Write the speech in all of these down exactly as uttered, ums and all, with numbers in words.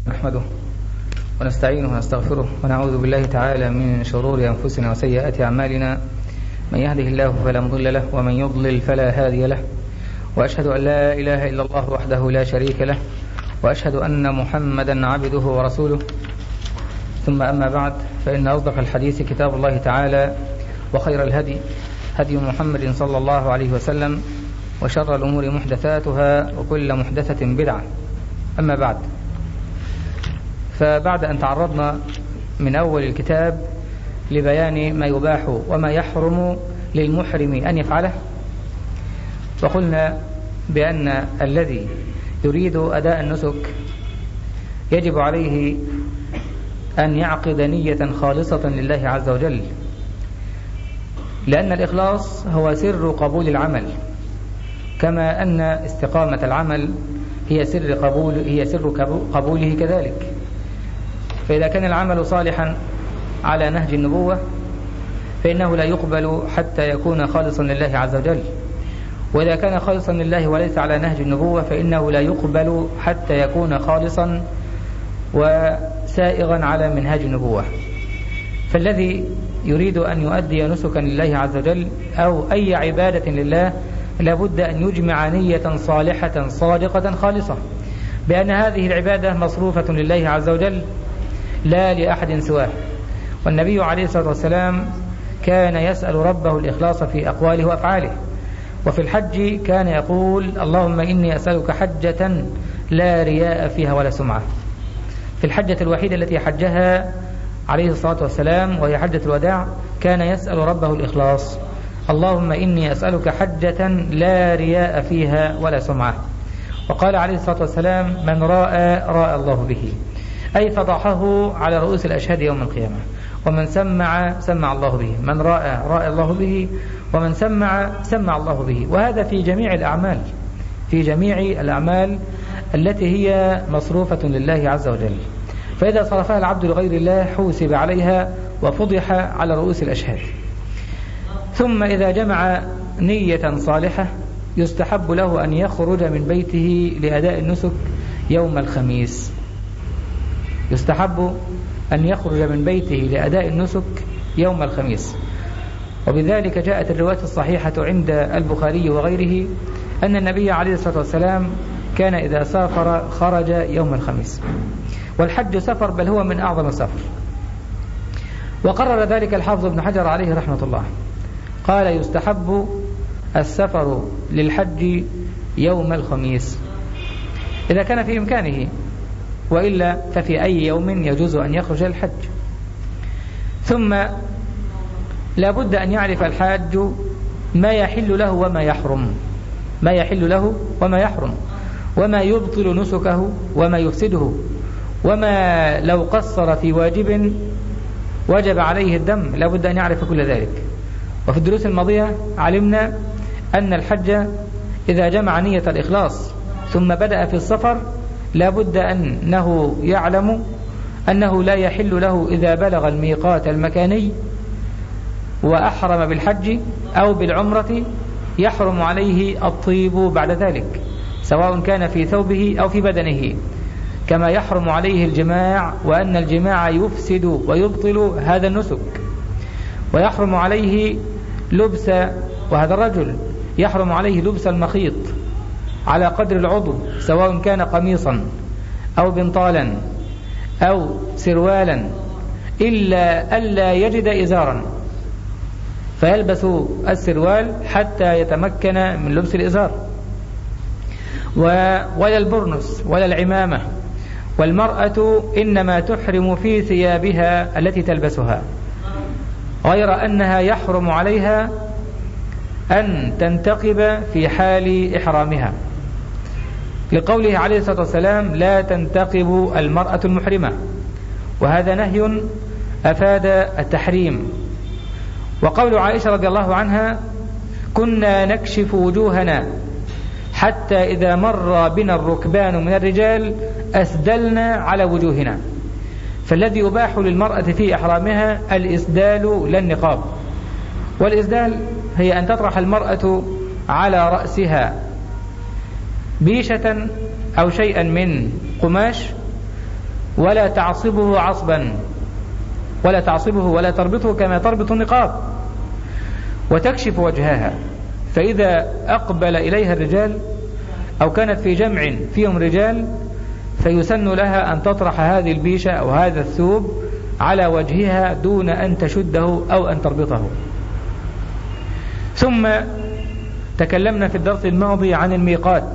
نحمده ونستعينه ونستغفره ونعوذ بالله تعالى من شرور أنفسنا وسيئات أعمالنا. من يهده الله فلا مضل له ومن يضلل فلا هادي له، وأشهد أن لا إله إلا الله وحده لا شريك له، وأشهد أن محمدا عبده ورسوله. ثم أما بعد، فإن أصدق الحديث كتاب الله تعالى، وخير الهدي هدي محمد صلى الله عليه وسلم، وشر الأمور محدثاتها وكل محدثة بدعة. أما بعد، فبعد أن تعرضنا من أول الكتاب لبيان ما يباح وما يحرم للمحرم أن يفعله، وقلنا بأن الذي يريد أداء النسك يجب عليه أن يعقد نية خالصة لله عز وجل، لأن الإخلاص هو سر قبول العمل، كما أن استقامة العمل هي سر قبول هي سر قبوله كذلك. فإذا كان العمل صالحا على نهج النبوة فإنه لا يقبل حتى يكون خالصا لله عز وجل، وإذا كان خالصا لله وليس على نهج النبوة فإنه لا يقبل حتى يكون خالصا وسائغا على منهاج النبوة. فالذي يريد أن يؤدي نسكا لله عز وجل أو أي عبادة لله لابد أن يجمع نية صالحة صادقة خالصة بأن هذه العبادة مصروفة لله عز وجل لا لأحد سواه. والنبي عليه الصلاة والسلام كان يسأل ربه الإخلاص في أقواله وأفعاله، وفي الحج كان يقول: اللهم إني أسألك حجة لا رياء فيها ولا سمعة. في الحجة الوحيدة التي حجها عليه الصلاة والسلام وهي حجة الوداع كان يسأل ربه الإخلاص: اللهم إني أسألك حجة لا رياء فيها ولا سمعة. وقال عليه الصلاة والسلام: من راء راء الله به، أي فضحه على رؤوس الأشهاد يوم القيامة. ومن سمع سمع الله به، من راء راء الله به، ومن سمع سمع الله به. وهذا في جميع الأعمال في جميع الأعمال التي هي مصروفة لله عز وجل. فإذا صرفها العبد لغير الله حوسب عليها وفضح على رؤوس الأشهاد. ثم إذا جمع نية صالحة يستحب له أن يخرج من بيته لأداء النسك يوم الخميس. يستحب أن يخرج من بيته لأداء النسك يوم الخميس. وبذلك جاءت الرواية الصحيحة عند البخاري وغيره أن النبي عليه الصلاة والسلام كان إذا سافر خرج يوم الخميس. والحج سفر، بل هو من أعظم السفر. وقرر ذلك الحافظ ابن حجر عليه رحمة الله، قال: يستحب السفر للحج يوم الخميس إذا كان في إمكانه، وإلا ففي أي يوم يجوز أن يخرج الحج. ثم لا بد أن يعرف الحاج ما يحل له وما يحرم ما يحل له وما يحرم وما يبطل نسكه وما يفسده، وما لو قصر في واجب وجب عليه الدم، لا بد أن يعرف كل ذلك. وفي الدروس الماضية علمنا أن الحج إذا جمع نية الإخلاص ثم بدأ في السفر لا بد أنه يعلم أنه لا يحل له إذا بلغ الميقات المكاني وأحرم بالحج أو بالعمرة، يحرم عليه الطيب بعد ذلك، سواء كان في ثوبه أو في بدنه، كما يحرم عليه الجماع، وأن الجماع يفسد ويبطل هذا النسك. ويحرم عليه لبس، وهذا الرجل يحرم عليه لبس المخيط على قدر العضو، سواء كان قميصا أو بنطالا أو سروالا، إلا ألا يجد إزارا فيلبس السروال حتى يتمكن من لبس الإزار، ولا البرنس ولا العمامة. والمرأة إنما تحرم في ثيابها التي تلبسها، غير أنها يحرم عليها أن تنتقب في حال إحرامها، لقوله عليه الصلاة والسلام: لا تنتقب المرأة المحرمة. وهذا نهي أفاد التحريم. وقول عائشة رضي الله عنها: كنا نكشف وجوهنا حتى إذا مر بنا الركبان من الرجال أسدلنا على وجوهنا. فالذي يباح للمرأة في إحرامها الإسدال لا النقاب. والإسدال هي أن تطرح المرأة على رأسها بيشة أو شيئا من قماش ولا تعصبه عصبا ولا تعصبه ولا تربطه كما تربط النقاب، وتكشف وجهها، فإذا أقبل إليها الرجال أو كانت في جمع فيهم رجال فيسن لها أن تطرح هذه البيشة أو هذا الثوب على وجهها دون أن تشده أو أن تربطه. ثم تكلمنا في الدرس الماضي عن الميقات،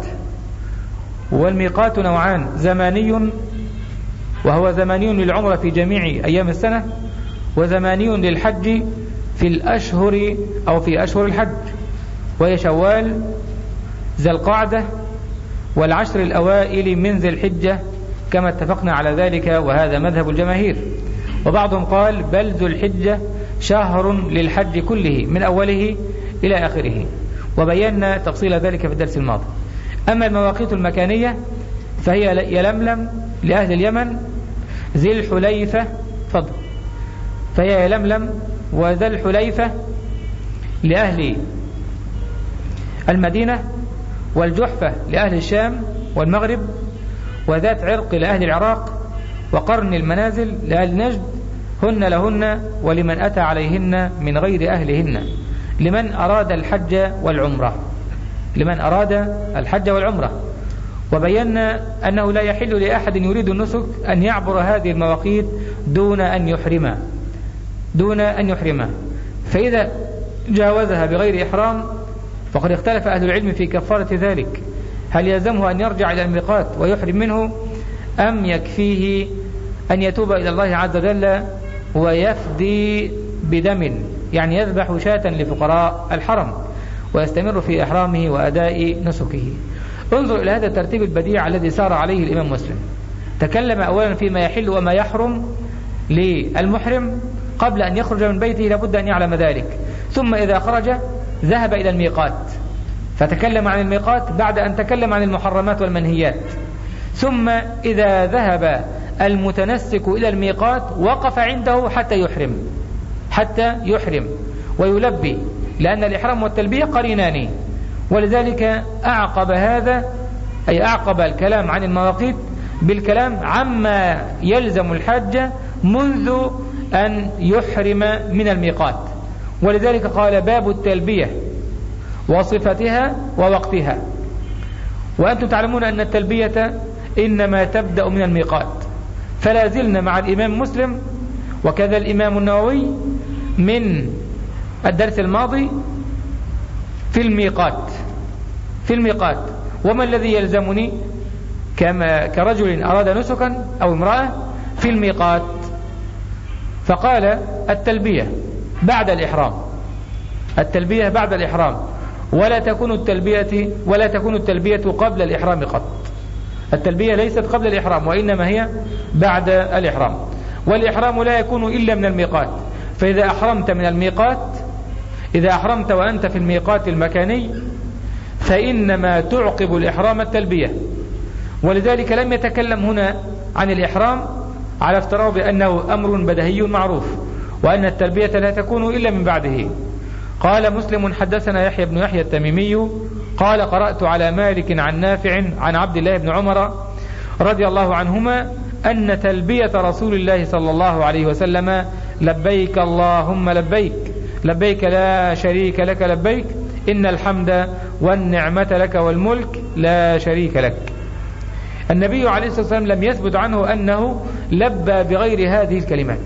والميقات نوعان: زماني وهو زماني للعمرة في جميع أيام السنة، وزماني للحج في الأشهر أو في أشهر الحج، وهي شوال، ذي القعدة، والعشر الأوائل من ذي الحجة كما اتفقنا على ذلك، وهذا مذهب الجماهير. وبعضهم قال بل ذو الحجة شهر للحج كله من أوله إلى آخره، وبينا تفصيل ذلك في الدرس الماضي. أما المواقيت المكانية فهي يلملم لأهل اليمن، ذي الحليفة فضل فهي يلملم وذا الحليفة لأهل المدينة، والجحفة لأهل الشام والمغرب، وذات عرق لأهل العراق، وقرن المنازل لأهل نجد، هن لهن ولمن أتى عليهن من غير أهلهن، لمن أراد الحج والعمرة لمن أراد الحج والعمرة. وبينا أنه لا يحل لأحد يريد النسك أن يعبر هذه المواقيت دون أن يحرم دون أن يحرم فإذا جاوزها بغير إحرام فقد اختلف أهل العلم في كفارة ذلك، هل يلزمه أن يرجع إلى الميقات ويحرم منه، أم يكفيه أن يتوب إلى الله عز وجل ويفدي بدم، يعني يذبح شاة لفقراء الحرم ويستمر في إحرامه وأداء نسكه. انظر إلى هذا الترتيب البديع الذي سار عليه الإمام مسلم. تكلم أولا فيما يحل وما يحرم للمحرم قبل أن يخرج من بيته، لابد أن يعلم ذلك. ثم إذا خرج ذهب إلى الميقات فتكلم عن الميقات بعد أن تكلم عن المحرمات والمنهيات. ثم إذا ذهب المتنسك إلى الميقات وقف عنده حتى يحرم حتى يحرم ويلبي، لأن الإحرام والتلبية قرينان، ولذلك أعقب هذا أي أعقب الكلام عن المواقيت بالكلام عما يلزم الحج منذ أن يحرم من الميقات. ولذلك قال باب التلبية وصفتها ووقتها. وأنتم تعلمون أن التلبية إنما تبدأ من الميقات، فلا زلنا مع الإمام مسلم وكذا الإمام النووي من الدرس الماضي في الميقات في الميقات وما الذي يلزمني كما كرجل أراد نسكا أو امرأة في الميقات؟ فقال التلبية بعد الإحرام التلبية بعد الإحرام ولا تكون التلبية ولا تكون التلبية قبل الإحرام قط. التلبية ليست قبل الإحرام وإنما هي بعد الإحرام، والإحرام لا يكون إلا من الميقات. فإذا أحرمت من الميقات إذا أحرمت وأنت في الميقات المكاني فإنما تعقب الإحرام التلبية. ولذلك لم يتكلم هنا عن الإحرام على افتراض بأنه أمر بديهي معروف وأن التلبية لا تكون إلا من بعده. قال مسلم حدثنا يحيى بن يحيى التميمي قال قرأت على مالك عن نافع عن عبد الله بن عمر رضي الله عنهما أن تلبية رسول الله صلى الله عليه وسلم لبيك اللهم لبيك لبيك لا شريك لك لبيك إن الحمد والنعمة لك والملك لا شريك لك. النبي عليه الصلاة والسلام لم يثبت عنه أنه لبى بغير هذه الكلمات،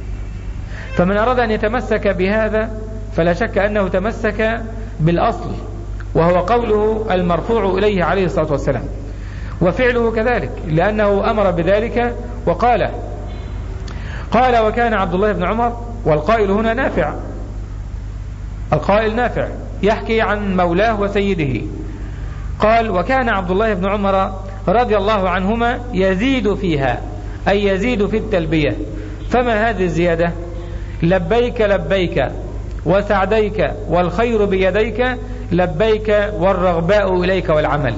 فمن أراد أن يتمسك بهذا فلا شك أنه تمسك بالأصل وهو قوله المرفوع إليه عليه الصلاة والسلام، وفعله كذلك لأنه أمر بذلك وقال قال وكان عبد الله بن عمر، والقائل هنا نافع القائل نافع يحكي عن مولاه وسيده، قال وكان عبد الله بن عمر رضي الله عنهما يزيد فيها أي يزيد في التلبية. فما هذه الزيادة؟ لبيك لبيك وسعديك والخير بيديك لبيك والرغباء إليك والعمل.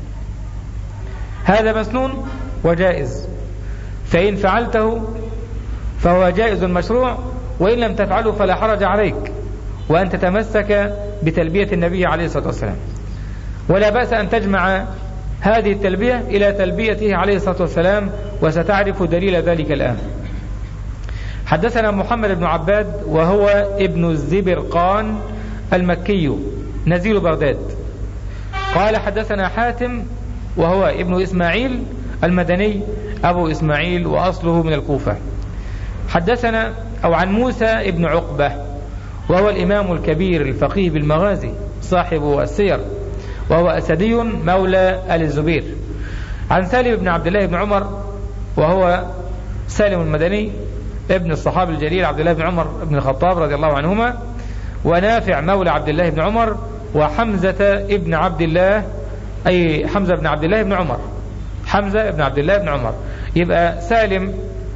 هذا مسنون وجائز، فإن فعلته فهو جائز مشروع، وإن لم تفعله فلا حرج عليك وأن تتمسك بتلبية النبي عليه الصلاة والسلام. ولا بأس أن تجمع هذه التلبية إلى تلبيته عليه الصلاة والسلام وستعرف دليل ذلك الآن. حدثنا محمد بن عباد وهو ابن الزبرقان المكي نزيل بغداد. قال حدثنا حاتم وهو ابن إسماعيل المدني أبو إسماعيل وأصله من الكوفة. حدثنا أو عن موسى ابن عقبة وهو الإمام الكبير الفقيه بالمغازي صاحب السير وهو أسدي مولى آل الزبير. عن سالم بن عبد الله بن عمر وهو سالم المدني ابن الصحابي الجليل عبد الله بن عمر بن الخطاب رضي الله عنهما، ونافع مولى عبد الله بن عمر، وحمزة ابن عبد الله أي حمزة بن عبد الله بن عمر حمزة ابن عبد الله بن عمر. يبقى سالم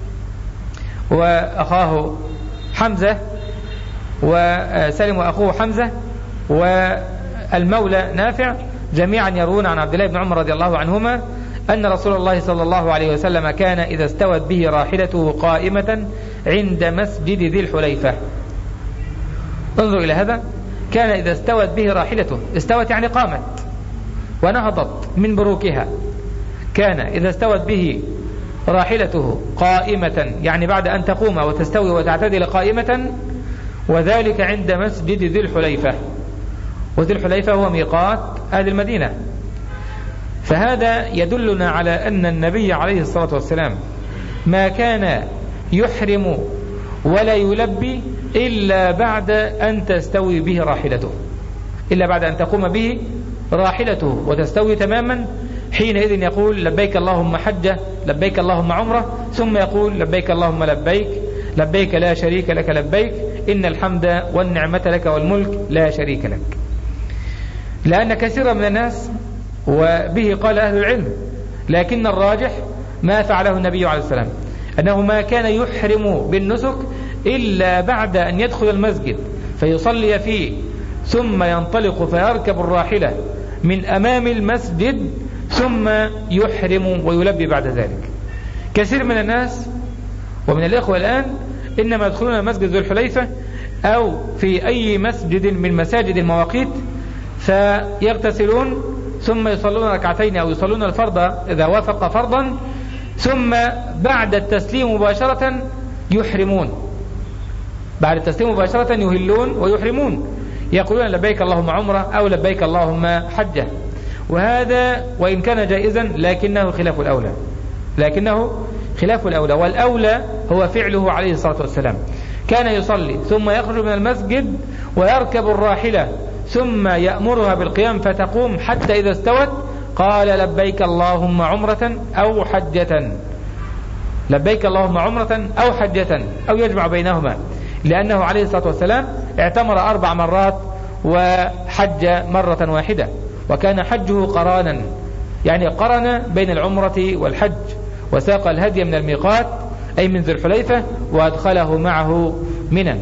وأخاه حمزة وسالم وأخوه حمزة والمولى نافع جميعا يروون عن عبد الله بن عمر رضي الله عنهما أن رسول الله صلى الله عليه وسلم كان إذا استوت به راحلته قائمة عند مسجد ذي الحليفة. انظر إلى هذا، كان إذا استوت به راحلته، استوت يعني قامت ونهضت من بروكها، كان إذا استوت به راحلته قائمة يعني بعد أن تقوم وتستوي وتعتدل قائمة، وذلك عند مسجد ذي الحليفة، وذي الحليفة هو ميقات أهل المدينة. فهذا يدلنا على أن النبي عليه الصلاة والسلام ما كان يحرم ولا يلبي إلا بعد أن تستوي به راحلته، إلا بعد أن تقوم به راحلته وتستوي تماما، حينئذ يقول لبيك اللهم حجة، لبيك اللهم عمرة، ثم يقول لبيك اللهم لبيك، لبيك لا شريك لك لبيك، إن الحمد والنعمة لك والملك لا شريك لك. لأن كثيرا من الناس، وبه قال أهل العلم، لكن الراجح ما فعله النبي عليه السلام أنه ما كان يحرم بالنسك إلا بعد أن يدخل المسجد فيصلي فيه، ثم ينطلق فيركب الراحلة من أمام المسجد، ثم يحرم ويلبي بعد ذلك. كثير من الناس ومن الإخوة الآن إنما يدخلون مسجد ذو الحليفة أو في أي مسجد من مساجد المواقيت فيغتسلون ثم يصلون ركعتين أو يصلون الفرض إذا وافق فرضا، ثم بعد التسليم مباشرة يحرمون، بعد التسليم مباشرة يهلون ويحرمون، يقولون لبيك اللهم عمرة أو لبيك اللهم حجة. وهذا وإن كان جائزا لكنه خلاف الأولى، لكنه خلاف الأولى والأولى هو فعله عليه الصلاة والسلام. كان يصلي ثم يخرج من المسجد ويركب الراحلة ثم يأمرها بالقيام فتقوم حتى إذا استوت قال لبيك اللهم عمرة أو حجة، لبيك اللهم عمرة أو حجة، أو يجمع بينهما، لأنه عليه الصلاة والسلام اعتمر أربع مرات وحج مرة واحدة، وكان حجه قرانا، يعني قرن بين العمرة والحج، وساق الهدي من الميقات أي من ذي الحليفة وأدخله معه منى.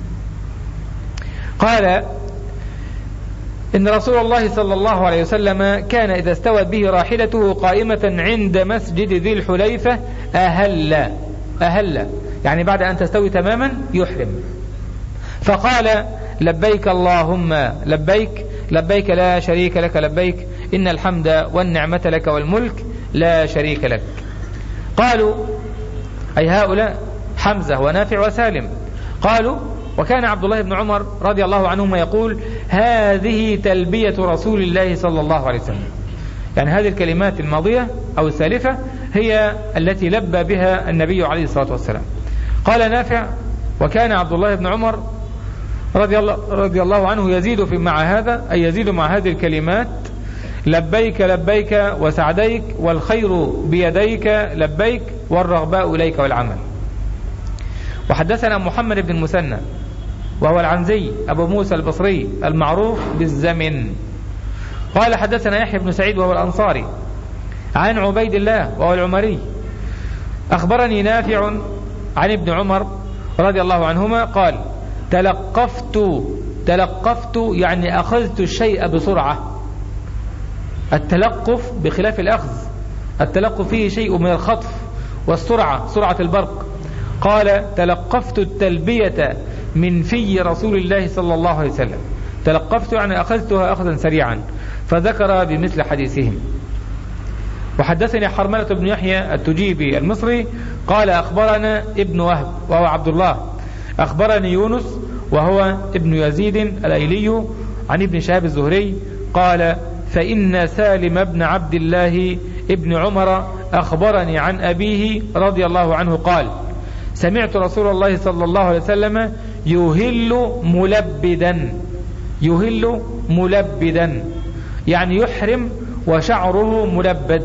قال إن رسول الله صلى الله عليه وسلم كان إذا استوت به راحلته قائمة عند مسجد ذي الحليفة أهل، أهل يعني بعد أن تستوي تماما يحرم، فقال لبيك اللهم لبيك، لبيك لا شريك لك لبيك، إن الحمد والنعمة لك والملك لا شريك لك. قالوا أي هؤلاء حمزة ونافع وسالم قالوا وكان عبد الله بن عمر رضي الله عنهما يقول هذه تلبية رسول الله صلى الله عليه وسلم، يعني هذه الكلمات الماضية أو السالفة هي التي لبى بها النبي عليه الصلاة والسلام. قال نافع وكان عبد الله بن عمر رضي الله, رضي الله عنه يزيد في مع هذا، أي يزيد مع هذه الكلمات لبيك لبيك وسعديك والخير بيديك لبيك والرغباء إليك والعمل. وحدثنا محمد بن المثنى وهو العنزي أبو موسى البصري المعروف بالزمن قال حدثنا يحيى بن سعيد وهو الأنصاري عن عبيد الله وهو العمري أخبرني نافع عن ابن عمر رضي الله عنهما قال تلقفت تلقفت يعني أخذت الشيء بسرعة. التلقف بخلاف الأخذ، التلقف فيه شيء من الخطف والسرعة، سرعة البرق. قال تلقفت التلبية من في رسول الله صلى الله عليه وسلم، تلقفت يعني أخذتها أخذا سريعا، فذكر بمثل حديثهم. وحدثني حرملة بن يحيى التجيبي المصري قال أخبرنا ابن وهب وهو عبد الله أخبرني يونس وهو ابن يزيد الأيلي عن ابن شهاب الزهري قال فإن سالم بن عبد الله ابن عمر أخبرني عن أبيه رضي الله عنه قال سمعت رسول الله صلى الله عليه وسلم يهل ملبدا يهل ملبدا يعني يحرم وشعره ملبد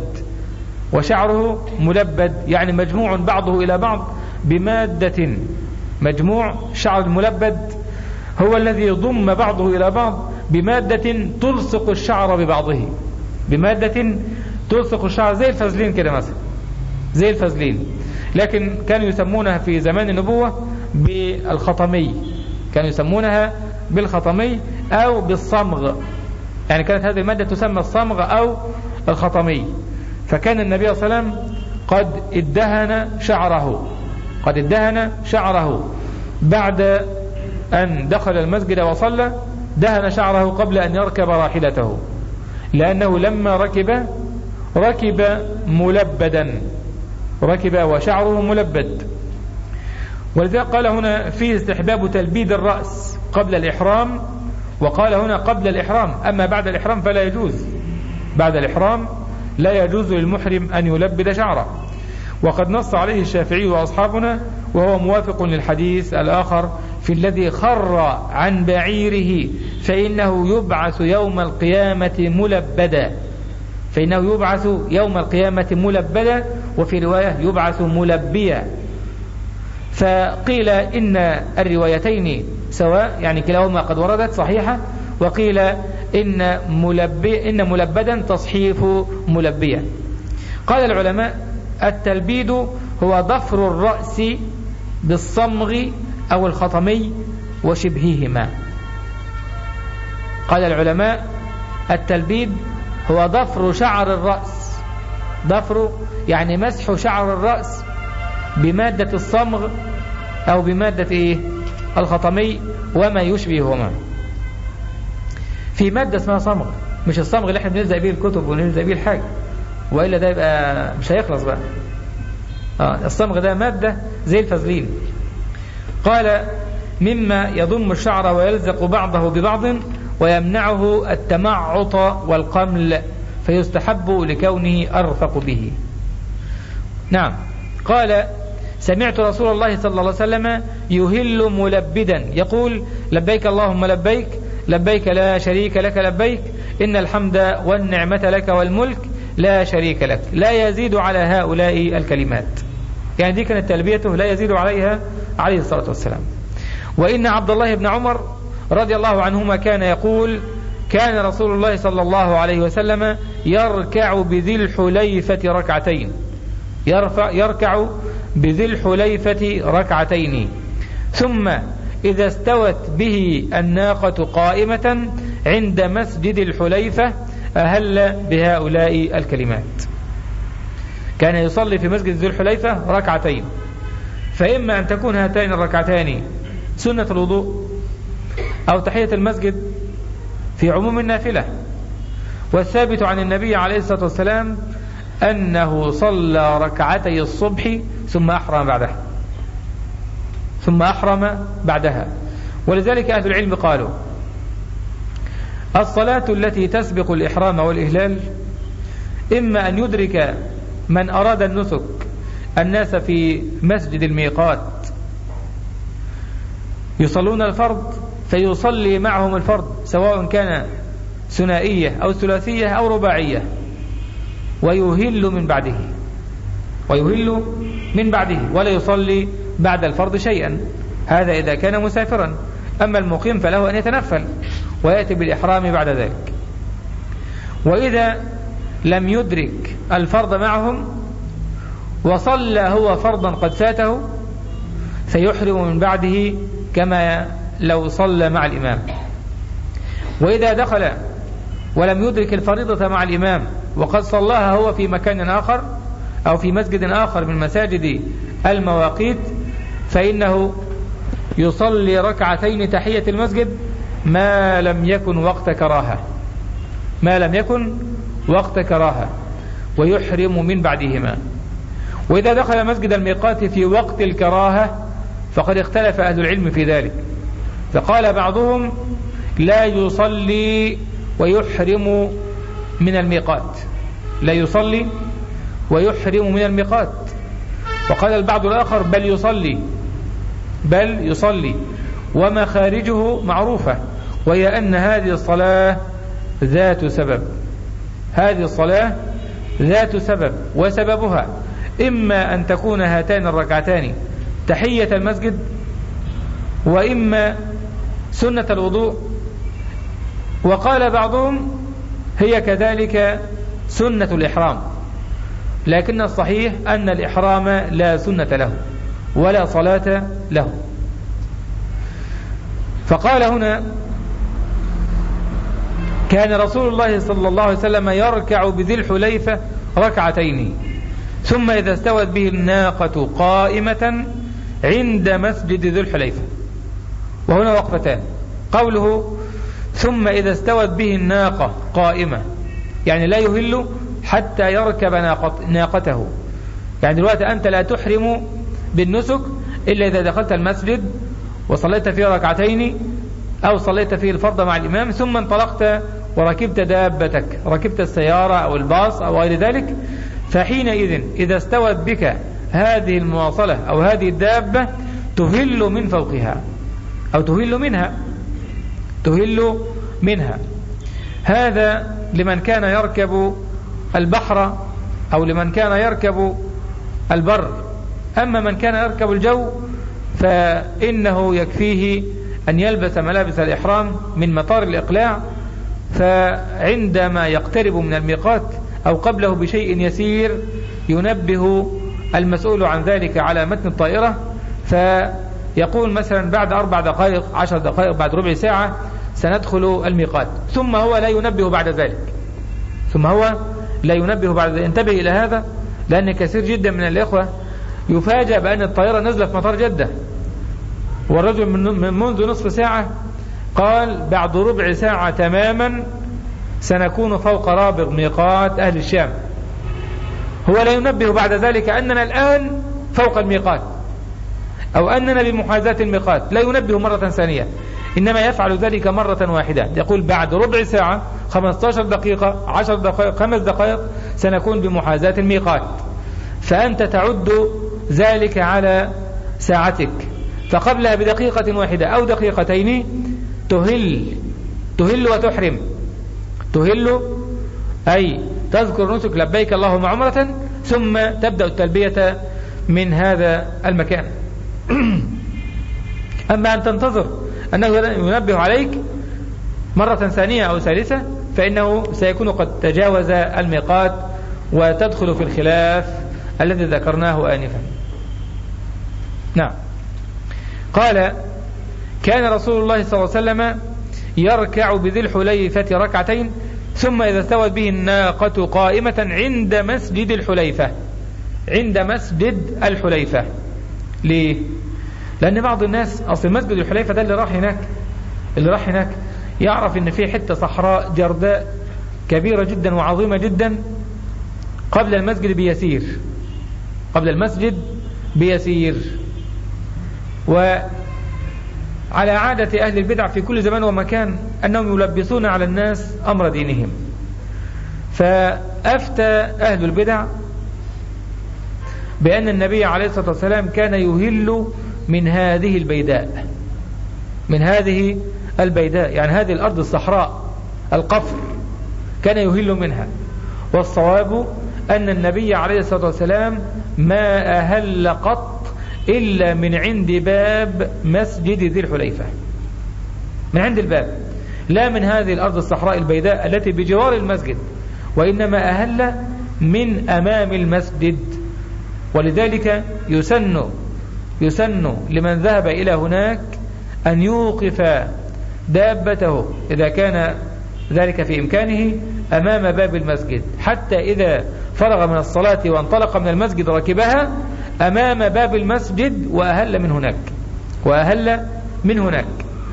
وشعره ملبد يعني مجموع بعضه إلى بعض بمادة مجموع شعر الملبد هو الذي يضم بعضه إلى بعض بمادة تلصق الشعر ببعضه بمادة تلصق الشعر زي الفازلين كده مثلا زي الفازلين لكن كانوا يسمونها في زمان النبوة بالخطمي كانوا يسمونها بالخطمي أو بالصمغ يعني كانت هذه المادة تسمى الصمغ أو الخطمي فكان النبي صلى الله عليه وسلم قد ادهن شعره قد ادهن شعره بعد أن دخل المسجد وصلى دهن شعره قبل أن يركب راحلته لأنه لما ركب ركب ملبدا ركب وشعره ملبد ولذلك قال هنا فيه استحباب تلبيد الرأس قبل الإحرام وقال هنا قبل الإحرام أما بعد الإحرام فلا يجوز بعد الإحرام لا يجوز للمحرم أن يلبد شعره وقد نص عليه الشافعي وأصحابنا وهو موافق للحديث الآخر في الذي خر عن بعيره فإنه يبعث يوم القيامة ملبدا فإنه يبعث يوم القيامة ملبدا وفي رواية يبعث ملبيا فقيل إن الروايتين سواء يعني كلاهما قد وردت صحيحة وقيل إن, ملبي إن ملبدا تصحيف ملبيا قال العلماء التلبيد هو ضفر الرأس بالصمغ أو الخطمي وشبههما قال العلماء التلبيد هو ضفر شعر الرأس ضفر يعني مسح شعر الرأس بمادة الصمغ أو بمادة إيه الخطمي وما يشبههما في مادة اسمها صمغ مش الصمغ اللي احنا بنلزق بيه الكتب ونلزق بيه الحاجة وإلا ده يبقى مش هيخلص بقى آه الصمغ ده مادة زي الفازلين قال مما يضم الشعر ويلزق بعضه ببعض ويمنعه التمعط والقمل فيستحب لكونه أرفق به نعم قال سمعت رسول الله صلى الله عليه وسلم يهل ملبدا يقول لبيك اللهم لبيك لبيك لا شريك لك لبيك إن الحمد والنعمة لك والملك لا شريك لك لا يزيد على هؤلاء الكلمات يعني دي كانت تلبيته لا يزيد عليها عليه الصلاة والسلام وإن عبد الله بن عمر رضي الله عنهما كان يقول كان رسول الله صلى الله عليه وسلم يركع بذي الحليفة ركعتين يرفع يركع بذي الحليفة ركعتين ثم إذا استوت به الناقة قائمة عند مسجد الحليفة أهل بهؤلاء الكلمات كان يصلي في مسجد ذي الحليفة ركعتين فإما أن تكون هاتين الركعتان سنة الوضوء أو تحية المسجد في عموم النافلة والثابت عن النبي عليه الصلاة والسلام أنه صلى ركعتي الصبح ثم أحرم بعدها ثم أحرم بعدها ولذلك أهل العلم قالوا الصلاة التي تسبق الإحرام والإهلال إما أن يدرك من أراد النسك الناس في مسجد الميقات يصلون الفرض فيصلي معهم الفرض سواء كان ثنائية أو ثلاثية أو رباعية ويهل من بعده ويهل من بعده ولا يصلي بعد الفرض شيئا هذا إذا كان مسافرا أما المقيم فله أن يتنفل ويأتي بالإحرام بعد ذلك وإذا لم يدرك الفرض معهم وصلى هو فرضا قد فاته فيحرم من بعده كما لو صلى مع الإمام وإذا دخل ولم يدرك الفريضة مع الإمام وقد صلاها هو في مكان آخر أو في مسجد آخر من مساجد المواقيت فإنه يصلي ركعتين تحية المسجد ما لم يكن وقت كراهة ما لم يكن وقت كراهة ويحرم من بعدهما. وإذا دخل مسجد الميقات في وقت الكراهة فقد اختلف أهل العلم في ذلك، فقال بعضهم لا يصلي ويحرم من الميقات، لا يصلي ويحرم من الميقات. وقال البعض الآخر بل يصلي بل يصلي ومخارجه معروفة، وهي أن هذه الصلاة ذات سبب هذه الصلاة ذات سبب وسببها إما أن تكون هاتان الركعتان تحية المسجد، وإما سنة الوضوء. وقال بعضهم هي كذلك سنة الإحرام، لكن الصحيح أن الإحرام لا سنة له ولا صلاة له. فقال هنا كان رسول الله صلى الله عليه وسلم يركع بذي الحليفة ركعتين ثم إذا استوت به الناقة قائمة عند مسجد ذي الحليفة. وهنا وقفتان، قوله ثم إذا استوت به الناقة قائمة يعني لا يهل حتى يركب ناقته، يعني دلوقتي أنت لا تحرم بالنسك إلا إذا دخلت المسجد وصليت فيه ركعتين أو صليت فيه الفرض مع الإمام ثم انطلقت وركبت دابتك، ركبت السيارة أو الباص أو غير ذلك، فحينئذ إذا استوت بك هذه المواصلة أو هذه الدابة تهل من فوقها أو تهل منها تهل منها. هذا لمن كان يركب البحر أو لمن كان يركب البر. أما من كان يركب الجو فإنه يكفيه أن يلبس ملابس الإحرام من مطار الإقلاع، فعندما يقترب من الميقات أو قبله بشيء يسير ينبه المسؤول عن ذلك على متن الطائرة، فيقول مثلا بعد أربع دقائق عشر دقائق بعد ربع ساعة سندخل الميقات، ثم هو لا ينبه بعد ذلك ثم هو لا ينبه بعد ذلك. انتبه إلى هذا، لأن كثير جدا من الإخوة يفاجأ بأن الطائرة نزلت في مطار جدة، والرجل من منذ نصف ساعة قال بعد ربع ساعة تماما سنكون فوق رابغ ميقات أهل الشام. هو لا ينبه بعد ذلك أننا الآن فوق الميقات أو أننا بمحاذاة الميقات، لا ينبه مرة ثانية، إنما يفعل ذلك مرة واحدة، يقول بعد ربع ساعة خمسة عشر دقيقة عشر دقائق خمس دقائق سنكون بمحاذاة الميقات، فأنت تعد ذلك على ساعتك، فقبلها بدقيقة واحدة أو دقيقتين تهل تهل وتحرم. تهل أي تذكر نسك لبيك اللهم عمرة ثم تبدأ التلبية من هذا المكان. أما أن تنتظر أنه ينبه عليك مرة ثانية أو ثالثة فإنه سيكون قد تجاوز الميقات وتدخل في الخلاف الذي ذكرناه آنفا. نعم. قال كان رسول الله صلى الله عليه وسلم يركع بذي الحليفة ركعتين ثم إذا استوت به الناقة قائمة عند مسجد الحليفة عند مسجد الحليفة. ليه؟ لأن بعض الناس أصل مسجد الحليفة ده اللي راح هناك اللي راح هناك يعرف إن في حتة صحراء جرداء كبيرة جدا وعظيمة جدا قبل المسجد بيسير قبل المسجد بيسير وعلى عادة أهل البدع في كل زمان ومكان أنهم يلبسون على الناس أمر دينهم، فأفتى أهل البدع بأن النبي عليه الصلاة والسلام كان يهل من هذه البيداء من هذه البيداء يعني هذه الأرض الصحراء القفر كان يهل منها. والصواب أن النبي عليه الصلاة والسلام ما أهل قط إلا من عند باب مسجد ذي الحليفة، من عند الباب، لا من هذه الأرض الصحراء البيداء التي بجوار المسجد، وإنما أهل من أمام المسجد. ولذلك يسن يسن لمن ذهب إلى هناك أن يوقف دابته إذا كان ذلك في إمكانه أمام باب المسجد، حتى إذا فرغ من الصلاة وانطلق من المسجد ركبها أمام باب المسجد وأهل من هناك وأهل من هناك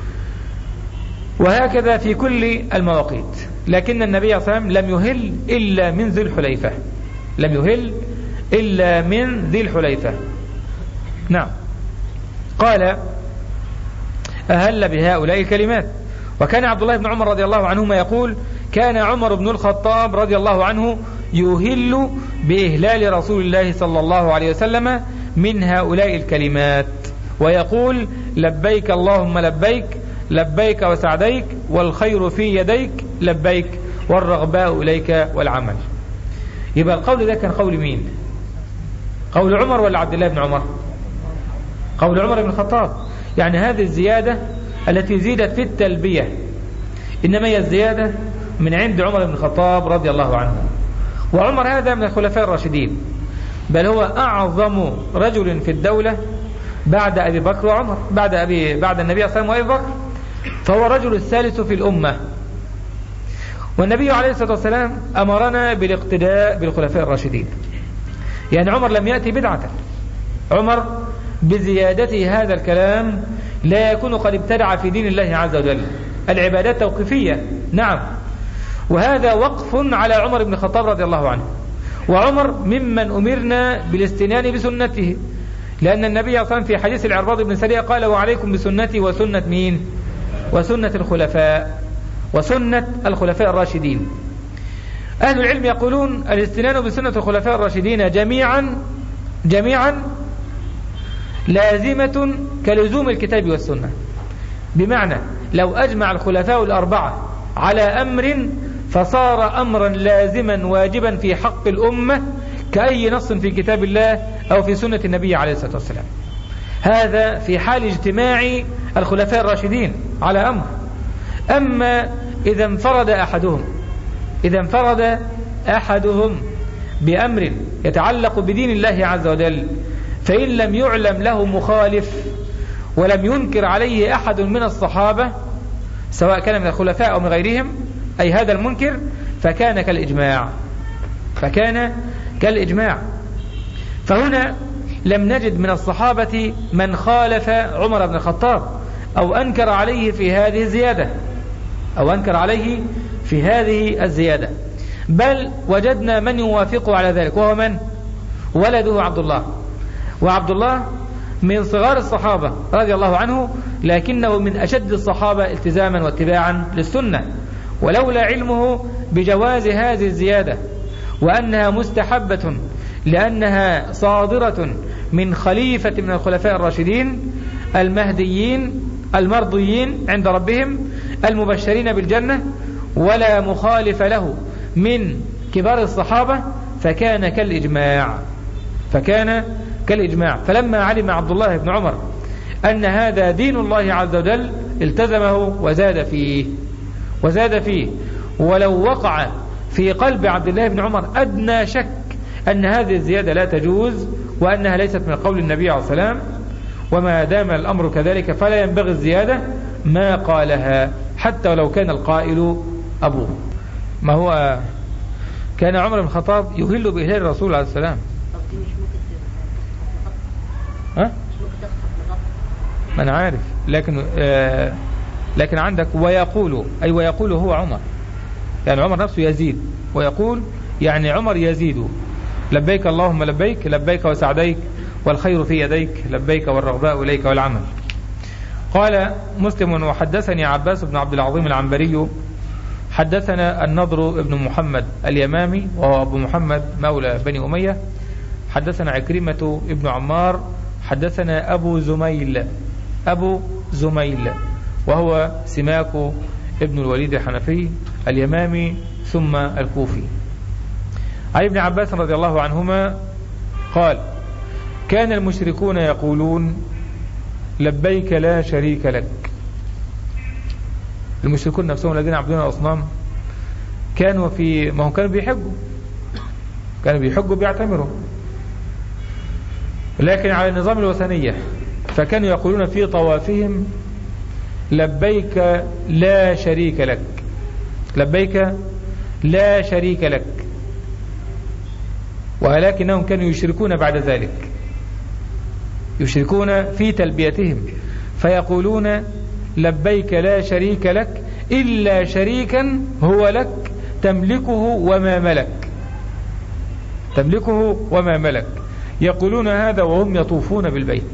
وهكذا في كل المواقيت. لكن النبي صلى الله عليه وسلم لم يهل إلا من ذي الحليفة لم يهل إلا من ذي الحليفة. نعم. قال أهل بهؤلاء الكلمات. وكان عبد الله بن عمر رضي الله عنهما يقول كان عمر بن الخطاب رضي الله عنه يهل بإهلال رسول الله صلى الله عليه وسلم من هؤلاء الكلمات ويقول لبيك اللهم لبيك لبيك وسعديك والخير في يديك لبيك والرغباء إليك والعمل. يبقى القول ده كان قول مين؟ قول عمر ولا عبد الله بن عمر؟ قول عمر بن الخطاب. يعني هذه الزيادة التي زيدت في التلبية إنما هي الزيادة من عند عمر بن الخطاب رضي الله عنه. وعمر هذا من الخلفاء الراشدين، بل هو أعظم رجل في الدولة بعد أبي بكر وعمر، بعد أبي بعد النبي صلى الله عليه وسلم وأبي بكر، فهو الرجل الثالث في الأمة. والنبي عليه الصلاة والسلام أمرنا بالاقتداء بالخلفاء الراشدين. يعني عمر لم يأتي بدعة، عمر بزيادته هذا الكلام لا يكون قد ابتدع في دين الله عز وجل. العبادات توقيفية، نعم، وهذا وقف على عمر بن الخطاب رضي الله عنه. وعمر ممن أمرنا بالاستنان بسنته، لأن النبي صلى الله عليه وسلم في حديث العرباض بن سرية قال وعليكم بسنتي وسنة مين؟ وسنة الخلفاء وسنة الخلفاء الراشدين. أهل العلم يقولون الاستنان بسنة الخلفاء الراشدين جميعا جميعا لازمة كلزوم الكتاب والسنة. بمعنى لو أجمع الخلفاء الأربعة على أمر فصار أمرا لازما واجبا في حق الأمة كأي نص في كتاب الله أو في سنة النبي عليه الصلاة والسلام. هذا في حال اجتماع الخلفاء الراشدين على أمر. أما إذا انفرد أحدهم إذا انفرد أحدهم بأمر يتعلق بدين الله عز وجل، فإن لم يعلم له مخالف ولم ينكر عليه أحد من الصحابة سواء كان من الخلفاء أو من غيرهم، أي هذا المنكر، فكان كالإجماع فكان كالإجماع. فهنا لم نجد من الصحابة من خالف عمر بن الخطاب أو أنكر عليه في هذه الزيادة أو أنكر عليه في هذه الزيادة، بل وجدنا من يوافقه على ذلك، وهو من؟ ولده عبد الله. وعبد الله من صغار الصحابة رضي الله عنه، لكنه من أشد الصحابة التزاما واتباعا للسنة. ولولا علمه بجواز هذه الزيادة وأنها مستحبة لأنها صادرة من خليفة من الخلفاء الراشدين المهديين المرضيين عند ربهم المبشرين بالجنة ولا مخالف له من كبار الصحابة، فكان كالإجماع فكان كالإجماع. فلما علم عبد الله بن عمر أن هذا دين الله عز وجل التزمه وزاد فيه وزاد فيه ولو وقع في قلب عبد الله بن عمر أدنى شك أن هذه الزيادة لا تجوز وأنها ليست من قول النبي عليه الصلاة والسلام، وما دام الأمر كذلك فلا ينبغي الزيادة، ما قالها حتى ولو كان القائل أبوه. ما هو كان عمر بن الخطاب يهل بإهلال الرسول عليه السلام. ها؟ ما أنا عارف، لكن آه لكن عندك ويقول، أي ويقول هو عمر، يعني عمر نفسه يزيد ويقول، يعني عمر يزيد لبيك اللهم لبيك لبيك وسعديك والخير في يديك لبيك والرغباء إليك والعمل. قال مسلم وحدثني عباس بن عبد العظيم العنبري حدثنا النضر بن محمد اليمامي وهو أبو محمد مولى بني أمية حدثنا عكرمة ابن عمار حدثنا أبو زميل أبو زميل وهو سماك ابن الوليد الحنفي اليمامي ثم الكوفي. عن ابن عباس رضي الله عنهما قال كان المشركون يقولون لبيك لا شريك لك. المشركون نفسهم الذين يعبدون الأصنام كانوا في ما هم كانوا بيحجوا كانوا بيحجوا بيعتمروا، لكن على النظام الوثنية، فكانوا يقولون في طوافهم لبيك لا شريك لك لبيك لا شريك لك، ولكنهم كانوا يشركون بعد ذلك يشركون في تلبيتهم فيقولون لبيك لا شريك لك إلا شريكا هو لك تملكه وما ملك. تملكه وما ملك. يقولون هذا وهم يطوفون بالبيت.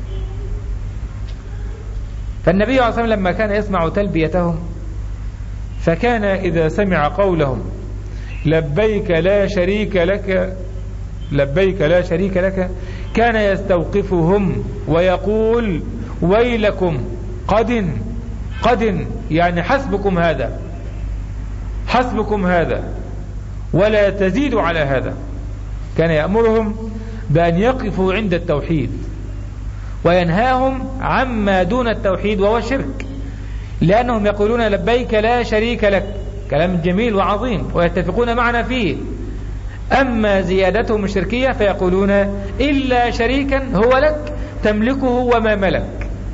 فالنبي عليه الصلاة والسلام لما كان يسمع تلبيتهم فكان إذا سمع قولهم لبيك لا شريك لك لبيك لا شريك لك كان يستوقفهم ويقول ويلكم قد قد يعني حسبكم هذا حسبكم هذا ولا تزيدوا على هذا. كان يأمرهم بأن يقفوا عند التوحيد وينهاهم عما دون التوحيد وهو الشرك، لأنهم يقولون لبيك لا شريك لك، كلام جميل وعظيم ويتفقون معنا فيه. أما زيادتهم الشركية فيقولون إلا شريكا هو لك تملكه وما ملك،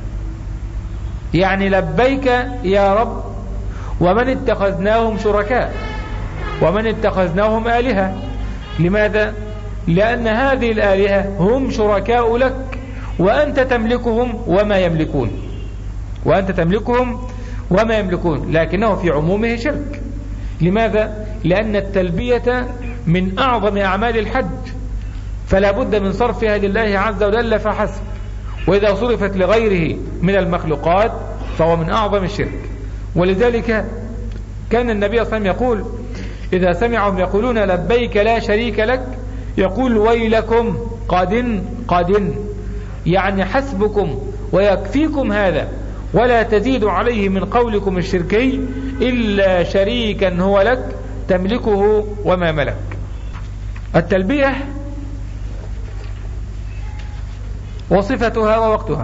يعني لبيك يا رب ومن اتخذناهم شركاء ومن اتخذناهم آلهة. لماذا؟ لأن هذه الآلهة هم شركاء لك وأنت تملكهم وما يملكون وأنت تملكهم وما يملكون لكنه في عمومه شرك. لماذا؟ لأن التلبية من أعظم أعمال الحج، فلا بد من صرفها لله عز وجل فحسب، وإذا صرفت لغيره من المخلوقات فهو من أعظم الشرك. ولذلك كان النبي صلى الله عليه وسلم يقول إذا سمعهم يقولون لبيك لا شريك لك يقول ويلكم قد قد يعني حسبكم ويكفيكم هذا ولا تزيدوا عليه من قولكم الشركي إلا شريكا هو لك تملكه وما ملك. التلبية وصفتها ووقتها.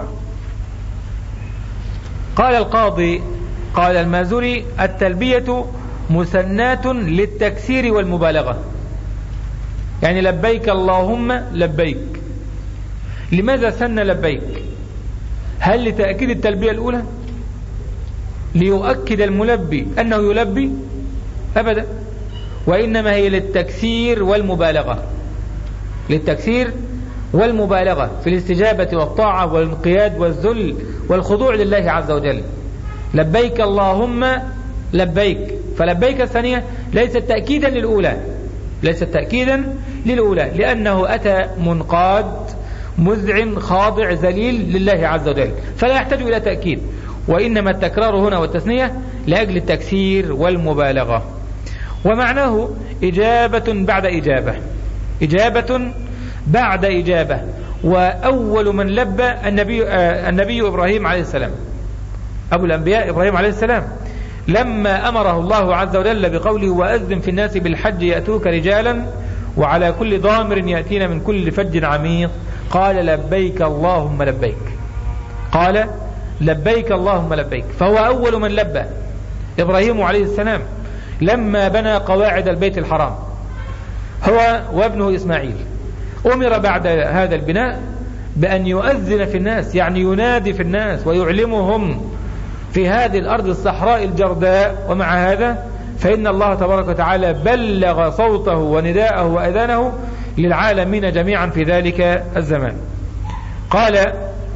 قال القاضي قال المازري التلبية مثنات للتكسير والمبالغة، يعني لبيك اللهم لبيك. لماذا سن لبيك؟ هل لتأكيد التلبية الأولى ليؤكد الملبي أنه يلبي؟ أبدا، وإنما هي للتكسير والمبالغة للتكسير والمبالغة في الاستجابة والطاعة والانقياد والذل والخضوع لله عز وجل. لبيك اللهم لبيك، فلبيك الثانية ليست تأكيدا للأولى ليست تأكيدا للأولى لأنه أتى منقاد مذعن خاضع ذليل لله عز وجل، فلا يحتاج إلى تأكيد، وإنما التكرار هنا والتثنية لأجل التكسير والمبالغة. ومعناه إجابة بعد إجابة إجابة بعد إجابة. وأول من لبى النبي, آه النبي إبراهيم عليه السلام، أبو الأنبياء إبراهيم عليه السلام، لما أمره الله عز وجل بقوله وأذن في الناس بالحج يأتوك رجالا وعلى كل ضامر يأتين من كل فج عميق قال لبيك اللهم لبيك قال لبيك اللهم لبيك. فهو أول من لبى إبراهيم عليه السلام لما بنى قواعد البيت الحرام هو وابنه إسماعيل. أمر بعد هذا البناء بأن يؤذن في الناس، يعني ينادي في الناس ويعلمهم في هذه الأرض الصحراء الجرداء. ومع هذا فإن الله تبارك وتعالى بلغ صوته ونداءه وأذانه للعالمين جميعا في ذلك الزمان. قال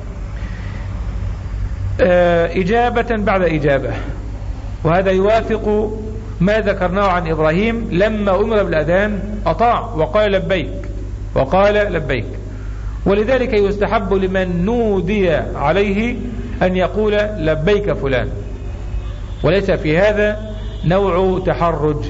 إجابة بعد إجابة، وهذا يوافق ما ذكرناه عن إبراهيم لما أمر بالأذان أطاع وقال لبيك وقال لبيك. ولذلك يستحب لمن نودي عليه أن يقول لبيك فلان، وليس في هذا نوع تحرج.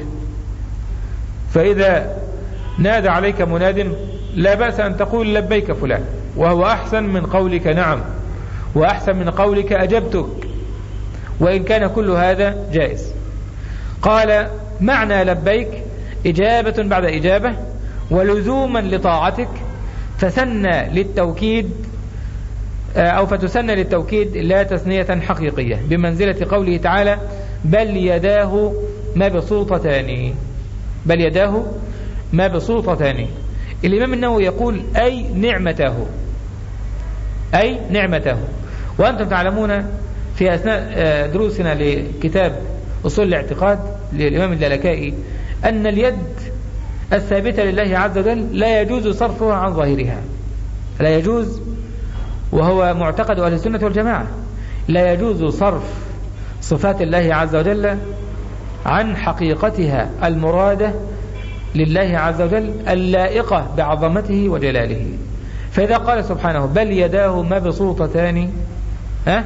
فإذا نادى عليك مناد لا بأس أن تقول لبيك فلان، وهو أحسن من قولك نعم، وأحسن من قولك أجبتك، وإن كان كل هذا جائز. قال معنى لبيك إجابة بعد إجابة ولزوما لطاعتك، فسنى للتوكيد أو فتسنى للتوكيد لا تثنية حقيقية بمنزلة قوله تعالى بل يداه مبسوطتان بل يداه مبسوطتان. الإمام النووي يقول أي نعمته أي نعمته. وأنتم تعلمون في أثناء دروسنا لكتاب أصول الاعتقاد للإمام اللالكائي أن اليد الثابتة لله عز وجل لا يجوز صرفها عن ظاهرها، لا يجوز، وهو معتقد أهل السنة والجماعة، لا يجوز صرف صفات الله عز وجل عن حقيقتها المرادة لله عز وجل اللائقة بعظمته وجلاله. فإذا قال سبحانه بل يداه مبسوطتان، ها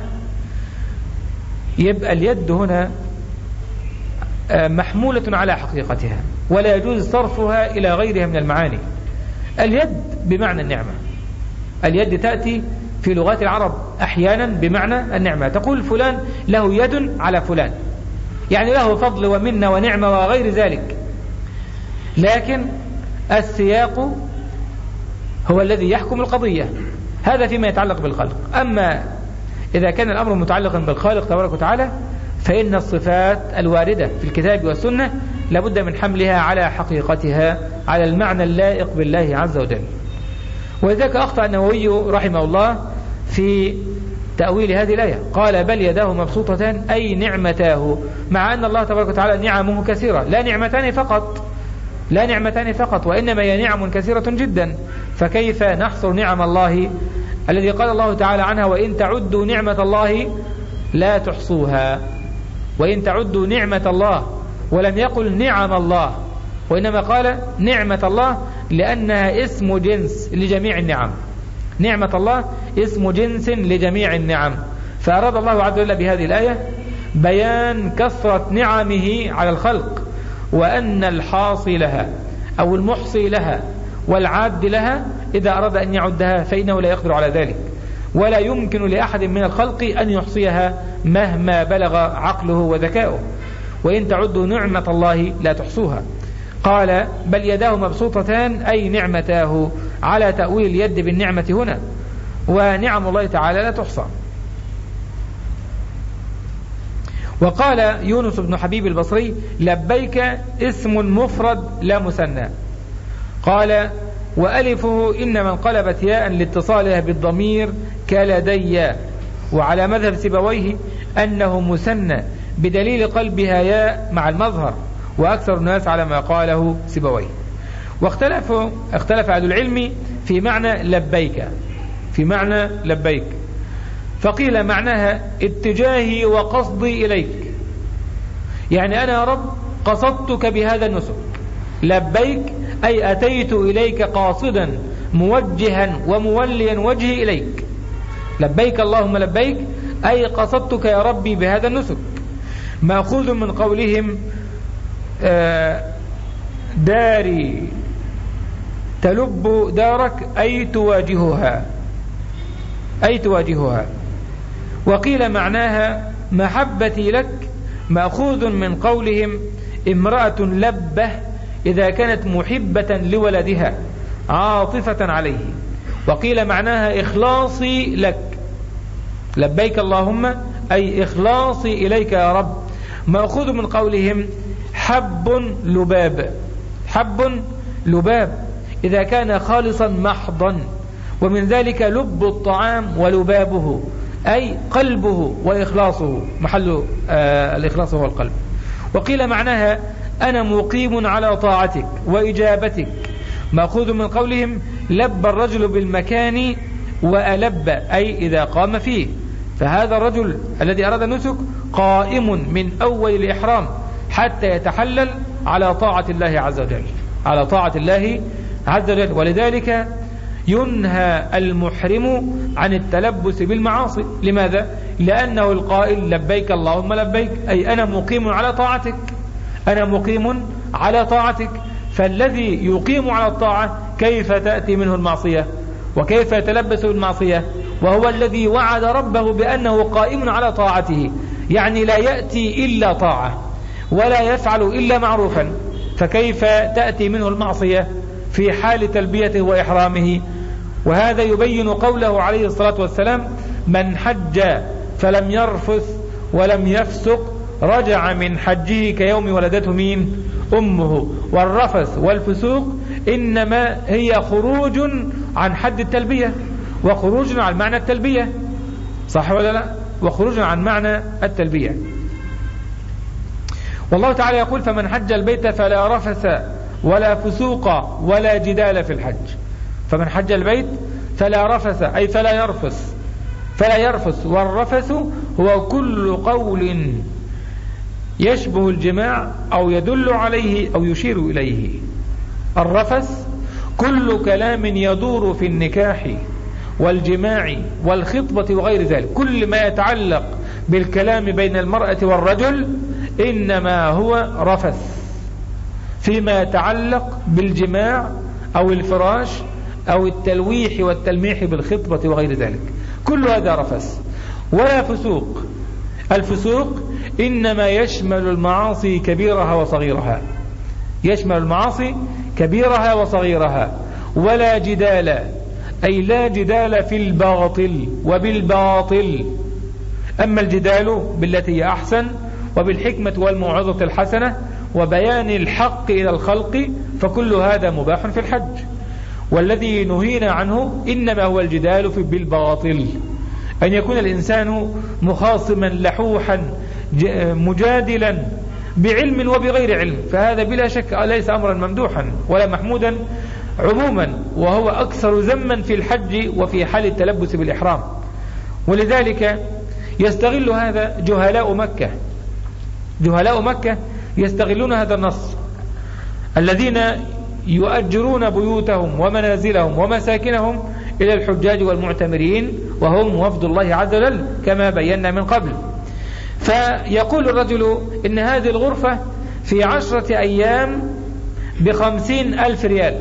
يبقى اليد هنا محمولة على حقيقتها ولا يجوز صرفها إلى غيرها من المعاني. اليد بمعنى النعمة، اليد تأتي في لغات العرب أحيانا بمعنى النعمة، تقول فلان له يد على فلان، يعني له فضل ومنة ونعمة وغير ذلك، لكن السياق هو الذي يحكم القضية. هذا فيما يتعلق بالخلق. أما إذا كان الأمر متعلقا بالخالق تبارك وتعالى فإن الصفات الواردة في الكتاب والسنة لابد من حملها على حقيقتها، على المعنى اللائق بالله عز وجل. ولذلك أخطأ النووي رحمه الله في تأويل هذه الآية، قال بل يداه مبسوطتان أي نعمتاه، مع أن الله تبارك وتعالى نعمه كثيرة، لا نعمتان فقط، لا نعمتان فقط، وإنما هي نعم كثيرة جدا. فكيف نحصر نعم الله الذي قال الله تعالى عنها وإن تعدوا نعمة الله لا تحصوها، وإن تعدوا نعمة الله، ولم يقل نعم الله، وإنما قال نعمة الله لأنها اسم جنس لجميع النعم. نعمة الله اسم جنس لجميع النعم. فأراد الله عز وجل بهذه الآية بيان كثرة نعمه على الخلق، وأن الحاصي لها أو المحصي لها والعاد لها إذا أراد أن يعدها فإنه لا يقدر على ذلك، ولا يمكن لأحد من الخلق أن يحصيها مهما بلغ عقله وذكاؤه. وإن تعدوا نعمة الله لا تحصوها. قال بل يداه مبسوطتان أي نعمتاه، على تأويل اليد بالنعمة هنا، ونعم الله تعالى لا تحصى. وقال يونس بن حبيب البصري لبيك اسم مفرد لا مثنى. قال وألفه إنما انقلبت ياء لاتصالها بالضمير كلدي، وعلى مذهب سيبويه أنه مثنى بدليل قلبها ياء مع المظهر، وأكثر الناس على ما قاله سيبويه. واختلف اختلف أهل العلم في معنى لبيك، في معنى لبيك، فقيل معناها اتجاهي وقصدي إليك، يعني أنا يا رب قصدتك بهذا النسك. لبيك أي أتيت إليك قاصدا موجها وموليا وجهي إليك. لبيك اللهم لبيك أي قصدتك يا ربي بهذا النسك. مأخوذ من قولهم داري تلب دارك أي تواجهها، أي تواجهها. وقيل معناها محبتي لك، مأخوذ من قولهم امرأة لبه إذا كانت محبة لولدها عاطفة عليه. وقيل معناها إخلاصي لك، لبيك اللهم أي إخلاصي إليك يا رب، مأخوذ من قولهم حب لباب، حب لباب إذا كان خالصا محضا، ومن ذلك لب الطعام ولبابه أي قلبه وإخلاصه، محل آه الإخلاص هو القلب. وقيل معناها أنا مقيم على طاعتك وإجابتك، مأخوذ من قولهم لب الرجل بالمكان وألب أي إذا قام فيه. فهذا الرجل الذي أراد النسك قائم من أول الإحرام حتى يتحلل على طاعة الله عز وجل، على طاعة الله عز وجل. ولذلك ينهى المحرم عن التلبس بالمعاصي. لماذا؟ لأنه القائل لبيك اللهم لبيك أي أنا مقيم على طاعتك، أنا مقيم على طاعتك. فالذي يقيم على الطاعة كيف تأتي منه المعصية وكيف يتلبس بالمعصية وهو الذي وعد ربه بأنه قائم على طاعته؟ يعني لا يأتي إلا طاعة ولا يفعل إلا معروفا، فكيف تأتي منه المعصية في حال تلبيته وإحرامه؟ وهذا يبين قوله عليه الصلاة والسلام من حج فلم يرفث ولم يفسق رجع من حجه كيوم ولدته مين؟ أمه. والرفث والفسوق إنما هي خروج عن حد التلبية وخروج عن معنى التلبية، صح ولا لا؟ وخروج عن معنى التلبية. والله تعالى يقول فمن حج البيت فلا رفث ولا فسوق ولا جدال في الحج. فمن حج البيت فلا رفث أي فلا يرفث، فلا يرفث. والرفث هو كل قول يشبه الجماع أو يدل عليه أو يشير إليه. الرفث كل كلام يدور في النكاح والجماع والخطبة وغير ذلك، كل ما يتعلق بالكلام بين المرأة والرجل إنما هو رفث، فيما يتعلق بالجماع أو الفراش أو التلويح والتلميح بالخطبة وغير ذلك، كل هذا رفث ولا فسوق. الفسوق إنما يشمل المعاصي كبيرها وصغيرها، يشمل المعاصي كبيرها وصغيرها. ولا جدال، أي لا جدال في الباطل وبالباطل. أما الجدال بالتي هي أحسن وبالحكمة والموعظة الحسنة وبيان الحق إلى الخلق فكل هذا مباح في الحج. والذي نهينا عنه إنما هو الجدال في بالباطل، أن يكون الإنسان مخاصما لحوحا مجادلا بعلم وبغير علم، فهذا بلا شك ليس أمرا ممدوحا ولا محمودا عموما، وهو أكثر ذما في الحج وفي حال التلبس بالإحرام. ولذلك يستغل هذا جهلاء مكة، جهلاء مكة يستغلون هذا النص، الذين يؤجرون بيوتهم ومنازلهم ومساكنهم إلى الحجاج والمعتمرين وهم وفد الله عز وجل كما بينا من قبل. فيقول الرجل إن هذه الغرفة في عشرة أيام بخمسين ألف ريال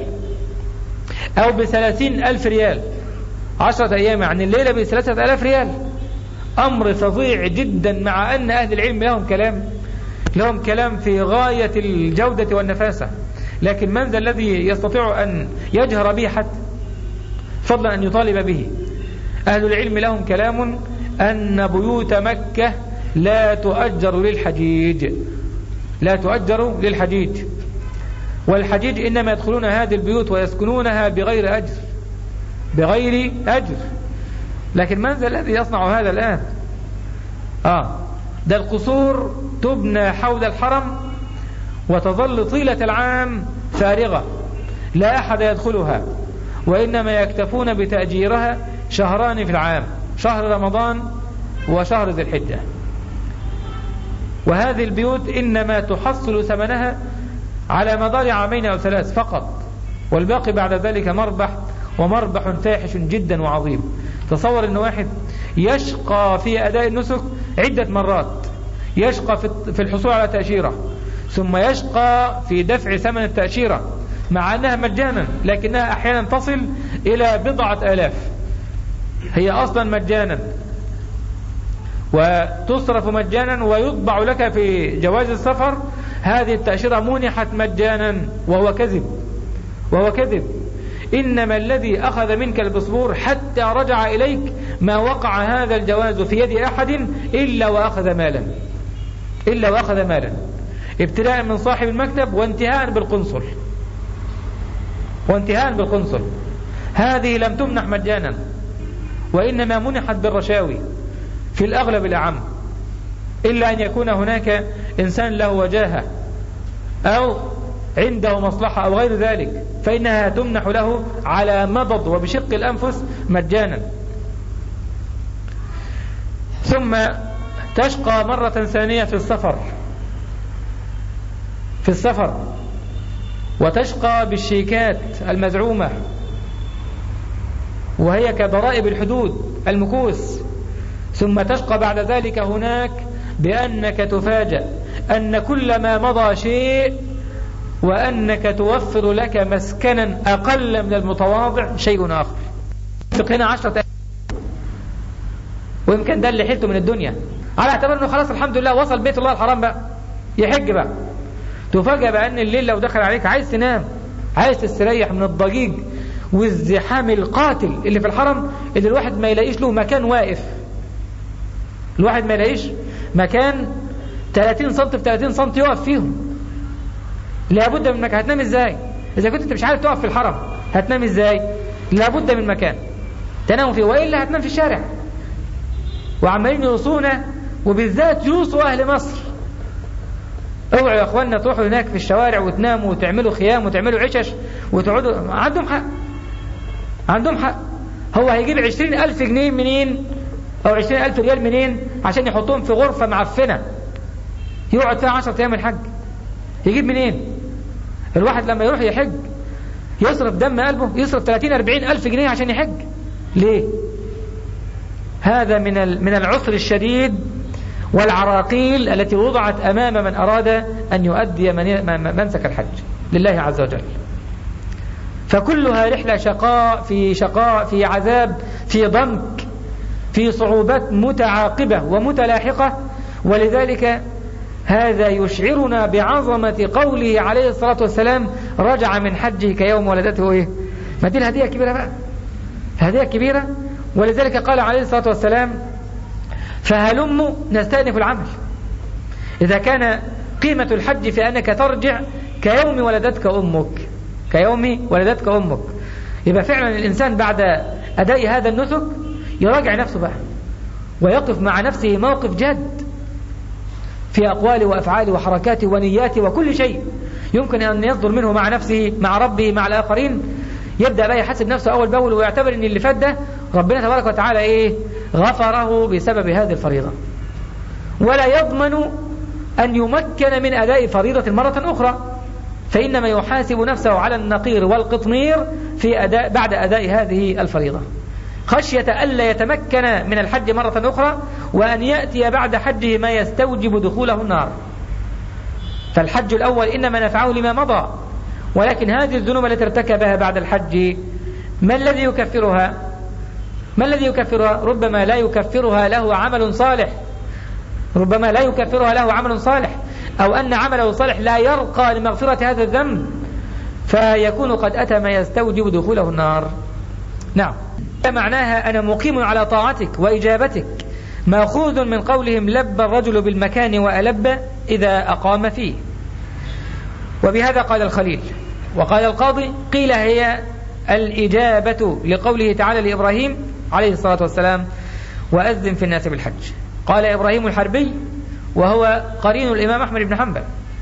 أو بثلاثين ألف ريال، عشرة أيام عن الليلة بثلاثة ألاف ريال، أمر فظيع جدا، مع أن أهل العلم لهم كلام لهم كلام في غاية الجودة والنفاسة، لكن من ذا الذي يستطيع أن يجهر به حتى فضلا أن يطالب به؟ أهل العلم لهم كلام أن بيوت مكة لا تؤجر للحجيج، لا تؤجر للحجيج، والحجيج إنما يدخلون هذه البيوت ويسكنونها بغير أجر، بغير أجر. لكن من ذا الذي يصنع هذا الآن؟ آه ده القصور تبنى حول الحرم وتظل طيلة العام فارغة لا أحد يدخلها، وإنما يكتفون بتأجيرها شهران في العام، شهر رمضان وشهر ذي الحجة. وهذه البيوت إنما تحصل ثمنها على مدار عامين أو ثلاث فقط، والباقي بعد ذلك مربح، ومربح فاحش جدا وعظيم. تصور أن واحد يشقى في أداء النسك عدة مرات، يشقى في الحصول على تأشيرة، ثم يشقى في دفع ثمن التأشيرة مع أنها مجانا، لكنها أحيانا تصل إلى بضعة آلاف، هي أصلا مجانا وتصرف مجانا، ويطبع لك في جواز السفر هذه التأشيرة منحت مجانا، وهو كذب، وهو كذب. إنما الذي أخذ منك البصبور حتى رجع إليك ما وقع هذا الجواز في يد أحد إلا وأخذ مالا، إلا وأخذ مالا، ابتداء من صاحب المكتب وانتهاء بالقنصل، وانتهاء بالقنصل. هذه لم تمنح مجانا، وإنما منحت بالرشاوي في الأغلب الأعم، إلا أن يكون هناك إنسان له وجاهة أو عنده مصلحة أو غير ذلك، فإنها تمنح له على مضض وبشق الأنفس مجانا. ثم تشقى مرة ثانية في السفر في السفر وتشقى بالشيكات المزعومة، وهي كضرائب الحدود المكوس. ثم تشقى بعد ذلك هناك بأنك تفاجأ أن كل ما مضى شيء، وأنك توفر لك مسكنا أقل من المتواضع شيء آخر. هنا عشرة ويمكن ده اللي حلته من الدنيا، على اعتبار أنه خلاص الحمد لله وصل بيت الله الحرام بقى يحج بقى، تفاجأ بأن الليل لو دخل عليك عايز تنام، عايز تستريح من الضجيج والزحام القاتل اللي في الحرم، اللي الواحد ما يلاقيش له مكان واقف، الواحد ما يلاقيش مكان ثلاثين سنتي في ثلاثين سنتي يقف فيهم. لابد من مكان. هتنام ازاي اذا كنت انت مش عارف تقف في الحرم؟ هتنام ازاي؟ لابد من مكان تنام فيه، والا هتنام في الشارع. وعمالين يوصونا، وبالذات يوصوا اهل مصر، اوعوا يا اخواننا تروحوا هناك في الشوارع وتناموا وتعملوا خيام وتعملوا عشش وتقعدوا. عندهم حق، عندهم حق. هو هيجيب عشرين ألف جنيه منين أو عشرين ألف ريال منين عشان يحطوهم في غرفة معفنة يقعد فيها عشرة أيام الحج؟ يجيب منين؟ الواحد لما يروح يحج يصرف دم قلبه، يصرف ثلاثين أربعين ألف جنيه عشان يحج. ليه؟ هذا من من العسر الشديد والعراقيل التي وضعت أمام من أراد أن يؤدي منسك الحج لله عز وجل. فكلها رحلة شقاء في شقاء، في عذاب، في ضنك، في صعوبات متعاقبة ومتلاحقة. ولذلك هذا يشعرنا بعظمة قوله عليه الصلاة والسلام: رجع من حجه كيوم ولدته إيه؟ ما دي الهدية كبيرة بقى، هدية كبيرة. ولذلك قال عليه الصلاة والسلام: فهلموا نستأنف العمل. إذا كان قيمة الحج في أنك ترجع كيوم ولدتك أمك، كيوم ولدتك أمك، يبقى فعلا الإنسان بعد أداء هذا النسك يراجع نفسه بقى، ويقف مع نفسه موقف جد في أقواله وأفعاله وحركاته ونياته وكل شيء يمكن أن يصدر منه مع نفسه، مع ربه، مع الآخرين. يبدأ بقى يحسب نفسه أول بأول، ويعتبر أن اللي فات ده ربنا تبارك وتعالى إيه؟ غفره بسبب هذه الفريضة، ولا يضمن أن يمكن من أداء فريضة مرة أخرى، فإنما يحاسب نفسه على النقير والقطمير في أداء بعد أداء هذه الفريضة، خشية ألا يتمكن من الحج مرة أخرى، وأن يأتي بعد حجه ما يستوجب دخوله النار. فالحج الأول إنما نفعه لما مضى، ولكن هذه الذنوب التي ارتكبها بعد الحج ما الذي يكفرها؟ ما الذي يكفرها؟ ربما لا يكفرها له عمل صالح، ربما لا يكفرها له عمل صالح، أو أن عمله الصالح لا يرقى لمغفرة هذا الذنب، فيكون قد أتى ما يستوجب دخوله النار. نعم، معناها أنا مقيم على طاعتك وإجابتك، مأخوذ من قولهم: لب الرجل بالمكان وألب إذا أقام فيه. وبهذا قال الخليل. وقال القاضي: قيل هي الإجابة لقوله تعالى لإبراهيم عليه الصلاة والسلام: وأذن في الناس بالحج. قال إبراهيم الحربي وهو قرين الإمام أحمد بن حنبل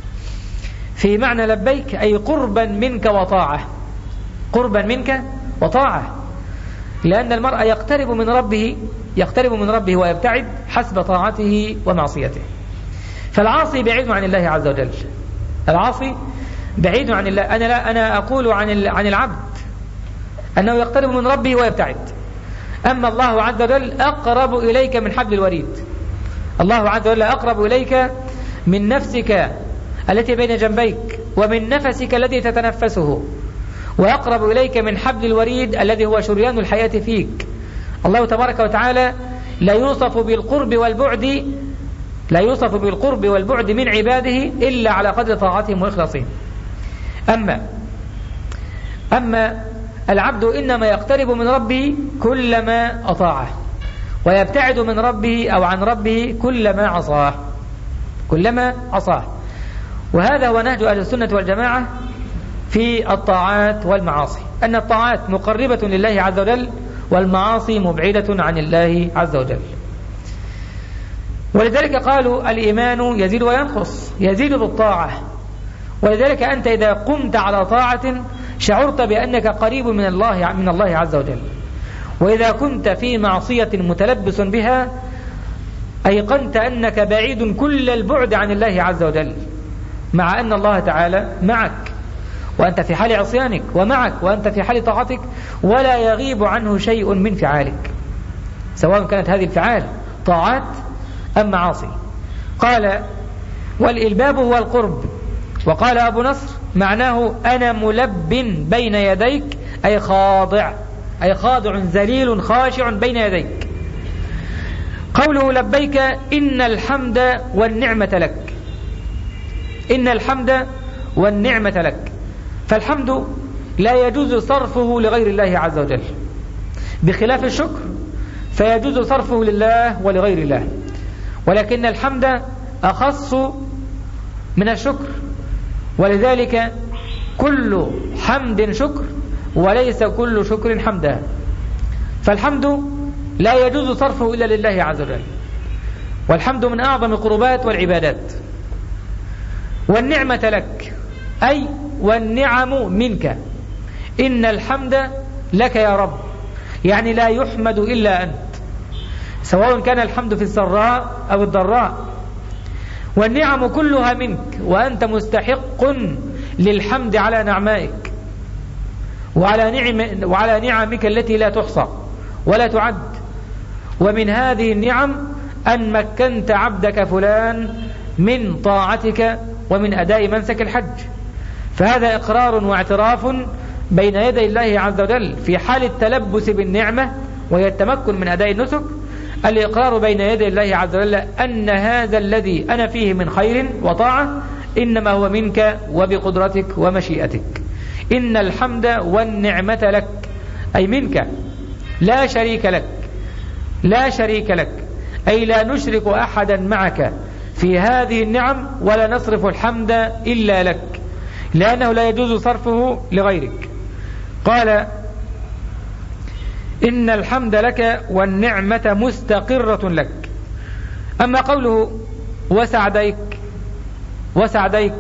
في معنى لبيك، أي قربا منك وطاعة، قربا منك وطاعة، لأن المرء يقترب من ربه يقترب من ربه ويبتعد حسب طاعته ومعصيته. فالعاصي بعيد عن الله عز وجل، العاصي بعيد عن الله. أنا لا أنا أقول عن عن العبد أنه يقترب من ربه ويبتعد، أما الله عز وجل أقرب إليك من حبل الوريد. الله عز وجل أقرب إليك من نفسك التي بين جنبيك ومن نفسك الذي تتنفسه، وأقرب إليك من حبل الوريد الذي هو شريان الحياة فيك. الله تبارك وتعالى لا يوصف بالقرب والبعد لا يوصف بالقرب والبعد من عباده إلا على قدر طاعتهم وإخلاصهم. أما أما العبد إنما يقترب من ربه كلما أطاعه، ويبتعد من ربه أو عن ربه كلما عصاه كلما عصاه وهذا هو نهج أهل السنة والجماعة في الطاعات والمعاصي، أن الطاعات مقربة لله عز وجل، والمعاصي مبعدة عن الله عز وجل. ولذلك قالوا الإيمان يزيد وينقص، يزيد بالطاعة. ولذلك أنت إذا قمت على طاعة شعرت بأنك قريب من الله من الله عز وجل، وإذا كنت في معصية متلبس بها أيقنت أنك بعيد كل البعد عن الله عز وجل، مع أن الله تعالى معك وأنت في حال عصيانك، ومعك وأنت في حال طاعتك، ولا يغيب عنه شيء من فعالك، سواء كانت هذه الفعال طاعات أم معاصي. قال: والإلباب هو القرب. وقال أبو نصر: معناه أنا ملب بين يديك، أي خاضع أي خاضع ذليل خاشع بين يديك. قوله لبيك: إن الحمد والنعمة لك، إن الحمد والنعمة لك. فالحمد لا يجوز صرفه لغير الله عز وجل، بخلاف الشكر فيجوز صرفه لله ولغير الله، ولكن الحمد أخص من الشكر، ولذلك كل حمد شكر وليس كل شكر حمدا. فالحمد لا يجوز صرفه إلا لله عز وجل، والحمد من أعظم القربات والعبادات. والنعمة لك، أي والنعم منك. إن الحمد لك يا رب، يعني لا يحمد إلا أنت، سواء كان الحمد في السراء أو الضراء. والنعم كلها منك، وأنت مستحق للحمد على نعمائك. وعلى نعم وعلى نعمك التي لا تحصى ولا تعد. ومن هذه النعم أن مكنت عبدك فلان من طاعتك ومن أداء منسك الحج. فهذا إقرار واعتراف بين يدي الله عز وجل في حال التلبس بالنعمة وهي التمكن من أداء النسك. الإقرار بين يدي الله عز وجل أن هذا الذي أنا فيه من خير وطاعة إنما هو منك وبقدرتك ومشيئتك. إن الحمد والنعمة لك، أي منك، لا شريك لك، لا شريك لك، أي لا نشرك أحدا معك في هذه النعم ولا نصرف الحمد إلا لك، لأنه لا يجوز صرفه لغيرك. قال إن الحمد لك والنعمة مستقرة لك. أما قوله وسعديك وسعديك،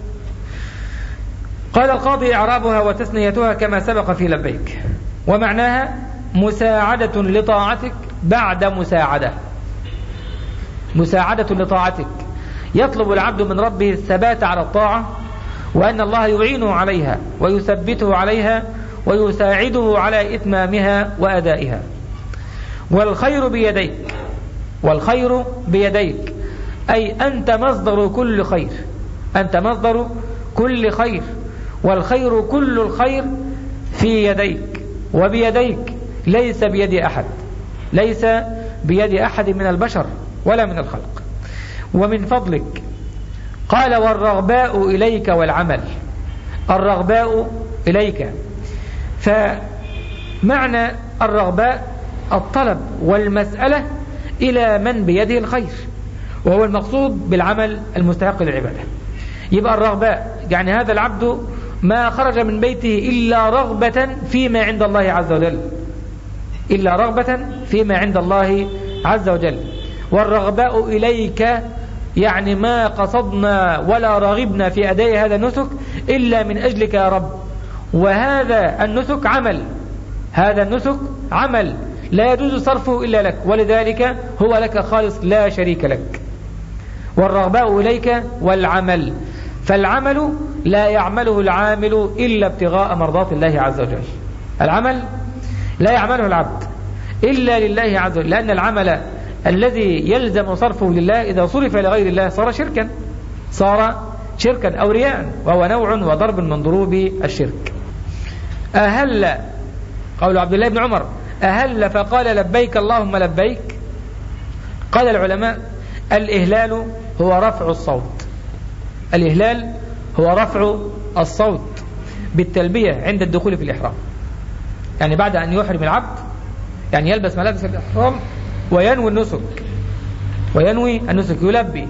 قال القاضي إعرابها وتثنيتها كما سبق في لبيك، ومعناها مساعدة لطاعتك بعد مساعدة، مساعدة لطاعتك. يطلب العبد من ربه الثبات على الطاعة، وأن الله يعينه عليها ويثبته عليها ويساعده على إتمامها وأدائها. والخير بيديك، والخير بيديك، أي أنت مصدر كل خير، أنت مصدر كل خير، والخير كل الخير في يديك وبيديك، ليس بيد أحد، ليس بيد أحد من البشر ولا من الخلق. ومن فضلك، قال والرغباء إليك والعمل، الرغباء إليك، فمعنى الرغباء الطلب والمسألة إلى من بيده الخير، وهو المقصود بالعمل المستحق للعبادة. يبقى الرغباء يعني هذا العبد ما خرج من بيته إلا رغبة فيما عند الله عز وجل، إلا رغبة فيما عند الله عز وجل. والرغباء إليك يعني ما قصدنا ولا رغبنا في أداء هذا النسك إلا من أجلك يا رب. وهذا النسك عمل، هذا النسك عمل لا يجوز صرفه إلا لك، ولذلك هو لك خالص لا شريك لك. والرغباء إليك والعمل، فالعمل لا يعمله العامل إلا ابتغاء مرضات الله عز وجل. العمل لا يعمله العبد إلا لله عز وجل، لأن العمل الذي يلزم صرفه لله إذا صرف لغير الله صار شركا، صار شركا أو رياء، وهو نوع وضرب من ضروب الشرك. أهل، قول عبد الله بن عمر، أهل فقال لبيك اللهم لبيك. قال العلماء الإهلال هو رفع الصوت، الإهلال هو رفع الصوت بالتلبية عند الدخول في الإحرام، يعني بعد أن يحرم العبد، يعني يلبس ملابس الإحرام وينوي النسك، وينوي النسك يلبي.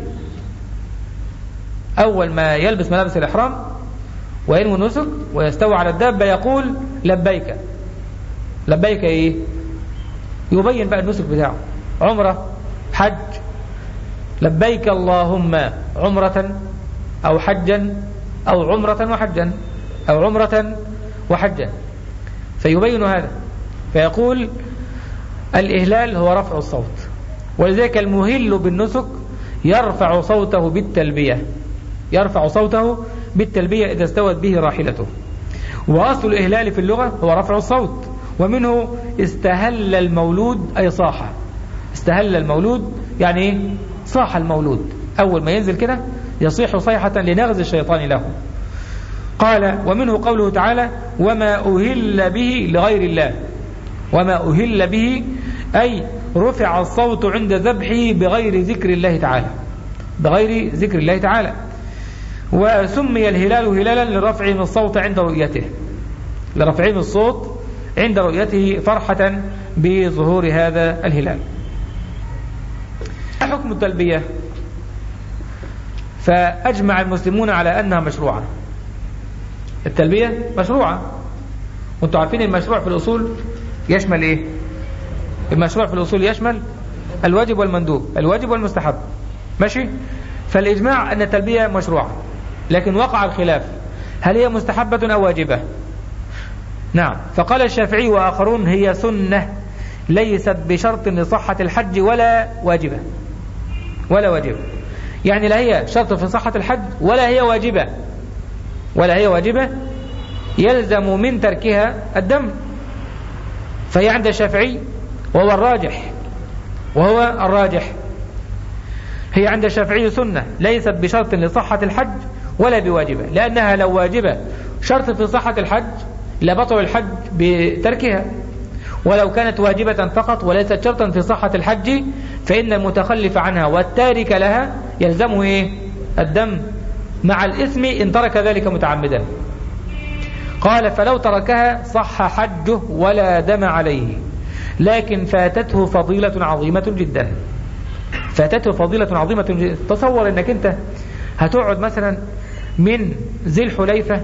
أول ما يلبس ملابس الإحرام وينوي النسك ويستوى على الدابة يقول لبيك. لبيك إيه؟ يبين بقى النسك بتاعه، عمرة، حج، لبيك اللهم عمرة أو حجا أو عمرة وحجا أو عمرة وحجا، فيبين هذا، فيقول الإهلال هو رفع الصوت. ولذلك المهل بالنسك يرفع صوته بالتلبية، يرفع صوته بالتلبية إذا استوت به راحلته. وأصل الإهلال في اللغة هو رفع الصوت، ومنه استهل المولود أي صاح. استهل المولود يعني إيه؟ صاح المولود، أول ما ينزل كده يصيح صيحة لنغز الشيطان له. قال ومنه قوله تعالى وما أهل به لغير الله. وما أهل به أي رفع الصوت عند ذبحه بغير ذكر الله تعالى، بغير ذكر الله تعالى. وسمي الهلال هلالا لرفعهم الصوت عند رؤيته، لرفعهم الصوت عند رؤيته فرحة بظهور هذا الهلال. حكم التلبية، فأجمع المسلمون على أنها مشروعة. التلبية مشروعة، وانتم عارفين المشروع في الأصول يشمل إيه؟ المشروع في الأصول يشمل الواجب والمندوب، الواجب والمستحب، ماشي؟ فالإجماع أن التلبية مشروعة، لكن وقع الخلاف هل هي مستحبة أو واجبة؟ نعم، فقال الشافعي وآخرون هي سنة ليست بشرط لصحة الحج ولا واجبة، ولا واجبة، يعني لا هي شرط في صحة الحج ولا هي واجبة، ولا هي واجبة يلزم من تركها الدم. فهي عند الشافعي وهو الراجح وهو الراجح هي عند الشافعي سنة ليست بشرط لصحة الحج ولا بواجبة، لأنها لو واجبة شرط في صحة الحج لبطل الحج بتركها، ولو كانت واجبة فقط وليست شرطا في صحة الحج فإن المتخلف عنها والتارك لها يلزمه إيه؟ الدم مع الإثم إن ترك ذلك متعمدا. قال فلو تركها صح حجه ولا دم عليه، لكن فاتته فضيلة عظيمة جدا. فاتته فضيلة عظيمة جدا. تصور أنك أنت هتقعد مثلا من ذي الحليفة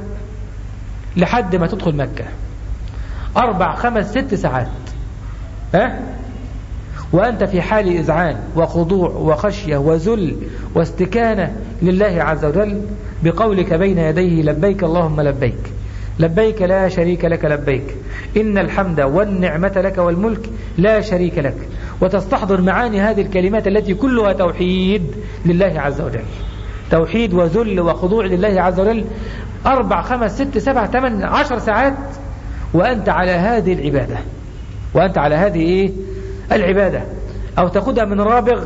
لحد ما تدخل مكة أربع خمس ست ساعات، ها؟ وأنت في حال إذعان وخضوع وخشية وذل واستكانة لله عز وجل بقولك بين يديه لبيك اللهم لبيك لبيك لا شريك لك لبيك إن الحمد والنعمة لك والملك لا شريك لك، وتستحضر معاني هذه الكلمات التي كلها توحيد لله عز وجل، توحيد وذل وخضوع لله عز وجل، أربع خمس ست سبع ثمان عشر ساعات وأنت على هذه العبادة، وأنت على هذه إيه؟ العبادة. أو تأخذها من رابغ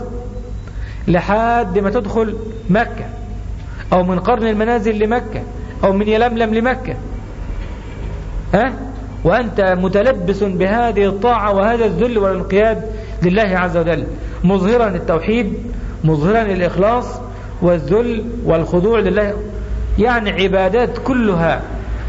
لحد ما تدخل مكة، أو من قرن المنازل لمكة، أو من يلملم لمكة، ها؟ وأنت متلبس بهذه الطاعة وهذا الذل والانقياد لله عز وجل، مظهرا التوحيد، مظهرا الإخلاص والذل والخضوع لله، يعني عبادات كلها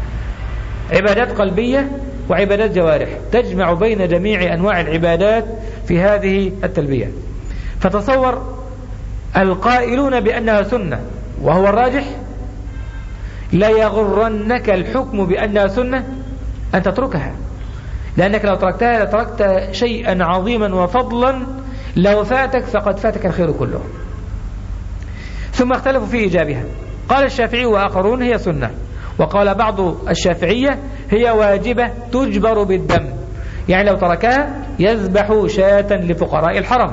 عبادات قلبية وعبادات جوارح، تجمع بين جميع أنواع العبادات في هذه التلبية. فتصور القائلون بأنها سنة وهو الراجح، لا يغرنك الحكم بأنها سنة أن تتركها، لأنك لو تركتها لتركت شيئا عظيما وفضلا لو فاتك فقد فاتك الخير كله. ثم اختلفوا في إيجابها، قال الشافعي وآخرون هي سنة، وقال بعض الشافعية هي واجبة تجبر بالدم، يعني لو تركها يذبح شاة لفقراء الحرم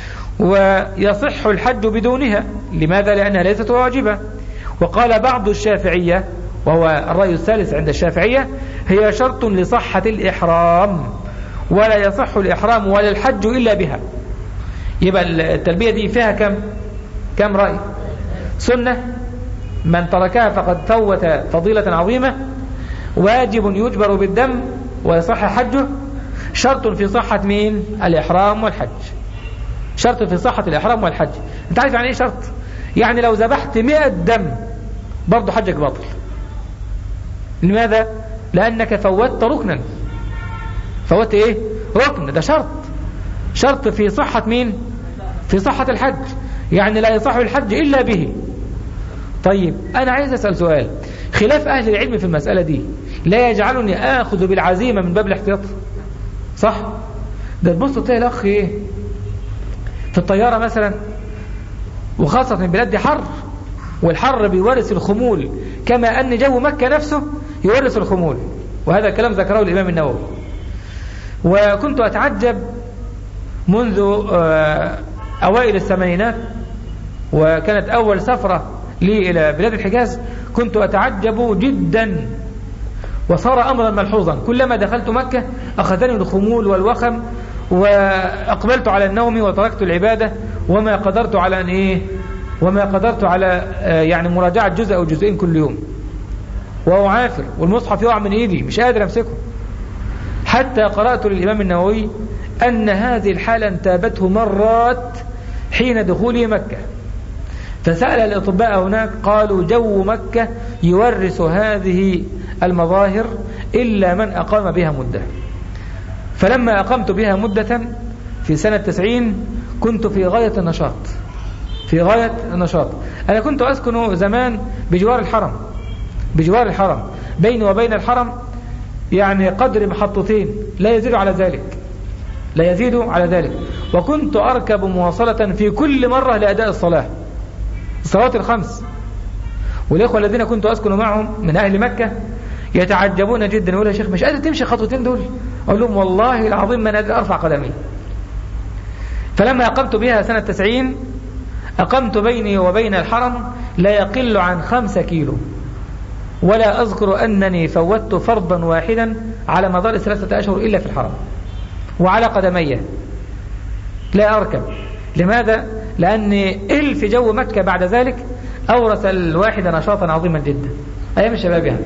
ويصح الحج بدونها. لماذا؟ لأنها ليست واجبة. وقال بعض الشافعية وهو الرأي الثالث عند الشافعية هي شرط لصحة الإحرام ولا يصح الإحرام ولا الحج إلا بها. يبقى التلبية دي فيها كم كم رأي؟ سنة من تركها فقد فوت فضيلة عظيمة، واجب يجبر بالدم ويصح حجه، شرط في صحة مين؟ الإحرام والحج، شرط في صحة الإحرام والحج. انت عارف يعني ايه شرط؟ يعني لو ذبحت مئة دم برضو حجك باطل. لماذا؟ لأنك فوتت ركنا، فوتت ايه؟ ركن، ده شرط، شرط في صحة مين؟ في صحة الحج، يعني لا يصح الحج إلا به. طيب أنا عايز أسأل سؤال، خلاف أهل العلم في المسألة دي لا يجعلني آخذ بالعزيمة من باب الاحتياط؟ صح؟ ده تبص تلاقي الأخ إيه؟ في الطيارة مثلا، وخاصة من بلاد دي حر، والحر بيورث الخمول كما أن جو مكة نفسه يورث الخمول، وهذا كلام ذكره الإمام النووي. وكنت أتعجب منذ أوائل الثمانينات، وكانت أول سفرة لي إلى بلاد الحجاز، كنت أتعجب جدا، وصار أمرا ملحوظا، كلما دخلت مكة أخذني الخمول والوخم، وأقبلت على النوم وتركت العبادة، وما قدرت على أن إيه وما قدرت على يعني مراجعة جزء أو جزئين كل يوم، وأعافر والمصحف يقع من إيدي مش قادر أمسكه، حتى قرأت للإمام النووي أن هذه الحالة انتابته مرات حين دخوله مكة، فسأل الأطباء هناك قالوا جو مكة يورث هذه المظاهر إلا من أقام بها مدة. فلما أقمت بها مدة في سنة تسعين كنت في غاية النشاط، في غاية النشاط. أنا كنت أسكن زمان بجوار الحرم، بجوار الحرم بيني وبين الحرم يعني قدر محطتين لا يزيد على ذلك، لا يزيد على ذلك. وكنت أركب مواصلة في كل مرة لأداء الصلاة، الصلوات الخمس. والإخوة الذين كنت أسكن معهم من أهل مكة يتعجبون جدا، يقول يا شيخ مش قادر تمشي خطوتين دول؟ أقول لهم والله العظيم ما قادر أرفع قدمي. فلما أقمت بها سنة تسعين أقمت بيني وبين الحرم لا يقل عن خمسة كيلو، ولا أذكر أنني فوتت فرضا واحدا على مدار ثلاثة أشهر إلا في الحرم وعلى قدمي لا أركب. لماذا؟ لأن إل في جو مكة بعد ذلك أورث الواحد نشاطا عظيما جدا أيام الشباب يعني.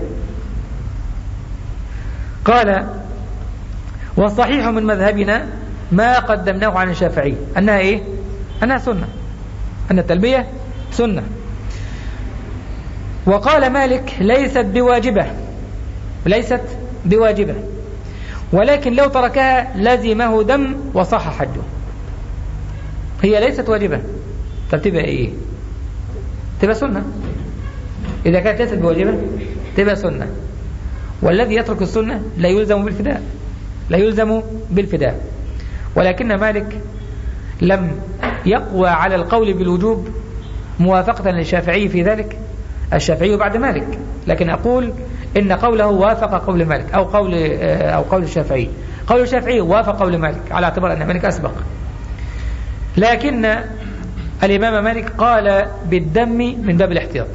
قال والصحيح من مذهبنا ما قدمناه عن الشافعي أنها إيه؟ أنها سنة، أن التلبية سنة. وقال مالك ليست بواجبة، ليست بواجبة، ولكن لو تركها لزمه دم وصح حجه. هي ليست واجبة، طب تبقى إيه؟ تبقى سنة. إذا كانت ليست بواجبة تبقى سنة، والذي يترك السنة لا يلزم بالفداء، لا يلزم بالفداء. ولكن مالك لم يقوى على القول بالوجوب موافقة للشافعي في ذلك، الشافعي بعد مالك، لكن أقول إن قوله وافق قول مالك أو قول أو قول الشافعي. قول الشافعي وافق قول مالك على اعتبار أن مالك أسبق، لكن الإمام مالك قال بالدم من باب الاحتياط،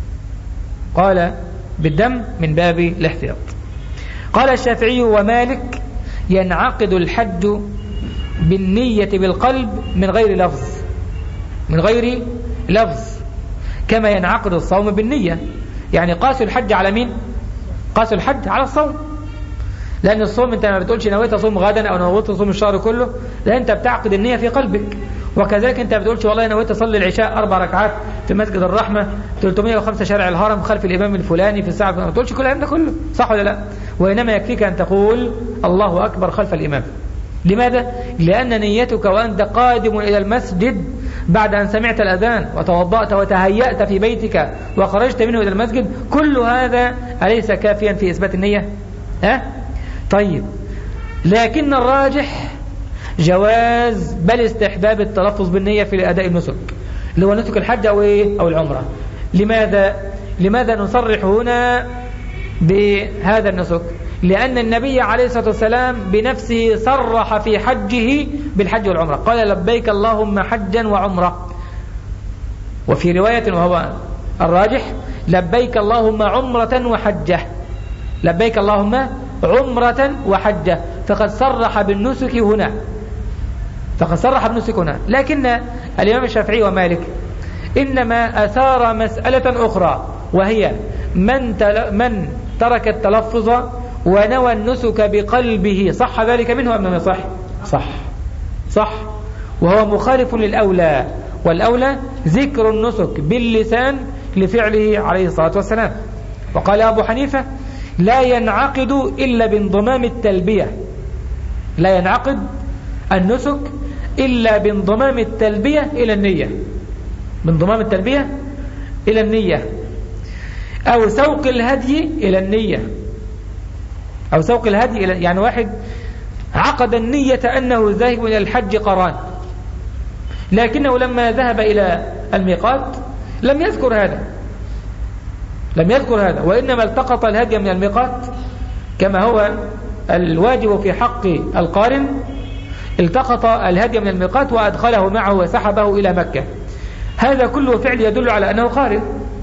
قال بالدم من باب الاحتياط. قال الشافعي ومالك ينعقد الحج بالنية بالقلب من غير لفظ، من غير لفظ كما ينعقد الصوم بالنية. يعني قاسوا الحج على مين؟ قاسوا الحج على الصوم، لأن الصوم أنت ما بتقولش نويت أصوم غدا أو نويت أصوم الشهر كله، لا أنت بتعقد النية في قلبك. وكذلك أنت بتقولش والله نويت أصلي العشاء أربع ركعات في مسجد الرحمة ثلاثمائة وخمسة شارع الهرم خلف الإمام الفلاني في الساعة، ما بتقولش كل الكلام ده كله، صح ولا لا؟ وإنما يكفيك أن تقول الله أكبر خلف الإمام. لماذا؟ لأن نيتك وأنت قادم إلى المسجد بعد أن سمعت الأذان وتوضأت وتهيأت في بيتك وخرجت منه إلى المسجد، كل هذا أليس كافيا في إثبات النية؟ ها؟ طيب، لكن الراجح جواز بل استحباب التلفظ بالنية في أداء النسك، اللي هو نسك الحج أو إيه؟ أو العمرة. لماذا؟ لماذا نصرح هنا بهذا النسك؟ لأن النبي عليه الصلاة والسلام بنفسه صرح في حجه بالحج والعمرة، قال لبيك اللهم حجا وعمرة. وفي رواية وهو الراجح لبيك اللهم عمرة وحجة، لبيك اللهم عمرة وحجة، فقد صرح بالنسك هنا، فقد صرح بالنسك هنا. لكن الإمام الشافعي ومالك إنما أثار مسألة أخرى، وهي من, تل... من ترك التلفظ ونوى النسك بقلبه صح ذلك منه أم لم يصح؟ صح، صح، وهو مخالف للأولى، والأولى ذكر النسك باللسان لفعله عليه الصلاة والسلام. وقال أبو حنيفة لا ينعقد إلا بانضمام التلبية، لا ينعقد النسك إلا بانضمام التلبية إلى النية، بانضمام التلبية إلى النية، أو سوق الهدي إلى النية، أو سوق الهدي إلى، يعني واحد عقد النية أنه ذاهب إلى الحج قران، لكنه لما ذهب إلى الميقات لم يذكر هذا، لم يذكر هذا، وإنما التقط الهدي من الميقات كما هو الواجب في حق القارن، التقط الهدي من الميقات وأدخله معه وسحبه إلى مكة. هذا كله فعل يدل على أنه قارن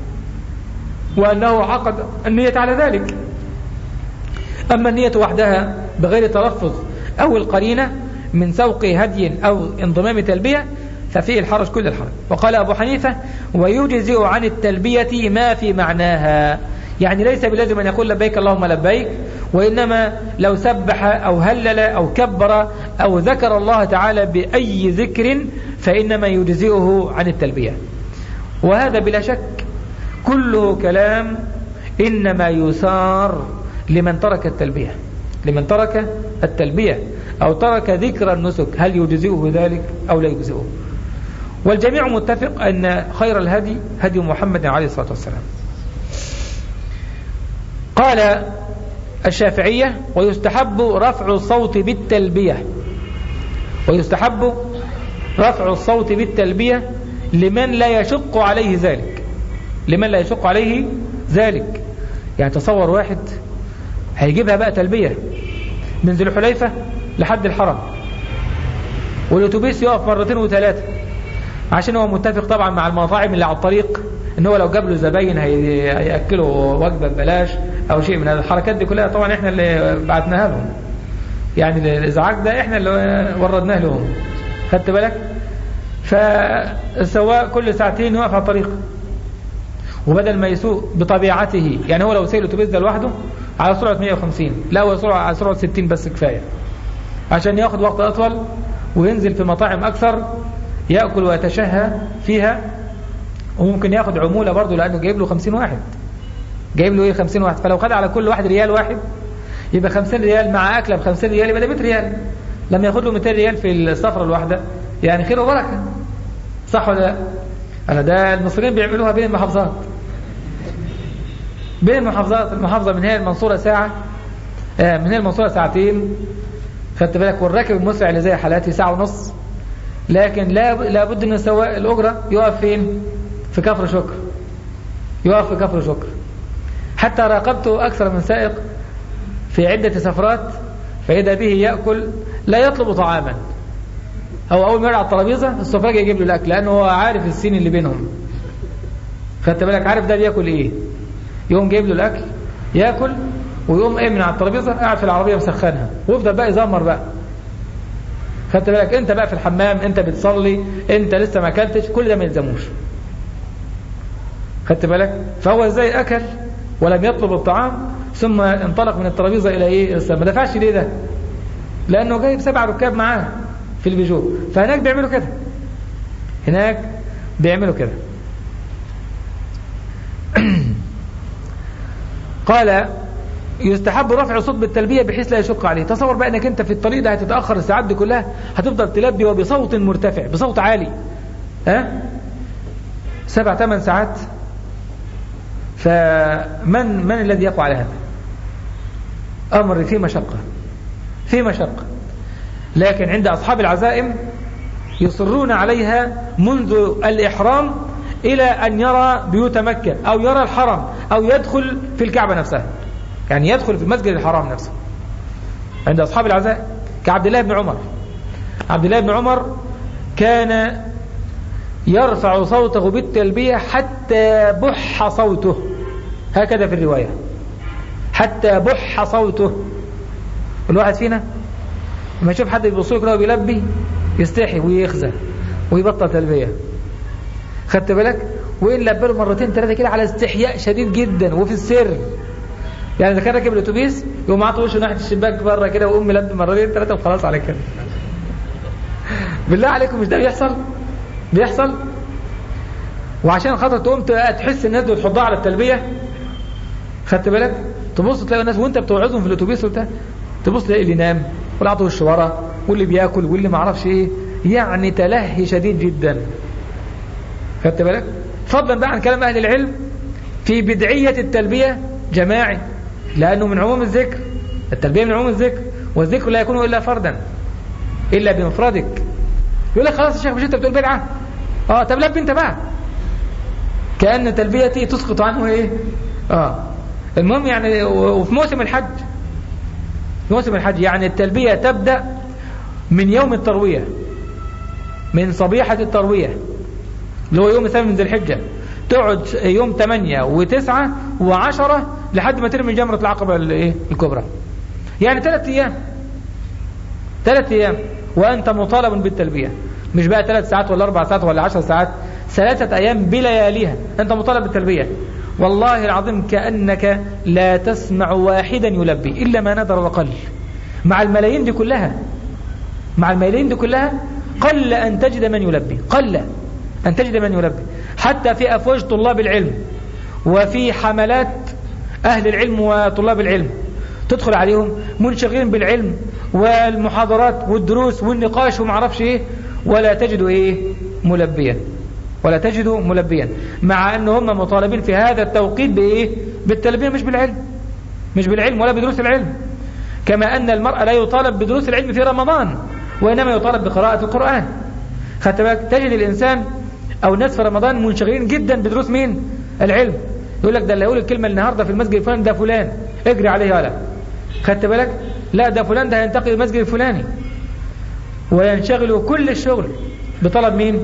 وأنه عقد النية على ذلك. أما النية وحدها بغير تلفظ أو القرينة من سوق هدي أو انضمام تلبية ففيه الحرج كل الحرج. وقال أبو حنيفة ويجزئ عن التلبية ما في معناها، يعني ليس بلازم أن يقول لبيك اللهم لبيك، وإنما لو سبح أو هلل أو كبر أو ذكر الله تعالى بأي ذكر فإنما يجزئه عن التلبية. وهذا بلا شك كله كلام إنما يسار لمن ترك التلبية، لمن ترك التلبية أو ترك ذكر النسك، هل يجزئه ذلك أو لا يجزئه؟ والجميع متفق أن خير الهدي هدي محمد عليه الصلاة والسلام. قال الشافعية ويستحب رفع الصوت بالتلبية، ويستحب رفع الصوت بالتلبية لمن لا يشق عليه ذلك، لمن لا يشق عليه ذلك. يعني تصور واحد هيجيبها بقى تلبية من ذي الحليفة لحد الحرم، والأتوبيس يقف مرتين وثلاثة، عشان هو متفق طبعا مع المطاعم اللي على الطريق ان هو لو جاب له زباين هيأكله وجبة ببلاش او شيء من هذه الحركات دي كلها. طبعا احنا اللي بعتناها لهم، يعني الازعاج ده احنا اللي وردناه لهم، خدت بالك؟ فالسواق كل ساعتين يقف على الطريق، وبدل ما يسوق بطبيعته، يعني هو لو سير الاتوبيس ده لوحده على سرعة مية وخمسين، لا هو سرعة على سرعة ستين بس كفاية، عشان ياخد وقت أطول وينزل في مطاعم أكثر يأكل ويتشهى فيها، وممكن ياخد عمولة برضه لأنه جايب له خمسين واحد، جايب له إيه خمسين واحد، فلو خد على كل واحد ريال واحد يبقى خمسين ريال مع أكله بخمسين ريال يبقى ده مية ريال، لما ياخد له مئتين ريال في السفرة الواحدة يعني خير وبركة، صح ولا لا؟ أنا ده المصريين بيعملوها بين المحافظات، بين المحافظات، المحافظة من هي المنصورة ساعة، آه من هي المنصورة ساعتين، خدت بالك؟ والراكب المسرع اللي زي حالاتي ساعة ونص، لكن لا لابد ان السواق الأجرة يقف فين؟ في كفر شكر، يقف في كفر شكر. حتى راقبته أكثر من سائق في عدة سفرات، فإذا به يأكل لا يطلب طعاما، أو أول ما يرعى الترابيزة السفراج يجيب له الأكل، لأنه هو عارف السين اللي بينهم، خدت بالك؟ عارف ده بيأكل إيه، يقوم جايب له الأكل يأكل، ويقوم إيه من على الترابيزة قاعد في العربية مسخنها، ويفضل بقى يزمر بقى، خدت بالك؟ أنت بقى في الحمام، أنت بتصلي، أنت لسه ما أكلتش، كل ده ما يلزموش، خدت بالك؟ فهو إزاي أكل ولم يطلب الطعام ثم انطلق من الترابيزة إلى إيه؟ ما دفعش ليه ده؟ لأنه جايب سبع ركاب معاه في البيجو، فهناك بيعملوا كده، هناك بيعملوا كده. قال يستحب رفع صوت بالتلبية بحيث لا يشق عليه. تصور بقى انك انت في الطريق ده هتتأخر الساعات دي كلها، هتفضل تلبي وبصوت مرتفع، بصوت عالي، ها سبع ثمان ساعات، فمن من الذي يقوى على هذا؟ أمر فيه مشقة، فيه مشقة. لكن عند أصحاب العزائم يصرون عليها منذ الإحرام إلى أن يرى بيوت مكة أو يرى الحرم أو يدخل في الكعبة نفسها، يعني يدخل في المسجد الحرام نفسه. عند أصحاب العزائم كعبد الله بن عمر، عبد الله بن عمر كان يرفع صوته بالتلبية حتى بح صوته، هكذا في الرواية، حتى بح صوته. الواحد فينا لما يشوف حد يبص له كده وبيلبي يستحي ويخزى ويبطل تلبية، خدت بالك؟ وإن لبله مرتين ثلاثة كده على استحياء شديد جدا وفي السر، يعني إذا كان راكب الأتوبيس يقوم عاطي وشه ناحية الشباك بره كده ويقوم ملبي مرتين ثلاثة وخلاص على كده. بالله عليكم مش ده بيحصل؟ بيحصل. وعشان خاطر تقوم تحس الناس دول تحضها على التلبية، خدت بالك؟ تبص تلاقي الناس وانت بتوعظهم في الأتوبيس وبتاع، تبص تلاقي اللي نام واللي عطوا وشه ورا واللي بياكل واللي ما عرفش ايه، يعني تلهي شديد جدا، خدت بالك؟ فضلا بقى عن كلام أهل العلم في بدعية التلبية جماعي، لأنه من عموم الذكر، التلبية من عموم الذكر، والذكر لا يكون إلا فردا إلا بمفردك. يقول لك خلاص يا شيخ مش انت بتقول بدعة؟ اه طب لبي انت بقى، كأن تلبيتي تسقط عنه ايه؟ اه المهم يعني. وفي موسم الحج، موسم الحج يعني التلبية تبدأ من يوم التروية، من صبيحة التروية اللي هو يوم الثامن من ذي الحجة، تقعد يوم ثمانية وتسعة وعشرة لحد ما ترمي جمرة العقبة الكبرى، يعني ثلاث أيام، ثلاث أيام وأنت مطالب بالتلبية، مش بقى ثلاث ساعات ولا أربع ساعات ولا عشر ساعات، ثلاثة أيام بلياليها أنت مطالب بالتلبية. والله العظيم كأنك لا تسمع واحدا يلبي إلا ما ندر وقل، مع الملايين دي كلها، مع الملايين دي كلها قل أن تجد من يلبي، قل أن تجد من يلبي. حتى في أفواج طلاب العلم وفي حملات أهل العلم وطلاب العلم تدخل عليهم منشغلين بالعلم والمحاضرات والدروس والنقاش ومعرفش إيه، ولا تجد إيه ملبيا، ولا تجد ملبيا، مع أن هم مطالبين في هذا التوقيت بإيه؟ بالتلبية، مش بالعلم، مش بالعلم ولا بدروس العلم. كما أن المرأة لا يطالب بدروس العلم في رمضان، وإنما يطالب بقراءة القرآن، خدت بالك؟ تجد الإنسان أو الناس في رمضان منشغلين جدا بدروس مين؟ العلم. يقول لك ده اللي يقول الكلمة النهاردة في المسجد الفلاني ده فلان، اجري عليه ولا، خدت بالك؟ لا ده فلان ده هينتقل المسجد الفلاني، وينشغل كل الشغل بطلب مين؟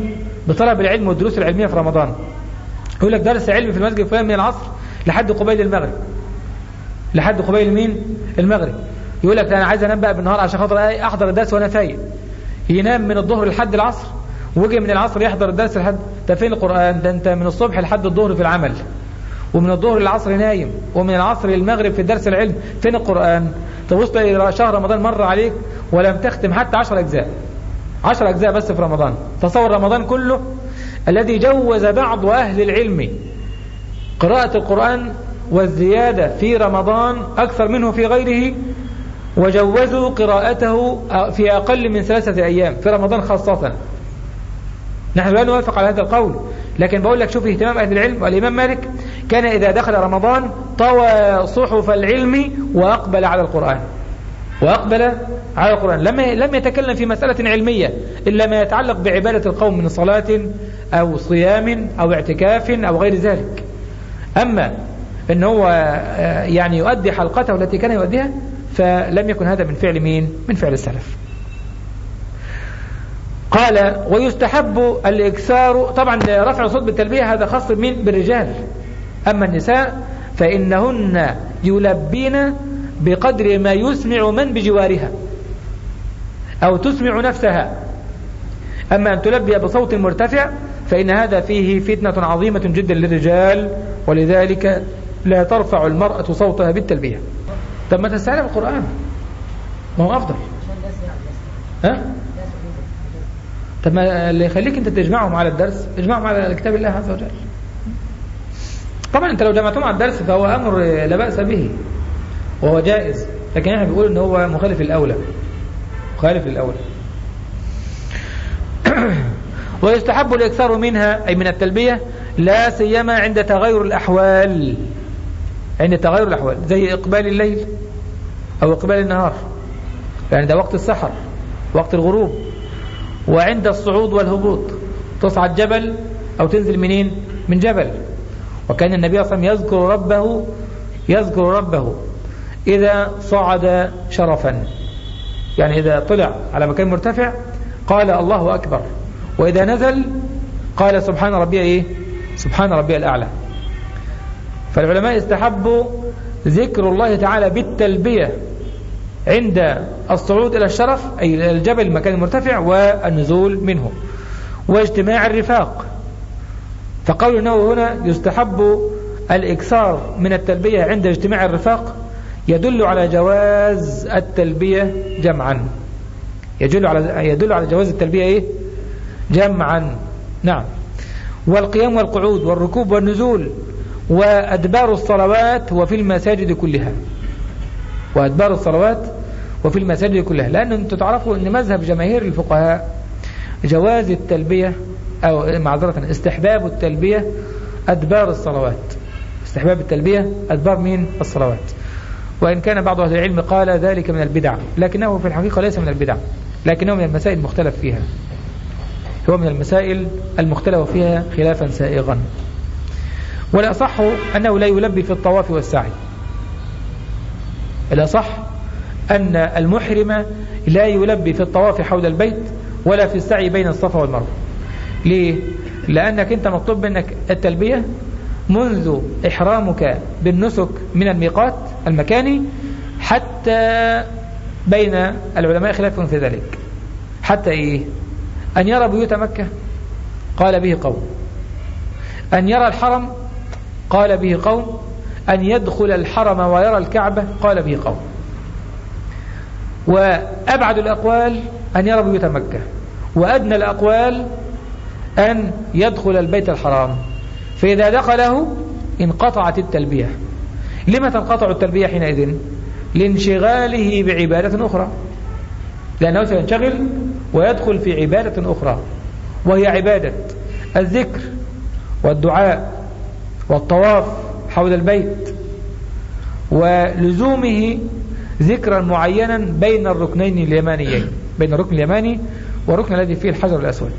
بطلب العلم والدروس العلمية في رمضان. يقول لك درس علم في المسجد الفلاني من العصر لحد قبيل المغرب، لحد قبيل مين؟ المغرب. يقول لك أنا عايز أنام بقى بالنهار عشان خاطر أحضر الدرس وأنا فايق. ينام من الظهر لحد العصر، ويجي من العصر يحضر الدرس لحد. ده فين القرآن؟ ده أنت من الصبح لحد الظهر في العمل، ومن الظهر للعصر نايم، ومن العصر للمغرب في الدرس العلم. فين القرآن؟ تبص شهر رمضان مر عليك ولم تختم حتى عشر أجزاء، عشر أجزاء بس في رمضان. تصور رمضان كله الذي جوز بعض أهل العلم قراءة القرآن والزيادة في رمضان أكثر منه في غيره، وجوزوا قراءته في أقل من ثلاثة أيام في رمضان خاصة. نحن لا نوافق على هذا القول، لكن بقول لك شوف اهتمام أهل العلم. والإمام مالك كان إذا دخل رمضان طوى صحف العلم وأقبل على القرآن، وأقبل على القرآن. لم لم يتكلم في مسألة علمية إلا ما يتعلق بعبادة القوم من صلاة أو صيام أو اعتكاف أو غير ذلك. أما إن هو يعني يؤدي حلقته التي كان يؤديها فلم يكن هذا من فعل مين؟ من فعل السلف. قال ويستحب الإكثار. طبعا رفع الصوت بالتلبية هذا خاص من بالرجال، أما النساء فإنهن يلبين بقدر ما يسمع من بجوارها أو تسمع نفسها. أما أن تلبي بصوت مرتفع فإن هذا فيه فتنة عظيمة جدا للرجال، ولذلك لا ترفع المرأة صوتها بالتلبية. طب ما تستعلم القرآن، ما هو أفضل. ها؟ طب ما اللي يخليك أنت تجمعهم على الدرس اجمعهم على كتاب الله عز وجل. طبعا أنت لو جمعتهم على الدرس فهو أمر لا بأس به وهو جائز، لكن احنا بنقول ان هو مخالف للأولى، مخالف للأولى. ويستحب الإكثار منها أي من التلبية لا سيما عند تغير الأحوال، عند تغير الأحوال زي إقبال الليل أو إقبال النهار، يعني ده وقت السحر، وقت الغروب، وعند الصعود والهبوط، تصعد جبل أو تنزل منين؟ من جبل. وكان النبي صلى الله عليه وسلم يذكر ربه يذكر ربه إذا صعد شرفا، يعني إذا طلع على مكان مرتفع قال الله أكبر، وإذا نزل قال سبحان ربي إيه؟ سبحان ربي الأعلى. فالعلماء استحبوا ذكر الله تعالى بالتلبية عند الصعود إلى الشرف أي إلى الجبل المكان المرتفع والنزول منه، واجتماع الرفاق. فقول أنه هنا يستحب الإكثار من التلبية عند اجتماع الرفاق يدل على جواز التلبية جمعا، يدل على يدل على جواز التلبية إيه؟ جمعا. نعم. والقيام والقعود والركوب والنزول وأدبار الصلوات وفي المساجد كلها، وأدبار الصلوات وفي المساجد كلها، لأن أنتم تعرفوا أن مذهب جماهير الفقهاء جواز التلبية أو معذرة استحباب التلبية أدبار الصلوات، استحباب التلبية أدبار من الصلوات. وإن كان بعض أهل العلم قال ذلك من البدع، لكنه في الحقيقة ليس من البدع، لكنه من المسائل المختلف فيها، هو من المسائل المختلف فيها خلافا سائغا. والأصح أنه لا يلبي في الطواف والسعي، الأصح أن المحرم لا يلبي في الطواف حول البيت ولا في السعي بين الصفا والمروة. ليه؟ لأنك أنت مطلوب منك التلبية منذ إحرامك بالنسك من الميقات المكاني حتى بين العلماء خلاف في ذلك. حتى إيه؟ أن يرى بيوت مكة قال به قوم، أن يرى الحرم قال به قوم، أن يدخل الحرم ويرى الكعبة قال به قوم. وأبعد الأقوال أن يرى بيوت مكة، وأدنى الأقوال أن يدخل البيت الحرام. فإذا دخله انقطعت التلبية. لما تنقطع التلبية حينئذ؟ لانشغاله بعبادة أخرى، لأنه سينشغل ويدخل في عبادة أخرى، وهي عبادة الذكر والدعاء والطواف حول البيت، ولزومه ذكرا معينا بين الركنين اليمانيين، بين الركن اليماني والركن الذي فيه الحجر الأسود.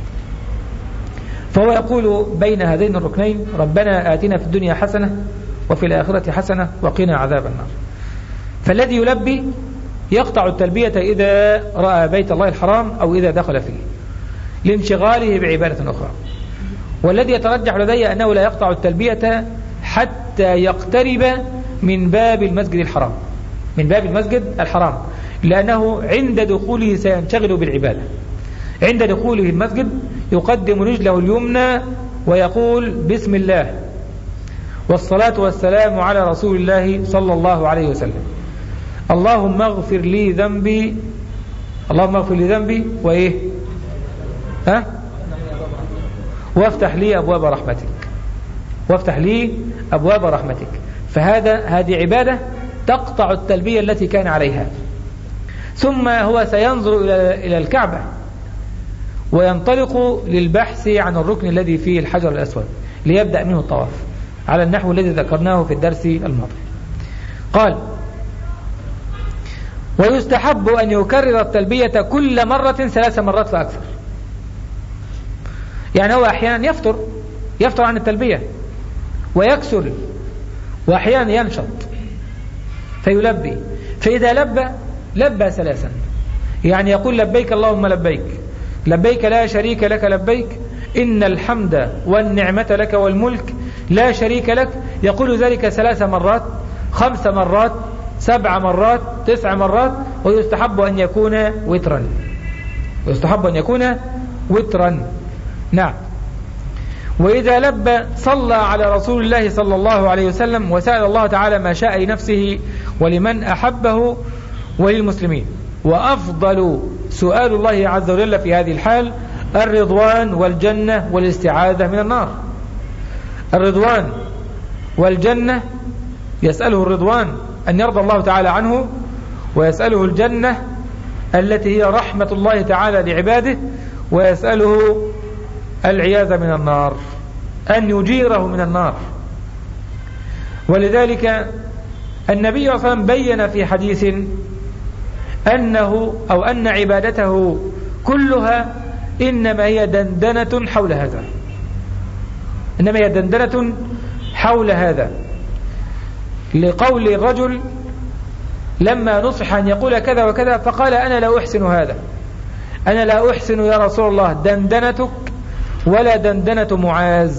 فهو يقول بين هذين الركنين ربنا آتنا في الدنيا حسنة وفي الآخرة حسنة وقنا عذاب النار. فالذي يلبي يقطع التلبية إذا رأى بيت الله الحرام أو إذا دخل فيه، لانشغاله بعبادة أخرى. والذي يترجح لدي أنه لا يقطع التلبية حتى يقترب من باب المسجد الحرام، من باب المسجد الحرام، لأنه عند دخوله سينشغل بالعبادة. عند دخوله المسجد يقدم رجله اليمنى ويقول بسم الله والصلاة والسلام على رسول الله صلى الله عليه وسلم، اللهم اغفر لي ذنبي، اللهم اغفر لي ذنبي وإيه ها وافتح لي أبواب رحمتك، وافتح لي أبواب رحمتك. فهذا هذه عبادة تقطع التلبية التي كان عليها. ثم هو سينظر إلى الكعبة وينطلق للبحث عن الركن الذي فيه الحجر الأسود ليبدأ منه الطواف على النحو الذي ذكرناه في الدرس الماضي. قال ويستحب أن يكرر التلبية كل مرة ثلاث مرات فأكثر. يعني هو أحيانا يفطر يفطر عن التلبية ويكسل، وأحيانا ينشط فيلبي، فإذا لبى لبى ثلاثا، يعني يقول لبيك اللهم لبيك، لبيك لا شريك لك لبيك، إن الحمد والنعمة لك والملك لا شريك لك. يقول ذلك ثلاث مرات، خمس مرات، سبع مرات، تسع مرات. ويستحب أن يكون وترا، ويستحب أن يكون وترا. نعم. وإذا لبى صلى على رسول الله صلى الله عليه وسلم وسأل الله تعالى ما شاء لنفسه ولمن أحبه وللمسلمين. وأفضل سؤال الله عز وجل في هذه الحال الرضوان والجنة والاستعاذة من النار. الرضوان والجنة، يسأله الرضوان أن يرضى الله تعالى عنه، ويسأله الجنة التي هي رحمة الله تعالى لعباده، ويسأله العياذ من النار، أن يجيره من النار. ولذلك النبي صلى الله عليه وسلم بين في حديث أنه أو أن عبادته كلها إنما هي دندنة حول هذا، إنما هي دندنة حول هذا، لقول الرجل لما نصح أن يقول كذا وكذا فقال أنا لا أحسن هذا، أنا لا أحسن يا رسول الله دندنتك ولا دندنة معاذ،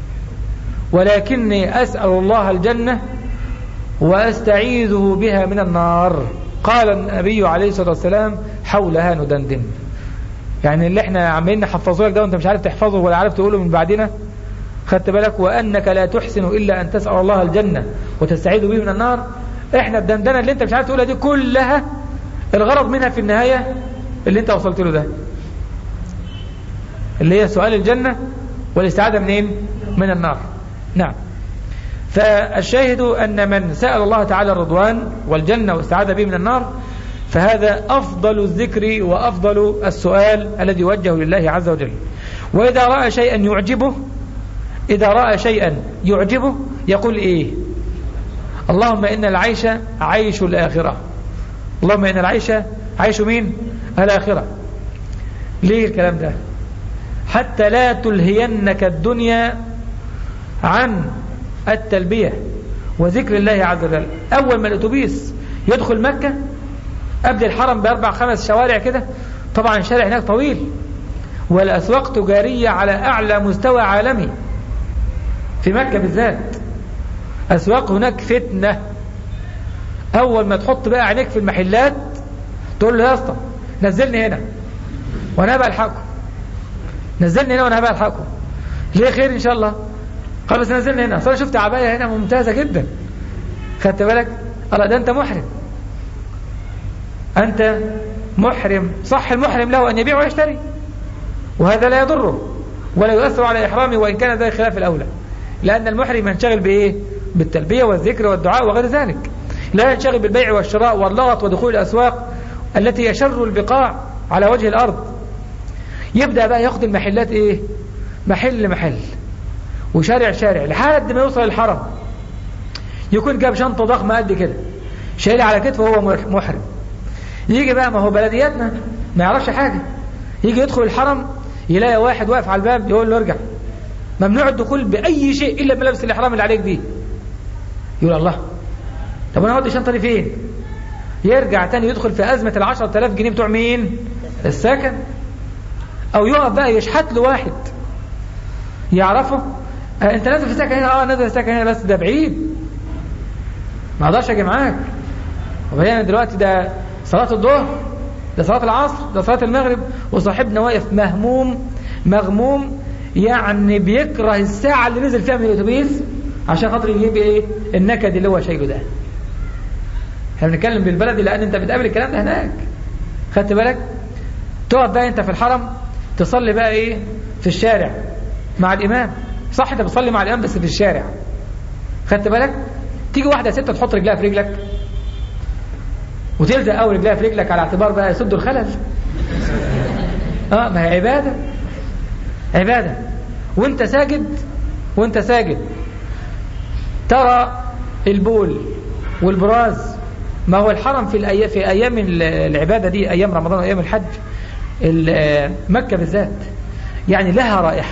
ولكني أسأل الله الجنة وأستعيذه بها من النار. قال النبي عليه الصلاة والسلام حولها ندندن. يعني اللي احنا عمالين نحفظه لك ده وانت مش عارف تحفظه ولا عارف تقوله من بعدنا، خدت بالك؟ وأنك لا تحسن إلا أن تسأل الله الجنة وتستعيذ به من النار. احنا الدندنة اللي انت مش عارف تقولها دي كلها الغرض منها في النهاية اللي انت وصلت له ده، اللي هي سؤال الجنة والاستعاذة منين؟ من النار. نعم. فالشاهد أن من سأل الله تعالى الرضوان والجنة واستعاذ به من النار فهذا أفضل الذكر وأفضل السؤال الذي يوجه لله عز وجل. وإذا رأى شيئا يعجبه إذا رأى شيئا يعجبه يقول إيه؟ اللهم إن العيش عيش الآخرة، اللهم إن العيش عيش مين؟ الآخرة. ليه الكلام ده؟ حتى لا تلهينك الدنيا عن التلبية وذكر الله عز وجل. أول ما الأتوبيس يدخل مكة قبل الحرم بأربع خمس شوارع كده، طبعا شارع هناك طويل والأسواق تجارية على أعلى مستوى عالمي في مكة بالذات، أسواق هناك فتنة. أول ما تحط بقى عينيك في المحلات تقول له يا اسطى نزلني هنا وأنا هبقى ألحقكم، نزلني هنا وأنا هبقى ألحقكم. ليه؟ خير إن شاء الله. قال بس نزلني هنا، أصلا شفت عباية هنا ممتازة جدا، خدت بالك؟ الله ده أنت محرم، أنت محرم. صح، المحرم له أن يبيع ويشتري وهذا لا يضره ولا يؤثر على إحرامه وإن كان ذلك خلاف الأولى، لأن المحرم ينشغل بإيه؟ بالتلبية والذكر والدعاء وغير ذلك، لا ينشغل بالبيع والشراء واللغط ودخول الأسواق التي يشر البقاع على وجه الأرض. يبدأ بقى ياخد المحلات إيه؟ محل محل وشارع شارع لحد ما يوصل الحرم، يكون جاب شنطة ضخمة قد كده شايلها على كتفه وهو محرم. يجي بقى، ما هو بلدياتنا ما يعرفش حاجة، يجي يدخل الحرم يلاقي واحد واقف على الباب يقول له ارجع، ممنوع الدخول بأي شيء إلا بلبس الإحرام اللي عليك دي. يقول الله طب أنا أودي الشنطة دي فين؟ يرجع تاني يدخل في أزمة العشرة آلاف جنيه بتوع مين؟ السكن. أو يقف بقى يشحت له واحد يعرفه، آه أنت نازل في سكن هنا، آه نازل في سكن هنا بس ده بعيد ما أقدرش أجي معاك. وبعدين دلوقتي ده صلاة الظهر، ده صلاة العصر، ده صلاة المغرب، وصاحبنا واقف مهموم مغموم، يعني بيكره الساعة اللي نزل فيها من الأتوبيس عشان خاطر يجيب إيه النكد اللي هو شايله ده. احنا بنتكلم بالبلدي لأن أنت بتقابل الكلام ده هناك. خدت بالك؟ تقعد بقى أنت في الحرم تصلي بقى إيه في الشارع مع الإمام، صح أنت بتصلي مع الإمام بس في الشارع. خدت بالك؟ تيجي واحدة ست تحط رجلها في رجلك وتلزق أول رجلها في رجلك على اعتبار بقى يسد الخلل. اه ما هي عبادة، عبادة. وانت ساجد وانت ساجد ترى البول والبراز. ما هو الحرم في الأيام في أيام العبادة دي، أيام رمضان وأيام الحج، مكة بالذات يعني لها رائحة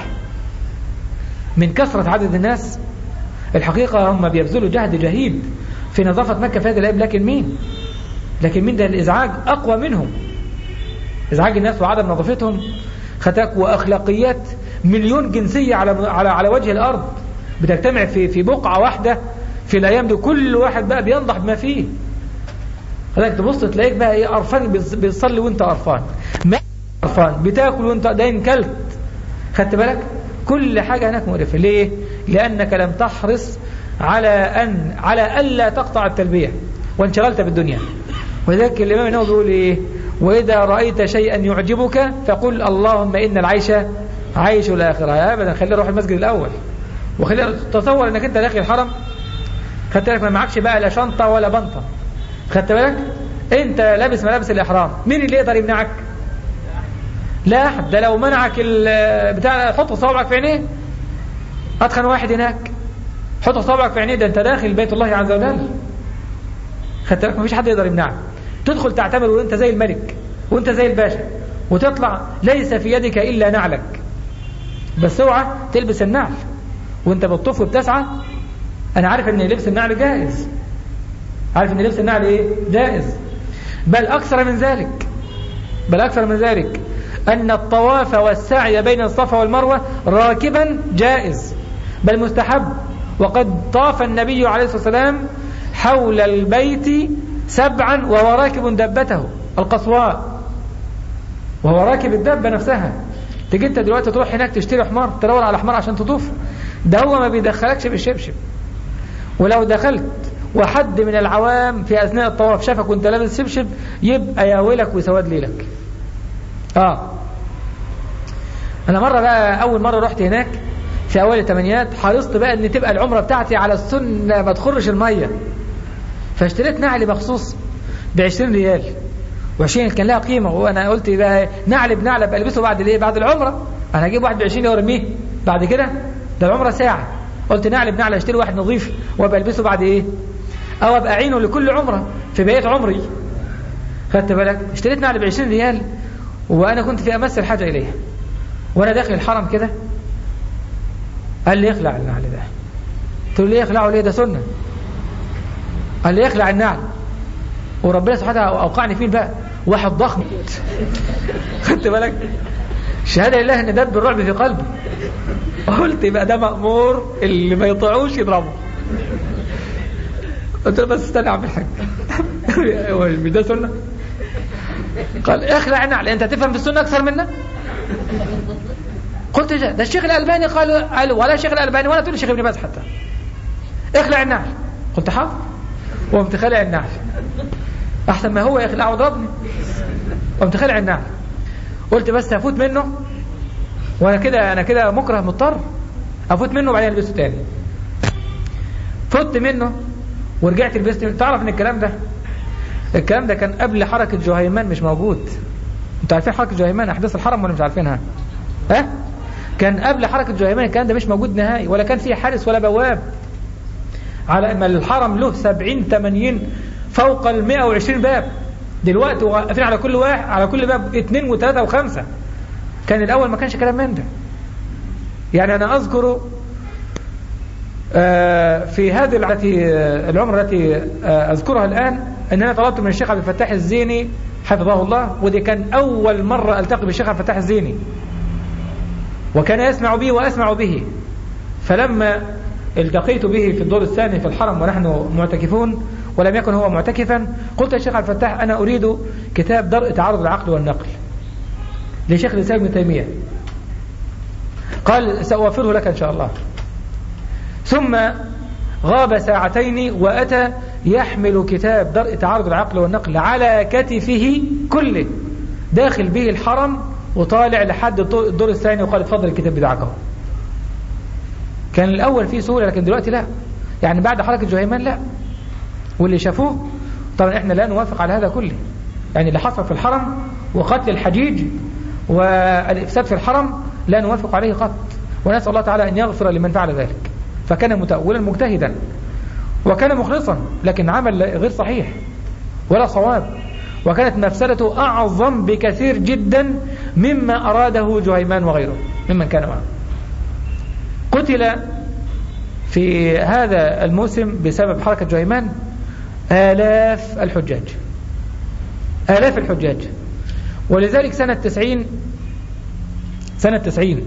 من كثرة عدد الناس. الحقيقة هم بيبذلوا جهد جهيد في نظافة مكة في هذه الأيام، لكن مين لكن مين ده الإزعاج أقوى منهم. إزعاج الناس وعدم نظافتهم ختاك وأخلاقيات مليون جنسية على على على وجه الأرض بتجتمع في في بقعة واحدة في الأيام دي، كل واحد بقى بينضح بما فيه. خلاك تبص تلاقيك بقى إيه قرفان، بتصلي وأنت قرفان، ما قرفان بتاكل وأنت داين كلت. خدت بالك؟ كل حاجة هناك مقرفة. ليه؟ لأنك لم تحرص على أن على ألا تقطع التلبية وانشغلت بالدنيا. وذلك الإمام النووي بيقول إيه؟ وإذا رأيت شيئا يعجبك فقل اللهم إن العيش عيش الآخرة. أبدا، خليه روح المسجد الأول وخليه تصور أنك أنت داخل الحرم. خدت بالك؟ ما معكش بقى لا شنطة ولا بنطة. خدت بالك؟ أنت لابس ملابس الإحرام، مين اللي يقدر يمنعك؟ لا أحد. ده لو منعك بتاع حط صوابعك في عينيه، أدخن واحد هناك حط صوابعك في عينيه، ده أنت داخل بيت الله عز وجل. خدت بالك؟ مفيش حد يقدر يمنعك. تدخل تعتمر وانت زي الملك وانت زي الباشا، وتطلع ليس في يدك إلا نعلك، بس اوعى تلبس النعل وانت بتطوف وبتسعى. انا عارف ان لبس النعل جائز، عارف ان لبس النعل ايه جائز، بل اكثر من ذلك بل اكثر من ذلك ان الطواف والسعي بين الصفا والمروة راكبا جائز بل مستحب. وقد طاف النبي عليه الصلاة والسلام حول البيت سبعا وهو راكب دبته القصواء، وهو راكب الدبة نفسها. تجي انت دلوقتي تروح هناك تشتري حمار، تدور على حمار عشان تطوف، ده هو ما بيدخلكش بالشبشب. ولو دخلت وحد من العوام في أثناء الطواف شافك وانت لابس شبشب يبقى يا ويلك وسواد ليلك. اه انا مرة بقى اول مرة رحت هناك في اوائل الثمانينات، حرصت بقى ان تبقى العمرة بتاعتي على السنة ما تخرش المية، فاشتريت نعل مخصوص بعشرين ريال، وعشرين كان لها قيمة. وانا قلت بقى نعل بنعل بلبسه بعد الايه بعد العمرة، انا هجيب واحد بعشرين وارميه بعد كده، ده العمرة ساعة. قلت نعل بنعل اشتري واحد نظيف وابقى البسه بعد ايه، او ابقى اعينه لكل عمرة في بقية عمري. خدت بالك؟ اشتريت نعل بعشرين ريال وانا كنت في امس الحاجة اليه، وانا داخل الحرم كده قال لي اخلع النعل ده. قلت له ليه اخلعه؟ ليه ده سنة. قال لي اخلع النعل، وربنا سبحانه اوقعني فين بقى واحد ضخم. خدت بالك؟ شهادة لله ان دب الرعب في قلبي. قلت بقى ده مأمور اللي ما يطيعوش يضربه. قلت له بس استنى اعمل حاجه. هو مش ده سنه؟ قال اخلع النعل، انت تفهم في السنه اكثر منا. قلت ده الشيخ الألباني قال قال ولا الشيخ الألباني ولا تقول الشيخ ابن باز حتى. اخلع النعل. قلت حاضر، وقمت خلع النعل احسن ما هو يخلع وضربني. قمت خلع النعل، قلت بس افوت منه وانا كده انا كده مكره مضطر افوت منه وبعدين البسه تاني. فوت منه ورجعت لبست. تعرف ان الكلام ده الكلام ده كان قبل حركة جهيمان، مش موجود. انتوا عارفين حركة جهيمان احداث الحرم ولا مش عارفينها؟ ها أه؟ كان قبل حركة جهيمان الكلام ده مش موجود نهائي، ولا كان فيه حارس ولا بواب. على ما الحرم له سبعين ثمانين فوق ال مئة وعشرين باب، دلوقتي واقفين على كل واحد على كل باب اثنين وثلاثة وخمسة. كان الاول ما كانش كلام من ده. يعني انا اذكر في هذه العمرة التي أذكرها الآن أن أنا طلبت من الشيخ عبد الفتاح الزيني حفظه الله، ودي كان أول مرة ألتقي بالشيخ عبد الفتاح الزيني وكان يسمع بي وأسمع به. فلما التقيت به في الدور الثاني في الحرم ونحن معتكفون ولم يكن هو معتكفا، قلت يا شيخ عبد الفتاح أنا أريد كتاب درء تعارض العقل والنقل لشيخ الإسلام ابن تيمية. قال سأوفره لك إن شاء الله. ثم غاب ساعتين وأتى يحمل كتاب درء تعارض العقل والنقل على كتفه كله، داخل به الحرم وطالع لحد الدور الثاني وقال اتفضل الكتاب بتاعك اهو. كان الأول فيه سهولة لكن دلوقتي لا، يعني بعد حركة جهيمان لا. واللي شافوه طبعا احنا لا نوافق على هذا كله، يعني اللي حصل في الحرم وقتل الحجيج والإفساد في الحرم لا نوافق عليه قط، ونسأل الله تعالى أن يغفر لمن فعل ذلك. فكان متأولا مجتهدا وكان مخلصا، لكن عمل غير صحيح ولا صواب، وكانت مفسدته أعظم بكثير جدا مما أراده جهيمان وغيره ممن كان معه. قتل في هذا الموسم بسبب حركة جهيمان آلاف الحجاج، آلاف الحجاج. ولذلك سنة تسعين سنة تسعين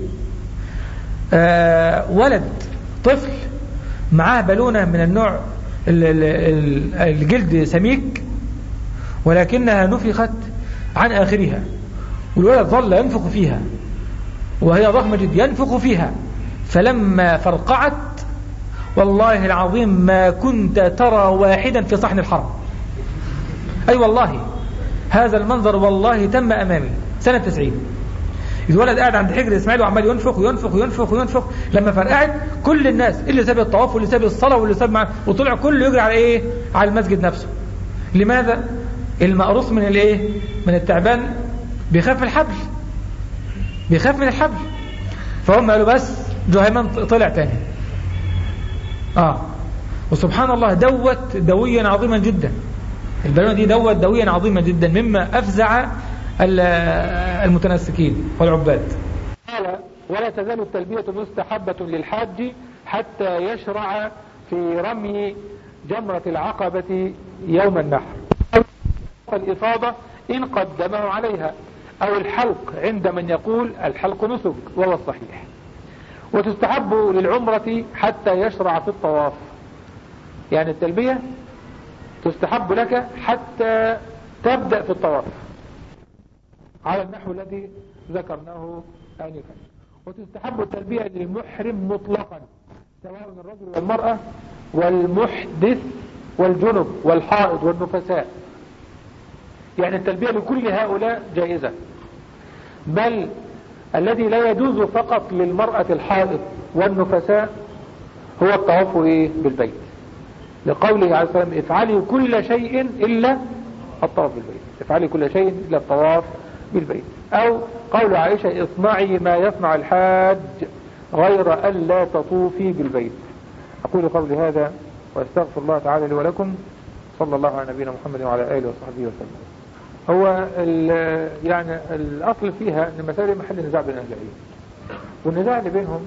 آه ولد طفل معاه بالونة من النوع الجلد سميك ولكنها نفخت عن آخرها، والولد ظل ينفخ فيها وهي ضخمة جدا ينفخ فيها، فلما فرقعت والله العظيم ما كنت ترى واحدا في صحن الحرم. أي أيوة والله هذا المنظر والله تم أمامي سنة تسعين. الولد قاعد عند حجر إسماعيل وعمال ينفخ وينفخ وينفخ وينفخ. لما فرقعت كل الناس اللي ساب الطواف واللي ساب الصلاة واللي ساب معه وطلع كله يجري على إيه؟ على المسجد نفسه. لماذا؟ المقروص من الإيه؟ من التعبان بيخاف من الحبل، بيخاف من الحبل. فهم قالوا بس جهيمان طلع تاني. آه وسبحان الله دوت دويا عظيما جدا، البالونة دي دوت دويا عظيما جدا مما أفزع المتنسكين والعباد. قال ولا تزال التلبية مستحبة للحاج حتى يشرع في رمي جمرة العقبة يوم النحر، الإفاضة إن قدمه عليها، أو الحلق عند من يقول الحلق نسك وهو الصحيح. وتستحب للعمرة حتى يشرع في الطواف، يعني التلبية تستحب لك حتى تبدأ في الطواف على النحو الذي ذكرناه آنفا. وتستحب التلبية للمحرم مطلقا سواء الرجل والمرأة والمحدث والجنب والحائض والنفساء، يعني التلبية لكل هؤلاء جائزة. بل الذي لا يجوز فقط للمرأة الحائض والنفساء هو الطواف إيه بالبيت، لقوله عليه الصلاة والسلام افعلي كل شيء إلا الطواف بالبيت، افعلي كل شيء إلا الطواف بالبيت. أو قول عائشة اصنعي ما يصنع الحاج غير أن لا تطوفي بالبيت. أقول قولي هذا وأستغفر الله تعالى لي ولكم، صلى الله على نبينا محمد وعلى آله وصحبه وسلم. هو يعني الأصل فيها أن المسائل محل نزاع بين أهل العلم، والنزاع اللي بينهم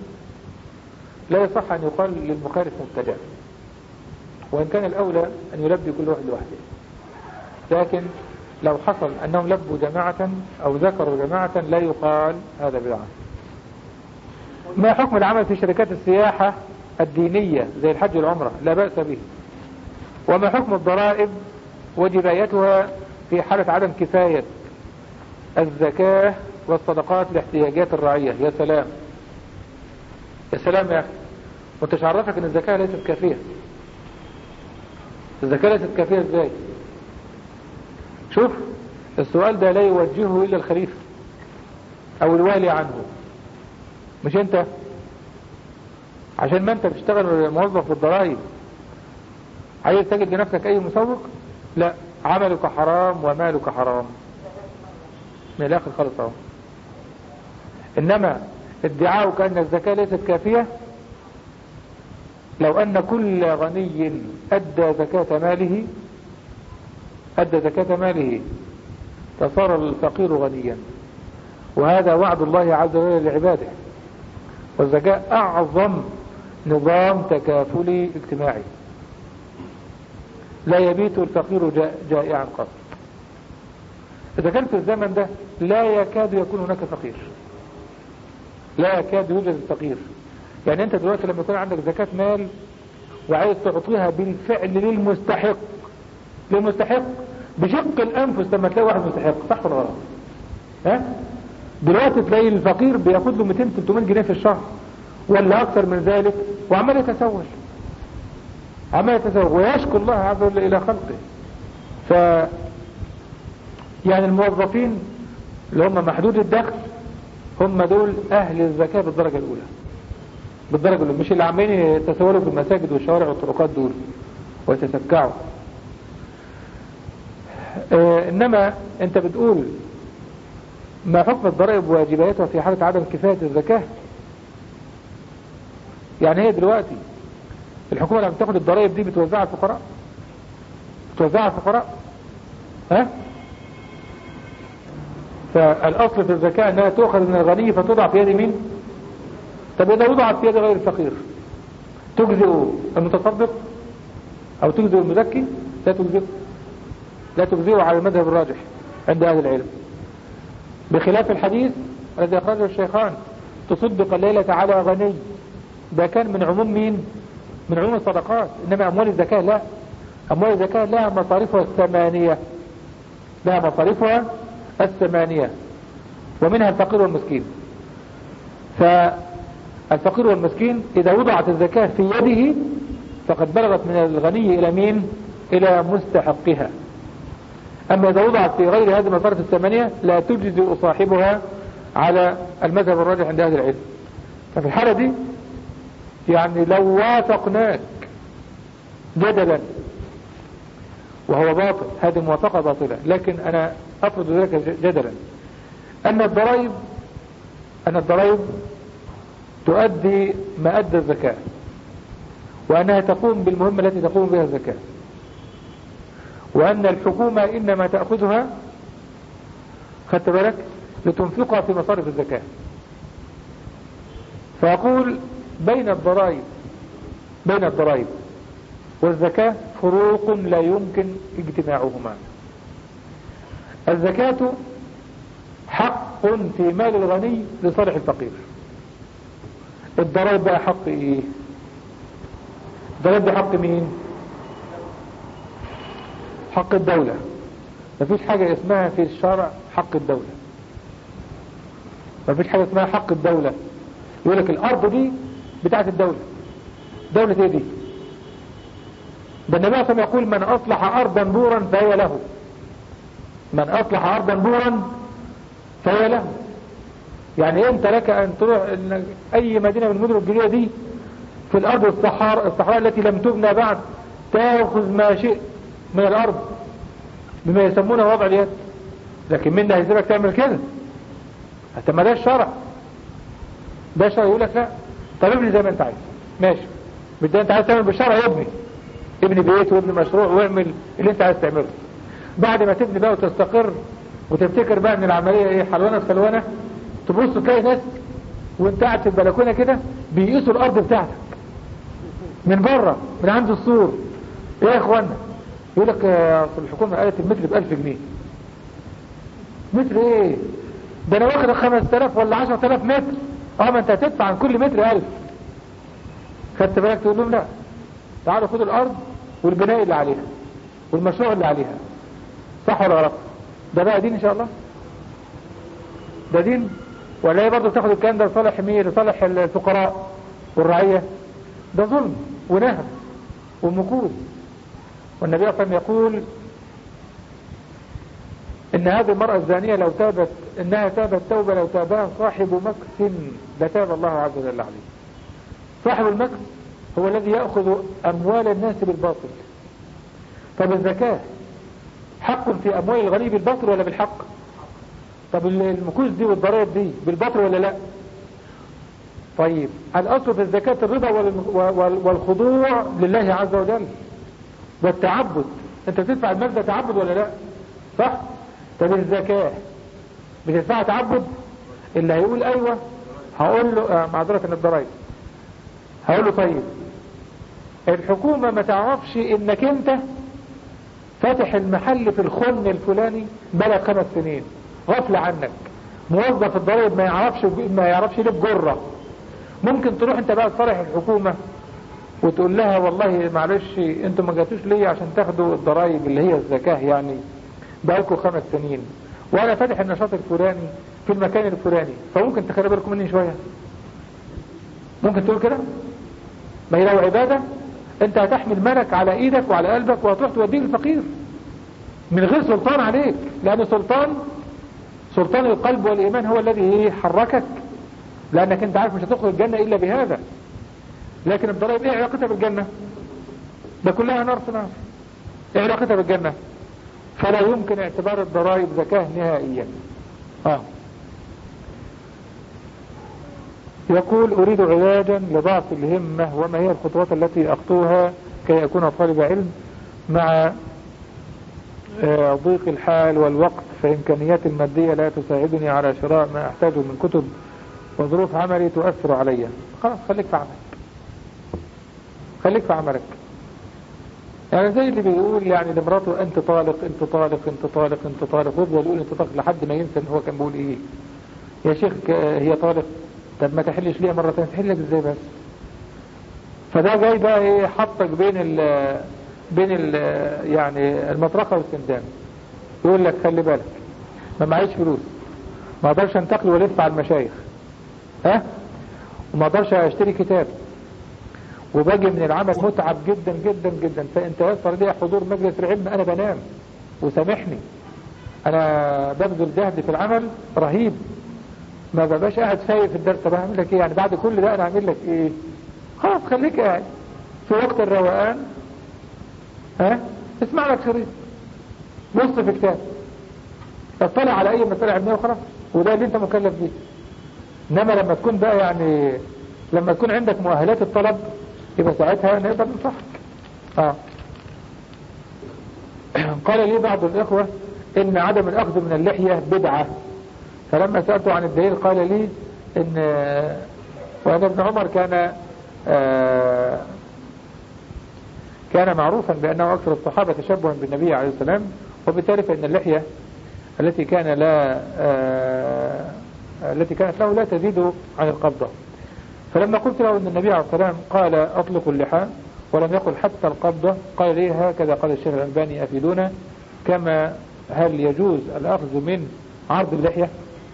لا يصح أن يقال للمخالف مبتدع، وإن كان الأولى أن يلبي كل واحد لوحده. لكن لو حصل أنهم لبوا جماعة أو ذكروا جماعة لا يقال هذا بدعة. ما حكم العمل في شركات السياحة الدينية زي الحج والعمرة؟ لا بأس به. وما حكم الضرائب وجبايتها في حالة عدم كفاية الزكاة والصدقات لاحتياجات الرعية؟ يا سلام يا سلام يا أخي، وانت عرفك ان الزكاة ليست كافية؟ الزكاة ليست كافية ازاي؟ شوف السؤال ده لا يوجهه إلا الخليفة أو الوالي عنه، مش أنت. عشان ما أنت بتشتغل موظف بالضرائب عايز تجد لنفسك أي مسوق؟ لا، عملك حرام ومالك حرام من الآخر خالص اهو. إنما ادعاؤك أن الزكاة ليست كافية، لو أن كل غني أدى زكاة ماله أدى زكاة ماله فصار الفقير غنيا، وهذا وعد الله عز وجل لعباده. والزكاة أعظم نظام تكافلي اجتماعي، لا يبيت الفقير جائعا قط. إذا كان في الزمن ده لا يكاد يكون هناك فقير، لا يكاد يوجد الفقير. يعني انت دلوقتي لما يكون عندك زكاة مال وعايز تعطيها بالفعل للمستحق للمستحق بشق الانفس، لما تلاقي واحد مستحق، صح ولا غلط؟ ها دلوقتي تلاقي الفقير بياخد له مئتين ثلاثمائة جنيه في الشهر ولا اكثر من ذلك، وعمال يتسول عمال يتسول ويشكو الله عز وجل الى خلقه. ف يعني الموظفين اللي هم محدود الدخل هم دول اهل الزكاة بالدرجة الاولى، بالدرجة الاولى، مش اللي عمالين يتسولوا في المساجد والشوارع والطرقات دول ويتسكعوا. اه انما انت بتقول ما حكم الضرائب وواجباتها في حالة عدم كفاية الزكاة؟ يعني هي دلوقتي الحكومة لما بتاخد الضرائب دي بتوزعها على الفقراء؟ بتوزعها على الفقراء؟ ها؟ فالأصل في الزكاة أنها تؤخذ من الغني فتوضع في يد مين؟ طب إذا وضعت في يد غير الفقير تجزئ المتصدق أو تجزئ المزكي؟ لا تجزئ، لا تجزئ على المذهب الراجح عند أهل العلم، بخلاف الحديث الذي أخرجه الشيخان تصدق الليلة على غني، ده كان من عموم مين؟ من عموم الصدقات. إنما أموال الزكاة لا، أموال الزكاة لها مصاريفها الثمانية، لها مصاريفها الثمانية، ومنها الفقير والمسكين. فالفقير والمسكين إذا وضعت الزكاة في يده فقد بلغت من الغني إلى مين؟ إلى مستحقها. أما إذا وضعت في غير هذه المصاريف الثمانية لا تجزئ صاحبها على المذهب الراجح عند أهل العلم. ففي الحالة دي يعني لو وافقناك جدلا وهو باطل، هذه موافقة باطلة، لكن أنا أفرض ذلك جدلا أن الضرائب أن الضرائب تؤدي ما أدى الزكاة، وأنها تقوم بالمهمة التي تقوم بها الزكاة، وأن الحكومة إنما تأخذها خدت بالك لتنفقها في مصارف الزكاة. فأقول بين الضرائب بين الضرائب والزكاة فروق لا يمكن اجتماعهما. الزكاة حق في مال الغني لصالح الفقير. الضرائب بقى حق ايه؟ الضرائب حق مين؟ حق الدولة. مفيش حاجة اسمها في الشرع حق الدولة، مفيش حاجة اسمها حق الدولة. يقول لك الارض دي بتاعت الدولة. دولة ايه دي؟ ده النبي صلى الله عليه وسلم يقول من اصلح ارضا بورا فهي له، من اصلح ارضا بورا فهي له. يعني انت لك ان تروح اي مدينة من المدن الجديدة دي في الارض الصحراء الصحراء التي لم تبنى بعد، تاخذ ما شئت من الارض بما يسمونه وضع اليد، لكن مين هيسيبك تعمل كده؟ حتى ما ده الشرع، ده الشرع يقول لك لا، طب ابني زي ما انت عايز، ماشي، بدي انت عايز تعمل بالشرع ابني، ابني بيت وابني مشروع واعمل اللي انت عايز تعمله. بعد ما تبني بقى وتستقر وتفتكر بقى ان العملية ايه حلوانة في سلوانة، تبص تلاقي ناس وانت قاعد في البلكونة كده بيقيسوا الارض بتاعتك من بره من عند السور. ايه يا اخوانا؟ يقول لك اصل الحكومة قالت المتر بألف جنيه. متر ايه؟ ده انا واخد خمس تلاف ولا عشر تلاف متر. اه ما انت هتدفع عن كل متر ألف. خدت بالك؟ تقول لهم لا، تعالوا خدوا الارض والبناء اللي عليها والمشروع اللي عليها. صح ولا غلط؟ ده بقى دين ان شاء الله؟ ده دين؟ ولا هي برضه بتاخد الكلام ده لصالح مين؟ لصالح الفقراء والرعية؟ ده ظلم ونهب ومكوس. والنبي صلى الله عليه وسلم يقول ان هذه المرأة الزانية لو تابت انها تابت توبة لو تابها صاحب مكس لتاب الله عز وجل عليه. صاحب المكس هو الذي يأخذ اموال الناس بالباطل. طب الزكاة حق في اموال الغني بالباطل ولا بالحق؟ طب المكوس دي والضرائب دي بالباطل ولا لا؟ طيب الاصل في الزكاة الرضا والخضوع لله عز وجل والتعبد. انت بتدفع المال ده تعبد ولا لا؟ صح؟ طب الزكاة بتدفع تعبد؟ اللي هيقول ايوه هقول له آه معذرة من الضرائب، هقول له طيب الحكومة ما تعرفش انك انت فاتح المحل في الخن الفلاني بلغ خمس سنين غفل عنك، موظف الضرائب ما يعرفش ما يعرفش ليه بجرة. ممكن تروح انت بقى تصالح الحكومة وتقول لها والله معلش انتوا ما جاتوش ليه عشان تاخدوا الضرائب اللي هي الزكاة يعني بقالكم خمس سنين وانا فاتح النشاط الفلاني في المكان الفلاني، فممكن تخلي بالكم مني شوية. ممكن تقول كده؟ ما هي لو عبادة انت هتحمل ملك على ايدك وعلى قلبك وهتروح توديه للفقير من غير سلطان عليك، لان سلطان سلطان القلب والايمان هو الذي حركك، لانك انت عارف مش هتدخل الجنة الا بهذا. لكن الضرائب ايه علاقتها بالجنة؟ ده كلها نار في نار. ايه علاقتها بالجنة؟ فلا يمكن اعتبار الضرائب زكاة نهائيا. اه يقول أريد علاجا لضعف الهمة، وما هي الخطوات التي أخطوها كي أكون طالب علم مع ضيق الحال والوقت، فإمكانياتي المادية لا تساعدني على شراء ما أحتاجه من كتب، وظروف عملي تؤثر علي. خلاص خليك في عملك، خليك في عملك. يعني زي اللي بيقول يعني لمراته انت طالق انت طالق انت طالق انت طالق، ويفضل يقول انت طالق لحد ما ينسى ان هو كان بيقول ايه. يا شيخ هي طالق، طب ما تحلش ليها مرة ثانيه، تحلك ازاي بس؟ فده جاي بقى ايه، حطك بين ال بين ال يعني المطرقة والسندان. يقول لك خلي بالك ما معيش فلوس، ما اقدرش انتقل والف على المشايخ، ها، وما اقدرش اشتري كتاب، وباجي من العمل متعب جدا جدا جدا، فانت يصل لي حضور مجلس العلم انا بنام، وسامحني انا ببذل جهد في العمل رهيب، ما ببقاش قاعد فايق في الدرس. طب اعمل لك ايه يعني بعد كل ده؟ انا اعمل لك ايه؟ خلاص خليك قاعد في وقت الروقان، ها، اسمع لك شريط، بص في كتاب، اطلع على اي مسألة علمية وخلاص، وده اللي انت مكلف بيه. انما لما تكون بقى يعني لما تكون عندك مؤهلات الطلب يبقى ساعتها نقدر ننصحك. اه قال لي بعض الاخوة ان عدم الاخذ من اللحية بدعة، فلما سألته عن الدليل قال لي ان وان ابن عمر كان آه كان معروفا بانه اكثر الصحابة تشبها بالنبي عليه السلام، وبالتالي فان اللحية التي كان لا آه التي كانت له لا تزيد عن القبضة. فلما قلت له ان النبي عليه السلام قال اطلقوا اللحى ولم يقل حتى القبضة، قال لي هكذا قال الشيخ الألباني افيدونا، كما هل يجوز الاخذ من عرض اللحية؟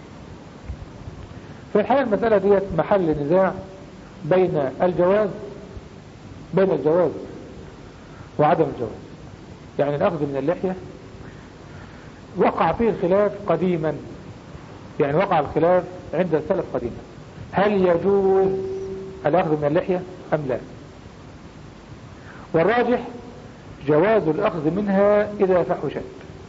في الحقيقة المسألة ديت محل نزاع بين الجواز بين الجواز وعدم الجواز. يعني الأخذ من اللحية وقع فيه الخلاف قديما، يعني وقع الخلاف عند السلف قديما، هل يجوز الأخذ من اللحية أم لا؟ والراجح جواز الأخذ منها إذا فحشت،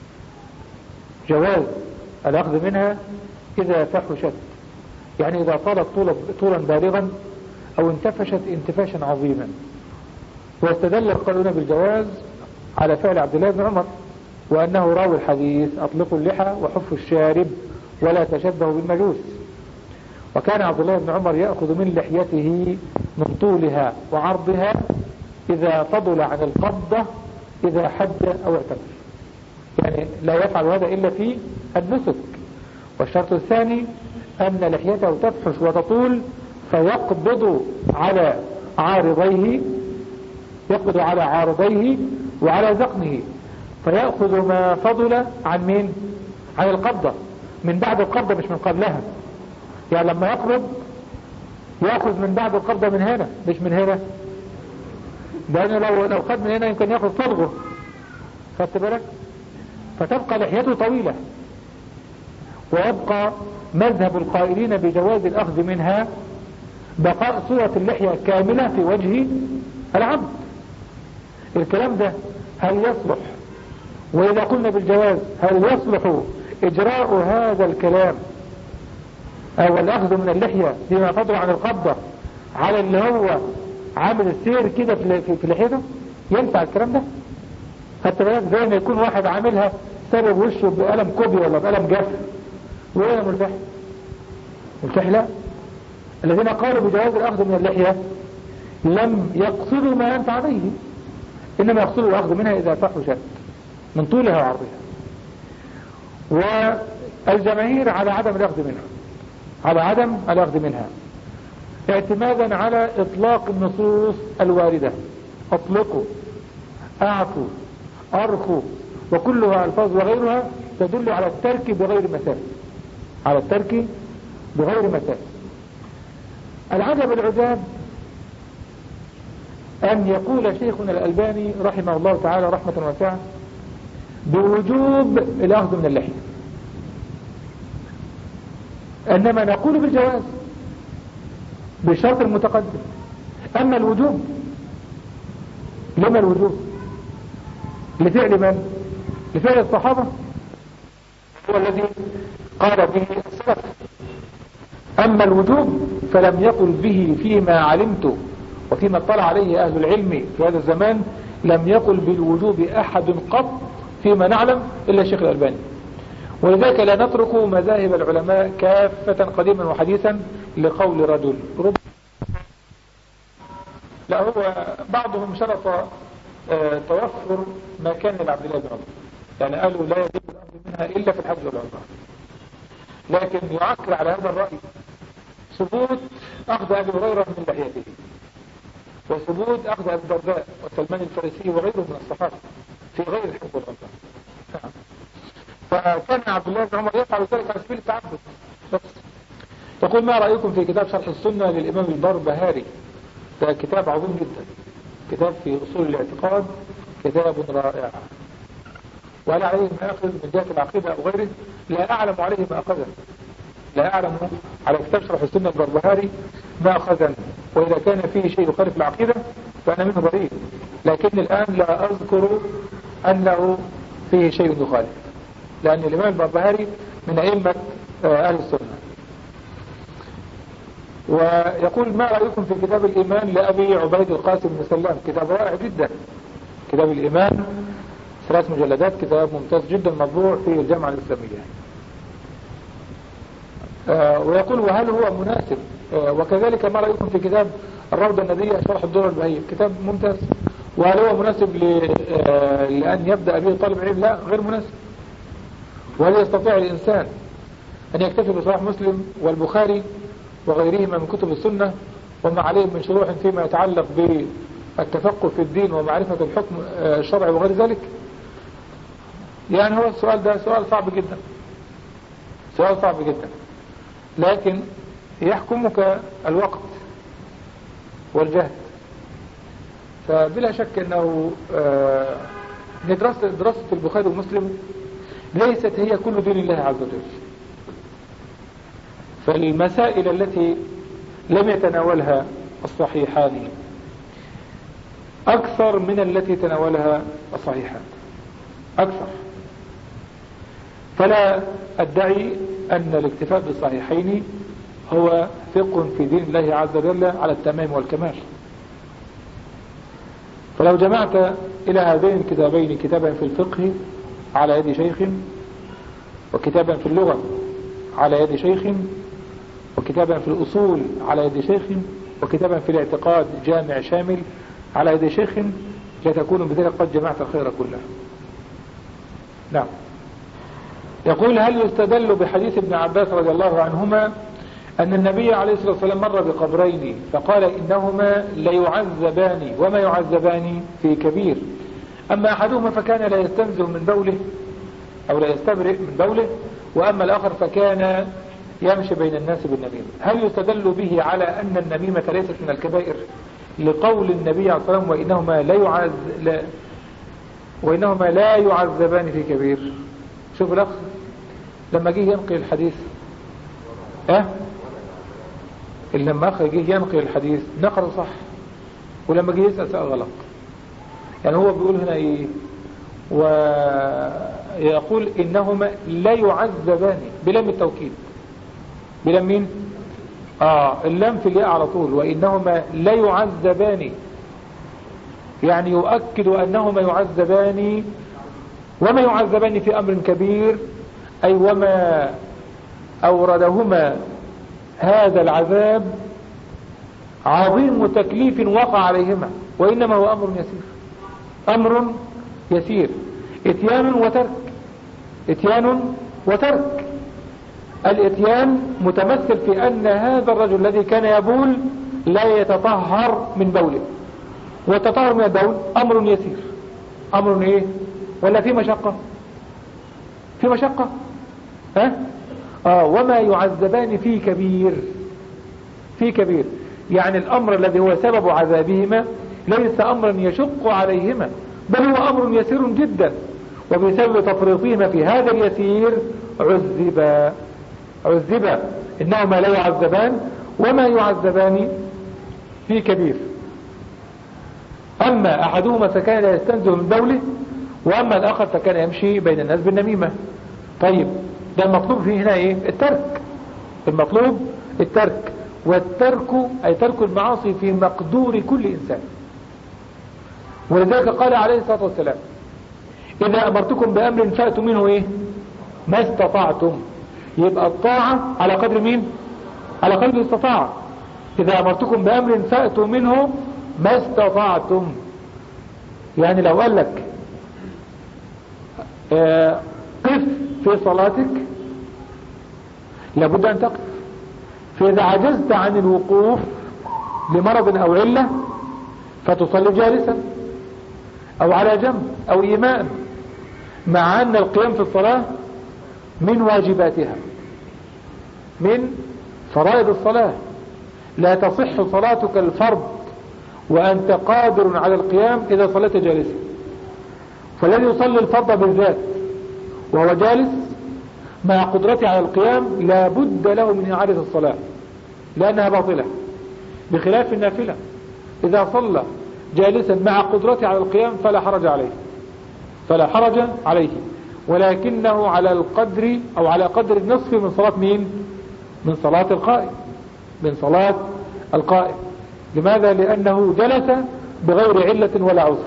جواز الأخذ منها إذا فحشت، يعني إذا طالت طولا, طولا بالغا أو انتفشت انتفاشا عظيما. واستدل القائلون بالجواز على فعل عبد الله بن عمر، وأنه راوي الحديث أطلقوا اللحى وحفوا الشارب ولا تشبهوا بالمجوس. وكان عبد الله بن عمر يأخذ من لحيته من طولها وعرضها إذا فضل عن القبضة إذا حج أو اعتمر، يعني لا يفعل هذا إلا في النسك. والشرط الثاني أن لحيته تفحش وتطول فيقبض على عارضيه يقبض على عارضيه وعلى ذقنه، فيأخذ ما فضل عن مين؟ عن القبضة، من بعد القبضة مش من قبلها. يعني لما يقبض يأخذ من بعد القبضة من هنا مش من هنا، لأنه لو لو خد من هنا يمكن يأخذ صدغه، خدت بالك؟ فتبقى لحيته طويلة. ويبقى مذهب القائلين بجواز الأخذ منها بقاء صورة اللحية كاملة في وجه العبد. الكلام ده هل يصلح؟ وإذا قلنا بالجواز هل يصلح إجراء هذا الكلام أو الأخذ من اللحية فيما فضل عن القبضة على اللي هو عامل السير كده في لحيته؟ ينفع الكلام ده؟ حتى بالك زي ما يكون واحد عاملها سبب وشه بقلم كوبي ولا بقلم جاف وهو ملتحي. ملتحي لا. الذين قالوا بجواز الأخذ من اللحية لم يقصدوا ما ينفع به، إنما يقصدوا الأخذ منها إذا فحشت من طولها وعرضها. الجماهير على عدم الأخذ منها، على عدم الأخذ منها اعتمادا على إطلاق النصوص الواردة. أطلقوا، أعفوا، أرخوا، وكلها ألفاظ وغيرها تدل على الترك بغير مساس، على الترك بغير مساس. العجب العجاب أن يقول شيخنا الألباني رحمه الله تعالى رحمة واسعة بوجوب الأخذ من اللحية، أنما نقول بالجواز بالشرط المتقدم. أما الوجوب، لما الوجوب؟ لفعل من؟ لفعل الصحابة هو الذي قال به السلف. أما الوجوب فلم يقل به فيما علمت وفيما اطلع عليه أهل العلم في هذا الزمان، لم يقل بالوجوب أحد قط فيما نعلم إلا الشيخ الألباني. ولذلك لا نترك مذاهب العلماء كافة قديما وحديثا لقول رجل رب. لا، هو بعضهم شرط اه توفر ما كان لعبد الله بن عمر، يعني قالوا لا يجب الأخذ منها إلا في الحج والعمرة، لكن يعكر على هذا الرأي ثبوت أخذ أبي هريرة من لحيته، وثبوت أخذ أبي الدرداء وسلمان الفارسي وغيره من الصحابة في غير الحج والعمرة. فكان عبد الله بن عمر يفعل ذلك على سبيل التعبد بس. تقول ما رأيكم في كتاب شرح السنة للإمام البربهاري؟ ده كتاب عظيم جدا، كتاب في أصول الاعتقاد، كتاب رائع، وهل عليه ما أخذ من جهة العقيدة أو غيره؟ لا أعلم عليه ما أخذه، لا أعلم على كتاب شرح السنة البربهاري ما أخذا، وإذا كان فيه شيء يخالف العقيدة فأنا منه بريء، لكن الآن لا أذكر أنه فيه شيء يخالف، لأن الإمام البربهاري من أئمة أهل السنة. ويقول ما رأيكم في كتاب الإيمان لأبي عبيد القاسم بن سلام؟ كتاب رائع جدا، كتاب الإيمان ثلاث مجلدات، كتاب ممتاز جدا مطبوع في الجامعة الإسلامية. آه ويقول وهل هو مناسب؟ آه وكذلك ما رأيكم في كتاب الروضة النبية شرح الدرر البهية؟ كتاب ممتاز. وهل هو مناسب آه لأن يبدأ به طالب علم؟ لا، غير مناسب. وهل يستطيع الإنسان أن يكتفي بصحيح مسلم والبخاري وغيرهما من كتب السنة وما عليه من شروح فيما يتعلق بالتفقه في الدين ومعرفة الحكم الشرعي وغير ذلك؟ يعني هو السؤال ده سؤال صعب جدا، سؤال صعب جدا، لكن يحكمك الوقت والجهد. فبلا شك أنه دراسة, دراسة البخاري ومسلم ليست هي كل دين الله عز وجل، فالمسائل التي لم يتناولها الصحيحان أكثر من التي تناولها الصحيحان، أكثر. فلا أدعي أن الاكتفاء بالصحيحين هو فقه في دين الله عز وجل على التمام والكمال. فلو جمعت إلى هذين الكتابين كتابا في الفقه على يد شيخ، وكتابا في اللغة على يد شيخ، وكتابا في الأصول على يد شيخ، وكتابا في الاعتقاد جامع شامل على يد شيخ، لتكون بذلك قد جمعت الخير كله. نعم. يقول هل يستدل بحديث ابن عباس رضي الله عنهما أن النبي عليه الصلاة والسلام مر بقبرين فقال إنهما ليعذبان وما يعذبان في كبير، أما أحدهما فكان لا يستنزه من بوله أو لا يستبرئ من بوله، وأما الآخر فكان يمشي بين الناس بالنميمة. هل يستدل به على أن النميمة ليست من الكبائر لقول النبي عليه الصلاة والسلام وإنهما لا يعذ لا وإنهما لا يعذبان في كبير؟ شوف الأخ لما جه ينقل الحديث أه لما أخ جه ينقل الحديث نقل صح، ولما جه يسأل سأل غلط. يعني هو بيقول هنا إيه؟ ويقول إنهما لا يعذبان بلام التوكيد. بلام مين؟ آه اللام في الياء على طول، وإنهما لا يعذبان، يعني يؤكد أنهما يعذبان. وما يعذبان في أمر كبير، أي وما أوردهما هذا العذاب عظيم تكليف وقع عليهما، وإنما هو أمر يسير، أمر يسير، اتيان وترك، اتيان وترك، الاتيان متمثل في أن هذا الرجل الذي كان يبول لا يتطهر من بوله، والتطهر من البول أمر يسير. أمر إيه؟ ولا في مشقة؟ في مشقة؟ ها؟ آه وما يعذبان في كبير، في كبير، يعني الأمر الذي هو سبب عذابهما ليس أمرا يشق عليهما، بل هو أمر يسير جدا، وبسبب تفريطهما في هذا اليسير عذبا عذبا إنهما لا يعذبان وما يعذبان في كبير. أما أحدهما فكان لا يستنزه من بوله، وأما الآخر فكان يمشي بين الناس بالنميمة. طيب ده المطلوب فيه هنا إيه؟ الترك. المطلوب الترك، والترك أي ترك المعاصي في مقدور كل إنسان. ولذلك قال عليه الصلاة والسلام: إذا أمرتكم بأمر فأتوا منه إيه؟ ما استطعتم. يبقى الطاعة على قدر مين؟ على قدر الاستطاعة. إذا أمرتكم بأمر فأتوا منه ما استطعتم. يعني لو قال لك آه قف في صلاتك لابد أن تقف. فإذا عجزت عن الوقوف لمرض أو علة فتصلي جالسا أو على جنب أو إيماء، مع أن القيام في الصلاة من واجباتها، من فرائض الصلاة. لا تصح صلاتك الفرض وأنت قادر على القيام إذا صليت جالسا. فالذي يصلي الفرض بالذات وهو جالس مع قدرته على القيام لا بد له من إعادة الصلاة لأنها باطلة، بخلاف النافلة إذا صلى جالسا مع قدرته على القيام فلا حرج عليه، فلا حرج عليه، ولكنه على القدر أو على قدر النصف من صلاة مين؟ من صلاة القائم، من صلاة القائم. لماذا؟ لأنه جلس بغير علة ولا عذر.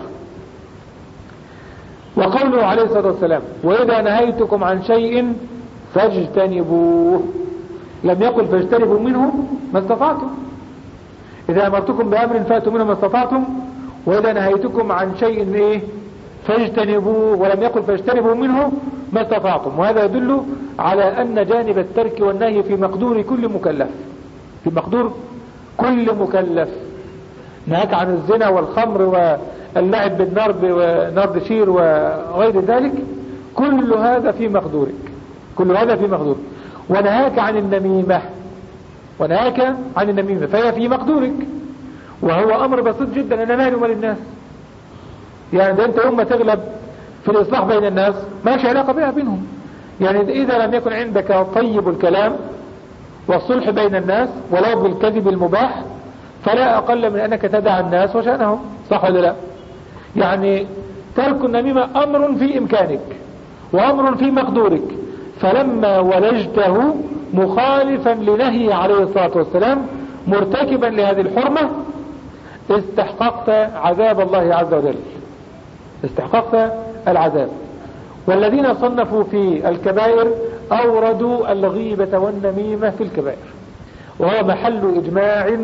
وقوله عليه الصلاة والسلام: وإذا نهيتكم عن شيء فاجتنبوه، لم يقل فاجتنبوا منه ما استطعتم. إذا أمرتكم بأمر فأتوا منه ما استطعتم، وإذا نهيتكم عن شيء إيه؟ فاجتنبوه، ولم يقل فاجتنبوا منه ما استطعتم. وهذا يدل على أن جانب الترك والنهي في مقدور كل مكلف، في مقدور كل مكلف. نهاك عن الزنا والخمر واللعب بالنرد ونرد شير وغير ذلك، كل هذا في مقدورك، كل هذا في مقدورك. ونهاك عن النميمة، ونهاك عن النميمة فهي في مقدورك، وهو أمر بسيط جدا. أنا مالي ومال الناس، يعني ده أنت يوم ما تغلب في الإصلاح بين الناس ماشي علاقة بها بينهم. يعني إذا لم يكن عندك طيب الكلام والصلح بين الناس ولو بالكذب المباح فلا أقل من أنك تدع الناس وشأنهم، صح ولا لا؟ يعني ترك النميمة أمر في إمكانك وأمر في مقدورك، فلما ولجته مخالفا لنهي عليه الصلاة والسلام مرتكبا لهذه الحرمة استحققت عذاب الله عز وجل، استحققت العذاب. والذين صنفوا في الكبائر أوردوا الغيبة والنميمة في الكبائر، وهو محل إجماع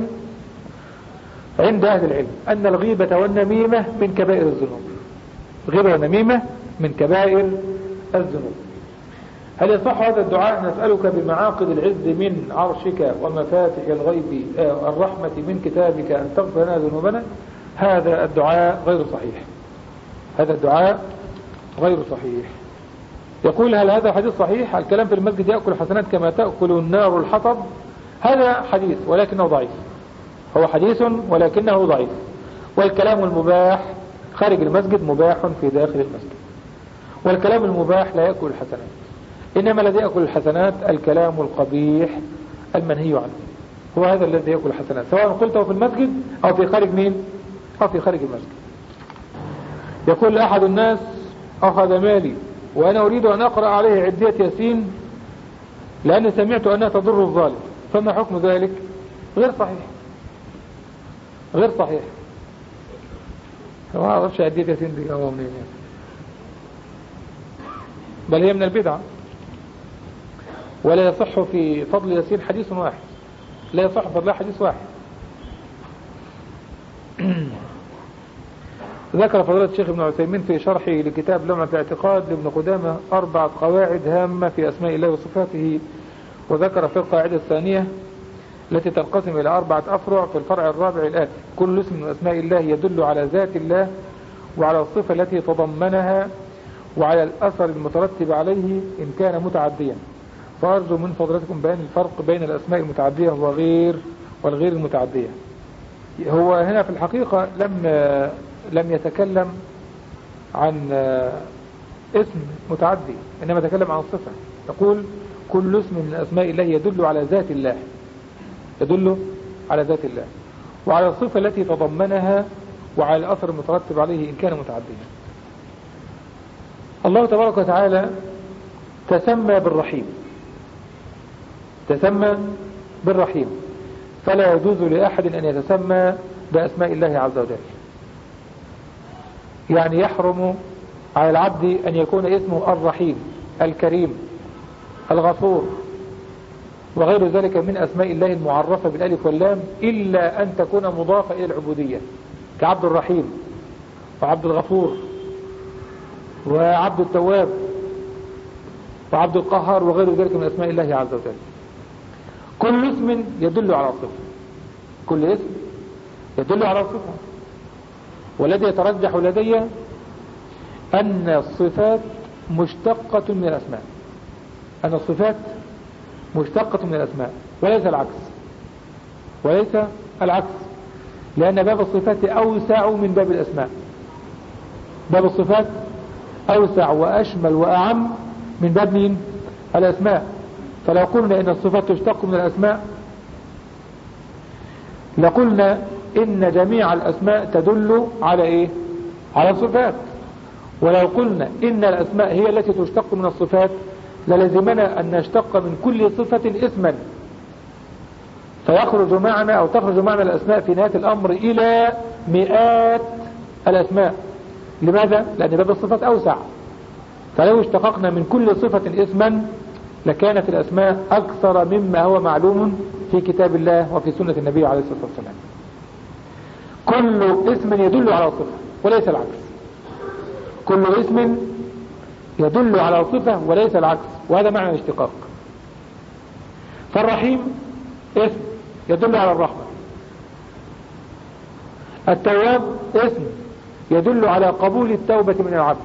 عند أهل العلم أن الغيبة والنميمة من كبائر الذنوب. الغيبة والنميمة من كبائر الذنوب. هل يصح هذا الدعاء؟ نسألك بمعاقد العز من عرشك ومفاتح الغيب الرحمة من كتابك أن تغفر لنا ذنوبنا. هذا الدعاء غير صحيح، هذا الدعاء غير صحيح. يقول: هل هذا حديث صحيح؟ الكلام في المسجد يأكل حسنات كما تأكل النار الحطب. هذا حديث ولكنه ضعيف، هو حديث ولكنه ضعيف. والكلام المباح خارج المسجد مباح في داخل المسجد، والكلام المباح لا يأكل الحسنات، إنما الذي يأكل الحسنات الكلام القبيح المنهي عنه، هو هذا الذي يأكل الحسنات، سواء قلته في المسجد أو في خارج مين؟ أو في خارج المسجد. يقول أحد الناس: أخذ مالي وأنا أريد أن أقرأ عليه عدية ياسين لأني سمعت أنها تضر الظالم، فما حكم ذلك؟ غير صحيح، غير صحيح. ما أعرفش عدية ياسين دي هو منين، بل هي من البدعة. ولا يصح في فضل ياسين حديث واحد، لا يصح فضلها حديث واحد. ذكر فضيلة الشيخ ابن عثيمين في شرحه لكتاب لمعة الاعتقاد لابن قدامة أربعة قواعد هامة في أسماء الله وصفاته وذكر في القاعدة الثانية التي تنقسم إلى أربعة أفرع في الفرع الرابع الآتي: كل اسم من أسماء الله يدل على ذات الله وعلى الصفة التي تضمنها وعلى الأثر المترتب عليه إن كان متعديا. فأرجو من فضلتكم بيان الفرق بين الأسماء المتعدية وغير والغير المتعدية. هو هنا في الحقيقة لم لم يتكلم عن اسم متعدي، إنما تكلم عن صفة. يقول كل اسم من أسماء الله يدل على ذات الله، يدل على ذات الله وعلى الصفة التي تضمنها وعلى الأثر المترتب عليه إن كان متعديا. الله تبارك وتعالى تسمى بالرحيم، تسمى بالرحيم، فلا يجوز لأحد أن يتسمى بأسماء الله عز وجل. يعني يحرم على العبد أن يكون اسمه الرحيم، الكريم، الغفور وغير ذلك من أسماء الله المعرفة بالألف واللام، إلا أن تكون مضافة إلى العبودية، كعبد الرحيم وعبد الغفور وعبد التواب وعبد القهار وغير ذلك من أسماء الله عز وجل. كل اسم يدل على صفة، كل اسم يدل على صفة. والذي يترجح لدي أن الصفات مشتقة من الأسماء، أن الصفات مشتقة من الأسماء وليس العكس، وليس العكس، لأن باب الصفات أوسع من باب الأسماء. باب الصفات أوسع وأشمل وأعم من باب مين؟ الأسماء. فلو قلنا إن الصفات تشتق من الأسماء لقلنا إن جميع الأسماء تدل على إيه؟ على الصفات. ولو قلنا إن الأسماء هي التي تشتق من الصفات للزمنا أن نشتق من كل صفة اسما، فيخرج معنا أو تخرج معنا الأسماء في نهاية الأمر إلى مئات الأسماء. لماذا؟ لأن باب الصفات أوسع. فلو اشتققنا من كل صفة اسما لكانت الأسماء أكثر مما هو معلوم في كتاب الله وفي سنة النبي عليه الصلاة والسلام. كل اسم يدل على صفة وليس العكس، كل اسم يدل على صفة وليس العكس، وهذا معنى الاشتقاق. فالرحيم اسم يدل على الرحمة، التواب اسم يدل على قبول التوبة من العبد،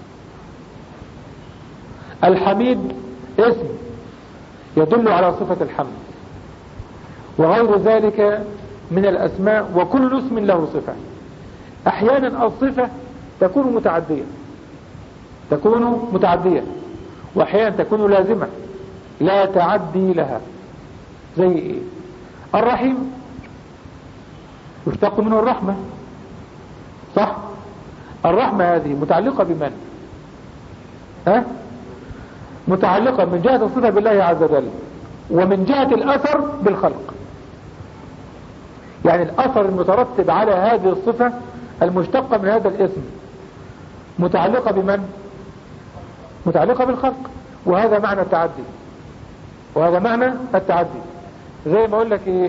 الحميد اسم يدل على صفة الحمد، وغير ذلك من الأسماء. وكل اسم له صفة. أحيانا الصفة تكون متعدية، تكون متعدية وأحيانا تكون لازمة لا تعدي لها. زي إيه؟ الرحيم يشتق منه الرحمة، صح؟ الرحمة هذه متعلقة بمن؟ ها؟ متعلقة من جهة الصفة بالله عز وجل، ومن جهة الأثر بالخلق. يعني الأثر المترتب على هذه الصفة المشتقة من هذا الاسم متعلقة بمن؟ متعلقة بالخلق. وهذا معنى التعدي، وهذا معنى التعدي. زي ما اقول لك ايه؟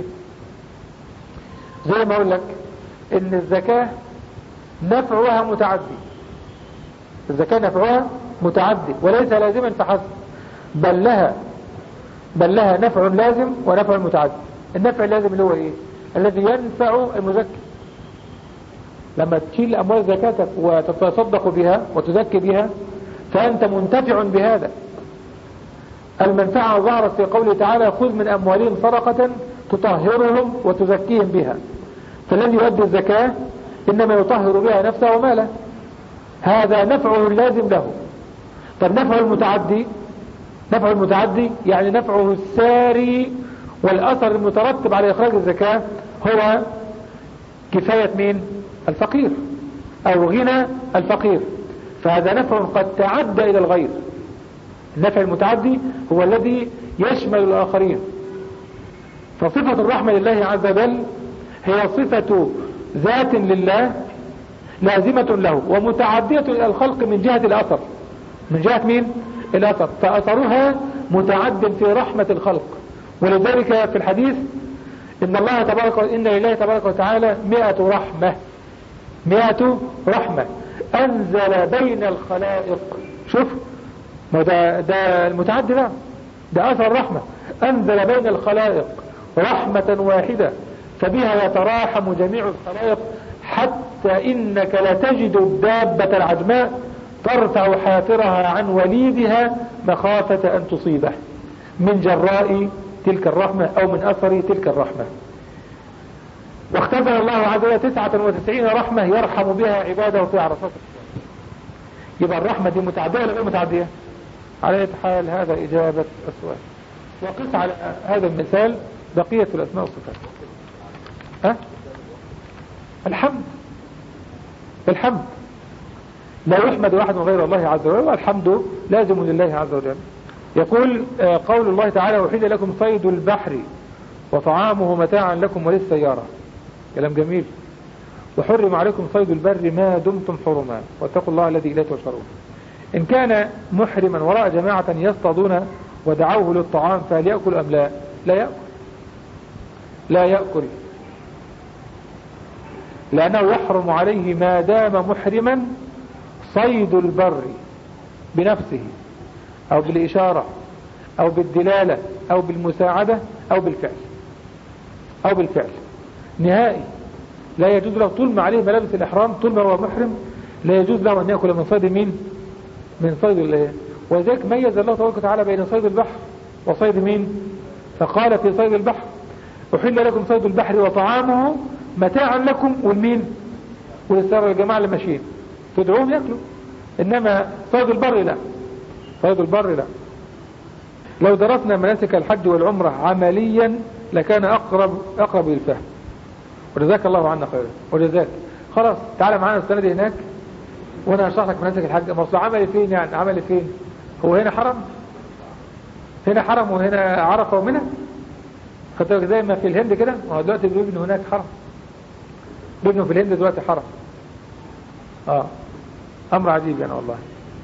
زي ما اقول لك ان الزكاة نفعها متعدي، الزكاة نفعها متعدي وليس لازما فحسب، بل لها بل لها نفع لازم ونفع متعدي. النفع اللازم اللي هو ايه؟ الذي ينفع المزكي. لما تشيل اموال زكاتك وتتصدق بها وتزكي بها فانت منتفع بهذا. المنفعة ظهرت في قوله تعالى: خذ من اموالهم صدقة تطهرهم وتزكيهم بها. فالذي يؤدي الزكاة انما يطهر بها نفسه وماله، هذا نفعه اللازم له. طب نفعه المتعدي، نفعه المتعدي يعني نفعه الساري والأثر المترتب على إخراج الزكاة هو كفاية مين؟ الفقير، أو غنى الفقير. فهذا نفع قد تعدى إلى الغير. النفع المتعدي هو الذي يشمل الآخرين. فصفة الرحمة لله عز وجل هي صفة ذات لله لازمة له ومتعدية إلى الخلق من جهة الأثر. من جهة مين؟ الأثر. فأثرها متعد في رحمة الخلق. ولذلك في الحديث إن الله تبارك إن لله تبارك وتعالى مئة رحمة، مئة رحمة أنزل بين الخلائق. شوف، ما ده, ده المتعدي بقى. ده أثر رحمة. أنزل بين الخلائق رحمة واحدة فبها يتراحم جميع الخلائق، حتى إنك لتجد الدابة العجماء ترفع حافرها عن وليدها مخافة أن تصيبه من جراء تلك الرحمة أو من أثر تلك الرحمة. واختبر الله عز وجل تسعة وتسعين رحمة يرحم بها عباده في عرصات. يبقى الرحمة دي متعدية ولا غير متعدية؟ على أي حال هذا إجابة السؤال. وقس على هذا المثال بقية الأسماء والصفات. أه؟ الحمد الحمد لا يحمد واحد من غير الله عز وجل، والحمد لازم لله عز وجل. يقول قول الله تعالى: وحل لكم صيد البحر وطعامه متاعا لكم وللسيارة. كلام جميل. وحرم عليكم صيد البر ما دمتم حرما واتقوا الله الذي إليه تحشرون. إن كان محرما وراء جماعة يصطادون ودعوه للطعام فهل يأكل أم لا؟ لا يأكل لا يأكل لأنه يحرم عليه ما دام محرما صيد البر بنفسه أو بالإشارة أو بالدلالة أو بالمساعدة أو بالفعل أو بالفعل نهائي. لا يجوز له طول ما عليه ملابس الإحرام، طول ما هو محرم لا يجوز له أن يأكل من صيد مين؟ من صيد الله. وذلك ميز الله تبارك وتعالى بين صيد البحر وصيد مين؟ فقال في صيد البحر: أحل لكم صيد البحر وطعامه متاعا لكم والمين؟ وللسارة الجماعة اللي ماشيين تدعوهم يأكلوا. إنما صيد البر لا، صيد البر لا. لو درسنا مناسك الحج والعمرة عمليا لكان أقرب أقرب للفهم. وجزاك الله عنا خيرا وجزاك. خلاص تعالى معانا السنة دي هناك وانا هشرح لك مناسك الحج. مصر عملي فين يعني؟ عملي فين؟ هو هنا حرم؟ هنا حرم وهنا عرفة ومنى؟ خدت بالك زي ما في الهند كده؟ ما هو دلوقتي بيبنوا هناك حرم، بيبنوا في الهند دلوقتي حرم. اه امر عجيب يعني والله،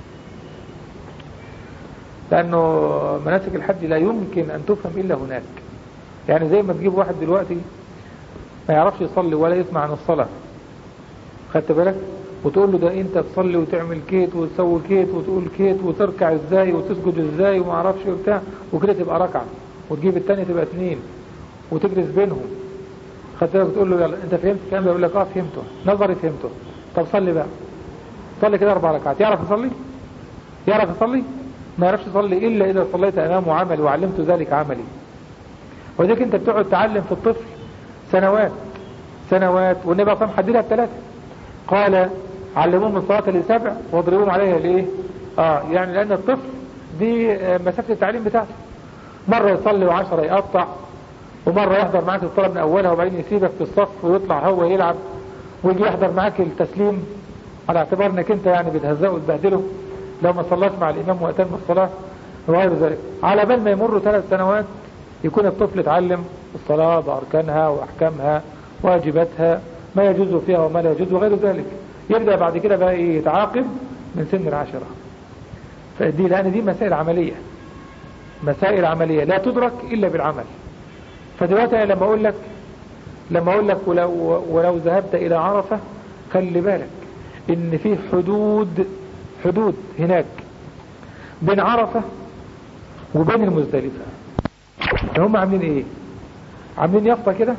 لانه مناسك الحج لا يمكن ان تفهم الا هناك. يعني زي ما تجيب واحد دلوقتي ما يعرفش يصلي ولا يسمع عن الصلاة، خدت بالك؟ وتقول له ده انت تصلي وتعمل كيت وتسوي كيت وتقول كيت وتركع ازاي وتسجد ازاي وما اعرفش وبتاع، وكده تبقى ركعة، وتجيب الثانيه تبقى اثنين وتجلس بينهم، خدت بالك؟ تقول له يلا انت فهمت الكلام ده؟ يقول لك اه فهمته، نظري فهمته. طب صلي بقى، صلي كده اربع ركعات. يعرف يصلي؟ يعرف يصلي؟ ما يعرفش يصلي الا اذا صليت امامه عملي وعلمت ذلك عملي. وذلك انت بتقعد تعلم في الطفل سنوات سنوات، والنبي صلى الله عليه وسلم حددها بثلاثه، قال علموهم الصلاة لسبع واضربوهم عليها لإيه؟ آه يعني لأن الطفل دي مسافة التعليم بتاعته، مرة يصلي وعشرة يقطع، ومرة يحضر معاك الصلاة من أولها وبعدين يسيبك في الصف ويطلع هو يلعب، ويجي يحضر معاك التسليم على اعتبار انك انت يعني بتهزقه وتبهدله لو ما صلاش مع الإمام وأتم الصلاة وغير ذلك. على بال ما يمروا ثلاث سنوات يكون الطفل اتعلم الصلاة بأركانها وأحكامها واجباتها، ما يجوز فيها وما لا يجوز وغير ذلك. يبدأ بعد كده بقى ايه؟ يتعاقب من سن العشرة. فدي لأن دي مسائل عملية، مسائل عملية لا تدرك إلا بالعمل. فدلوقتي لما أقول لك لما أقول لك ولو, ولو ذهبت إلى عرفة خلي بالك إن في حدود حدود هناك بين عرفة وبين المزدلفة. هم عاملين ايه؟ عاملين يافطة كده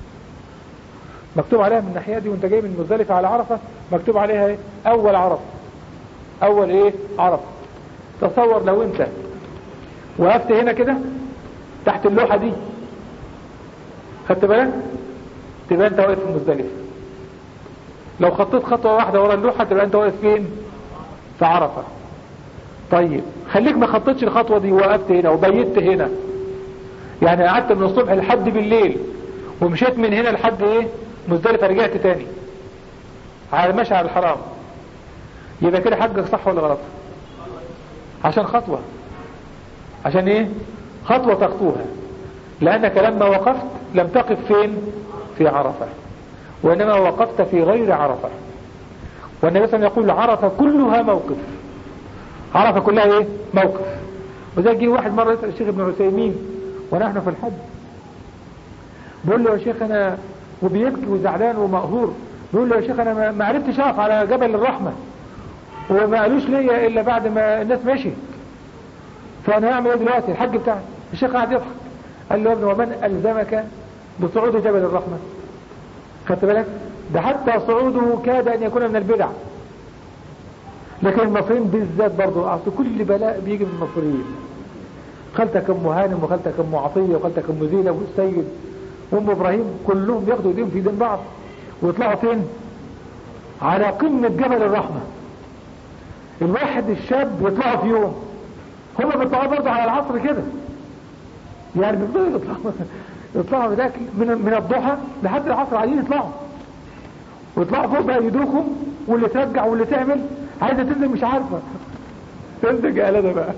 مكتوب عليها من الناحية دي وانت جاي من مزدلفة على عرفة مكتوب عليها ايه؟ اول عرفة، اول ايه؟ عرفة. تصور لو انت وقفت هنا كده تحت اللوحة دي، خدت بالك؟ تبقى انت واقف في مزدلفة. لو خطيت خطوة واحدة ورا اللوحة تبقى انت واقف فين؟ في عرفة. طيب خليك ما خطيتش الخطوة دي ووقفت هنا وبيت هنا، يعني قعدت من الصبح لحد بالليل ومشيت من هنا لحد ايه؟ مزدلفة، رجعت تاني على مشعر الحرام، يبقى كده حجك صح ولا غلط؟ عشان خطوة، عشان ايه؟ خطوة تخطوها، لانك لما وقفت لم تقف فين؟ في عرفة، وانما وقفت في غير عرفة. والنبي صلى الله عليه وسلم يقول عرفة كلها موقف، عرفة كلها ايه؟ موقف. وذلك جه واحد مرة يسأل الشيخ ابن عثيمين ونحن في الحج، بيقول له يا شيخ انا، وبيبكي وزعلان ومقهور، بيقول له يا شيخ انا ما عرفتش اقف على جبل الرحمة وما قالوش ليا الا بعد ما الناس مشيت. فانا هعمل ايه دلوقتي؟ الحج بتاعي. الشيخ قاعد يضحك، قال له يا ابني ومن الزمك بصعود جبل الرحمة؟ خدت بالك؟ ده حتى صعوده كاد ان يكون من البدع. لكن المصريين بالذات برضو اصل كل بلاء بيجي من المصريين. خالتك ام هانم وخالتك ام عطيه وخالتك ام زينب والسيد وام ابراهيم كلهم ياخدوا ايديهم في ايدين بعض ويطلعوا فين؟ على قمة جبل الرحمة. الواحد الشاب يطلعوا في يوم، هم بيطلعوا برضه على العصر كده، يعني بيفضلوا يطلعوا يطلعوا ذاك من من الضحى لحد العصر عايزين يطلعوا، ويطلعوا فوق بقى يدوكم، واللي ترجع واللي تعمل عايزه تنزل مش عارفه تنزل جهاله بقى.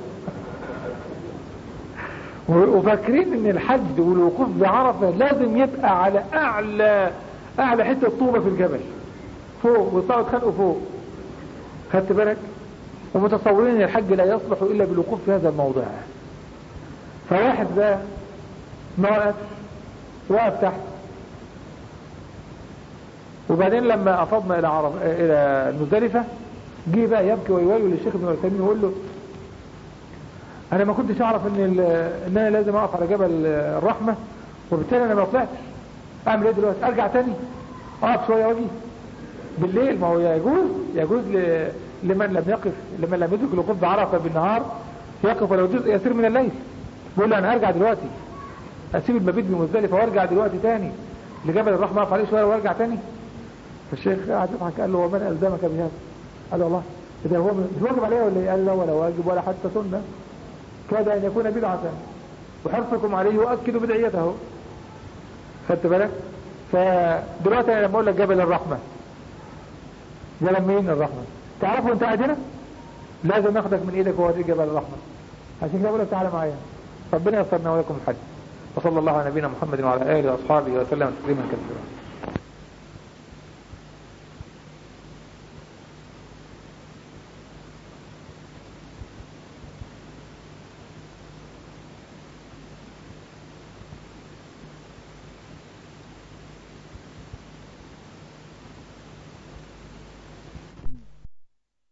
وفاكرين ان الحج والوقوف بعرفه لازم يبقى على اعلى اعلى حته طوبه في الجبل فوق، ويطلعوا يتخانقوا فوق. خدت بالك؟ ومتصورين ان الحج لا يصلح الا بالوقوف في هذا الموضع. فواحد بقى ما وقف، وقف تحت، وبعدين لما افضنا الى عرف الى المزدلفه جه بقى يبكي ويولي للشيخ ابن عثيمين ويقول له انا ما كنتش اعرف ان ان انا لازم اقف على جبل الرحمه، وبالتالي انا ما طلعتش. اعمل ايه دلوقتي؟ ارجع تاني اقف شويه واجي بالليل؟ ما هو يجوز يجوز لمن لم يقف لمن لم يدرك الوقوف بعرفه بالنهار يقف ولو جزء يسير من الليل. بيقول له انا هرجع دلوقتي اسيب المبيت بمزدلفه وارجع دلوقتي تاني لجبل الرحمه اقف عليه شويه وارجع تاني؟ فالشيخ قعد يضحك قال له ومن الزمك بهذا؟ قال له الله اذا هو مش واجب عليه ولا ايه؟ قال لا ولا واجب ولا حتى سنه، كاد ان يكون بدعه وحرصكم عليه يؤكد بدعيته. خدت بالك؟ فدلوقتي انا لما اقول لك جبل الرحمه، جبل مين الرحمه؟ تعرفوا انت قاعد هنا؟ لازم ناخدك من ايدك ووريك جبل الرحمه. عشان كده بقول لك تعالى معايا. ربنا يسرنا وياكم الحج. وصلى الله على نبينا محمد وعلى اله واصحابه وسلم تسليما كثيرا.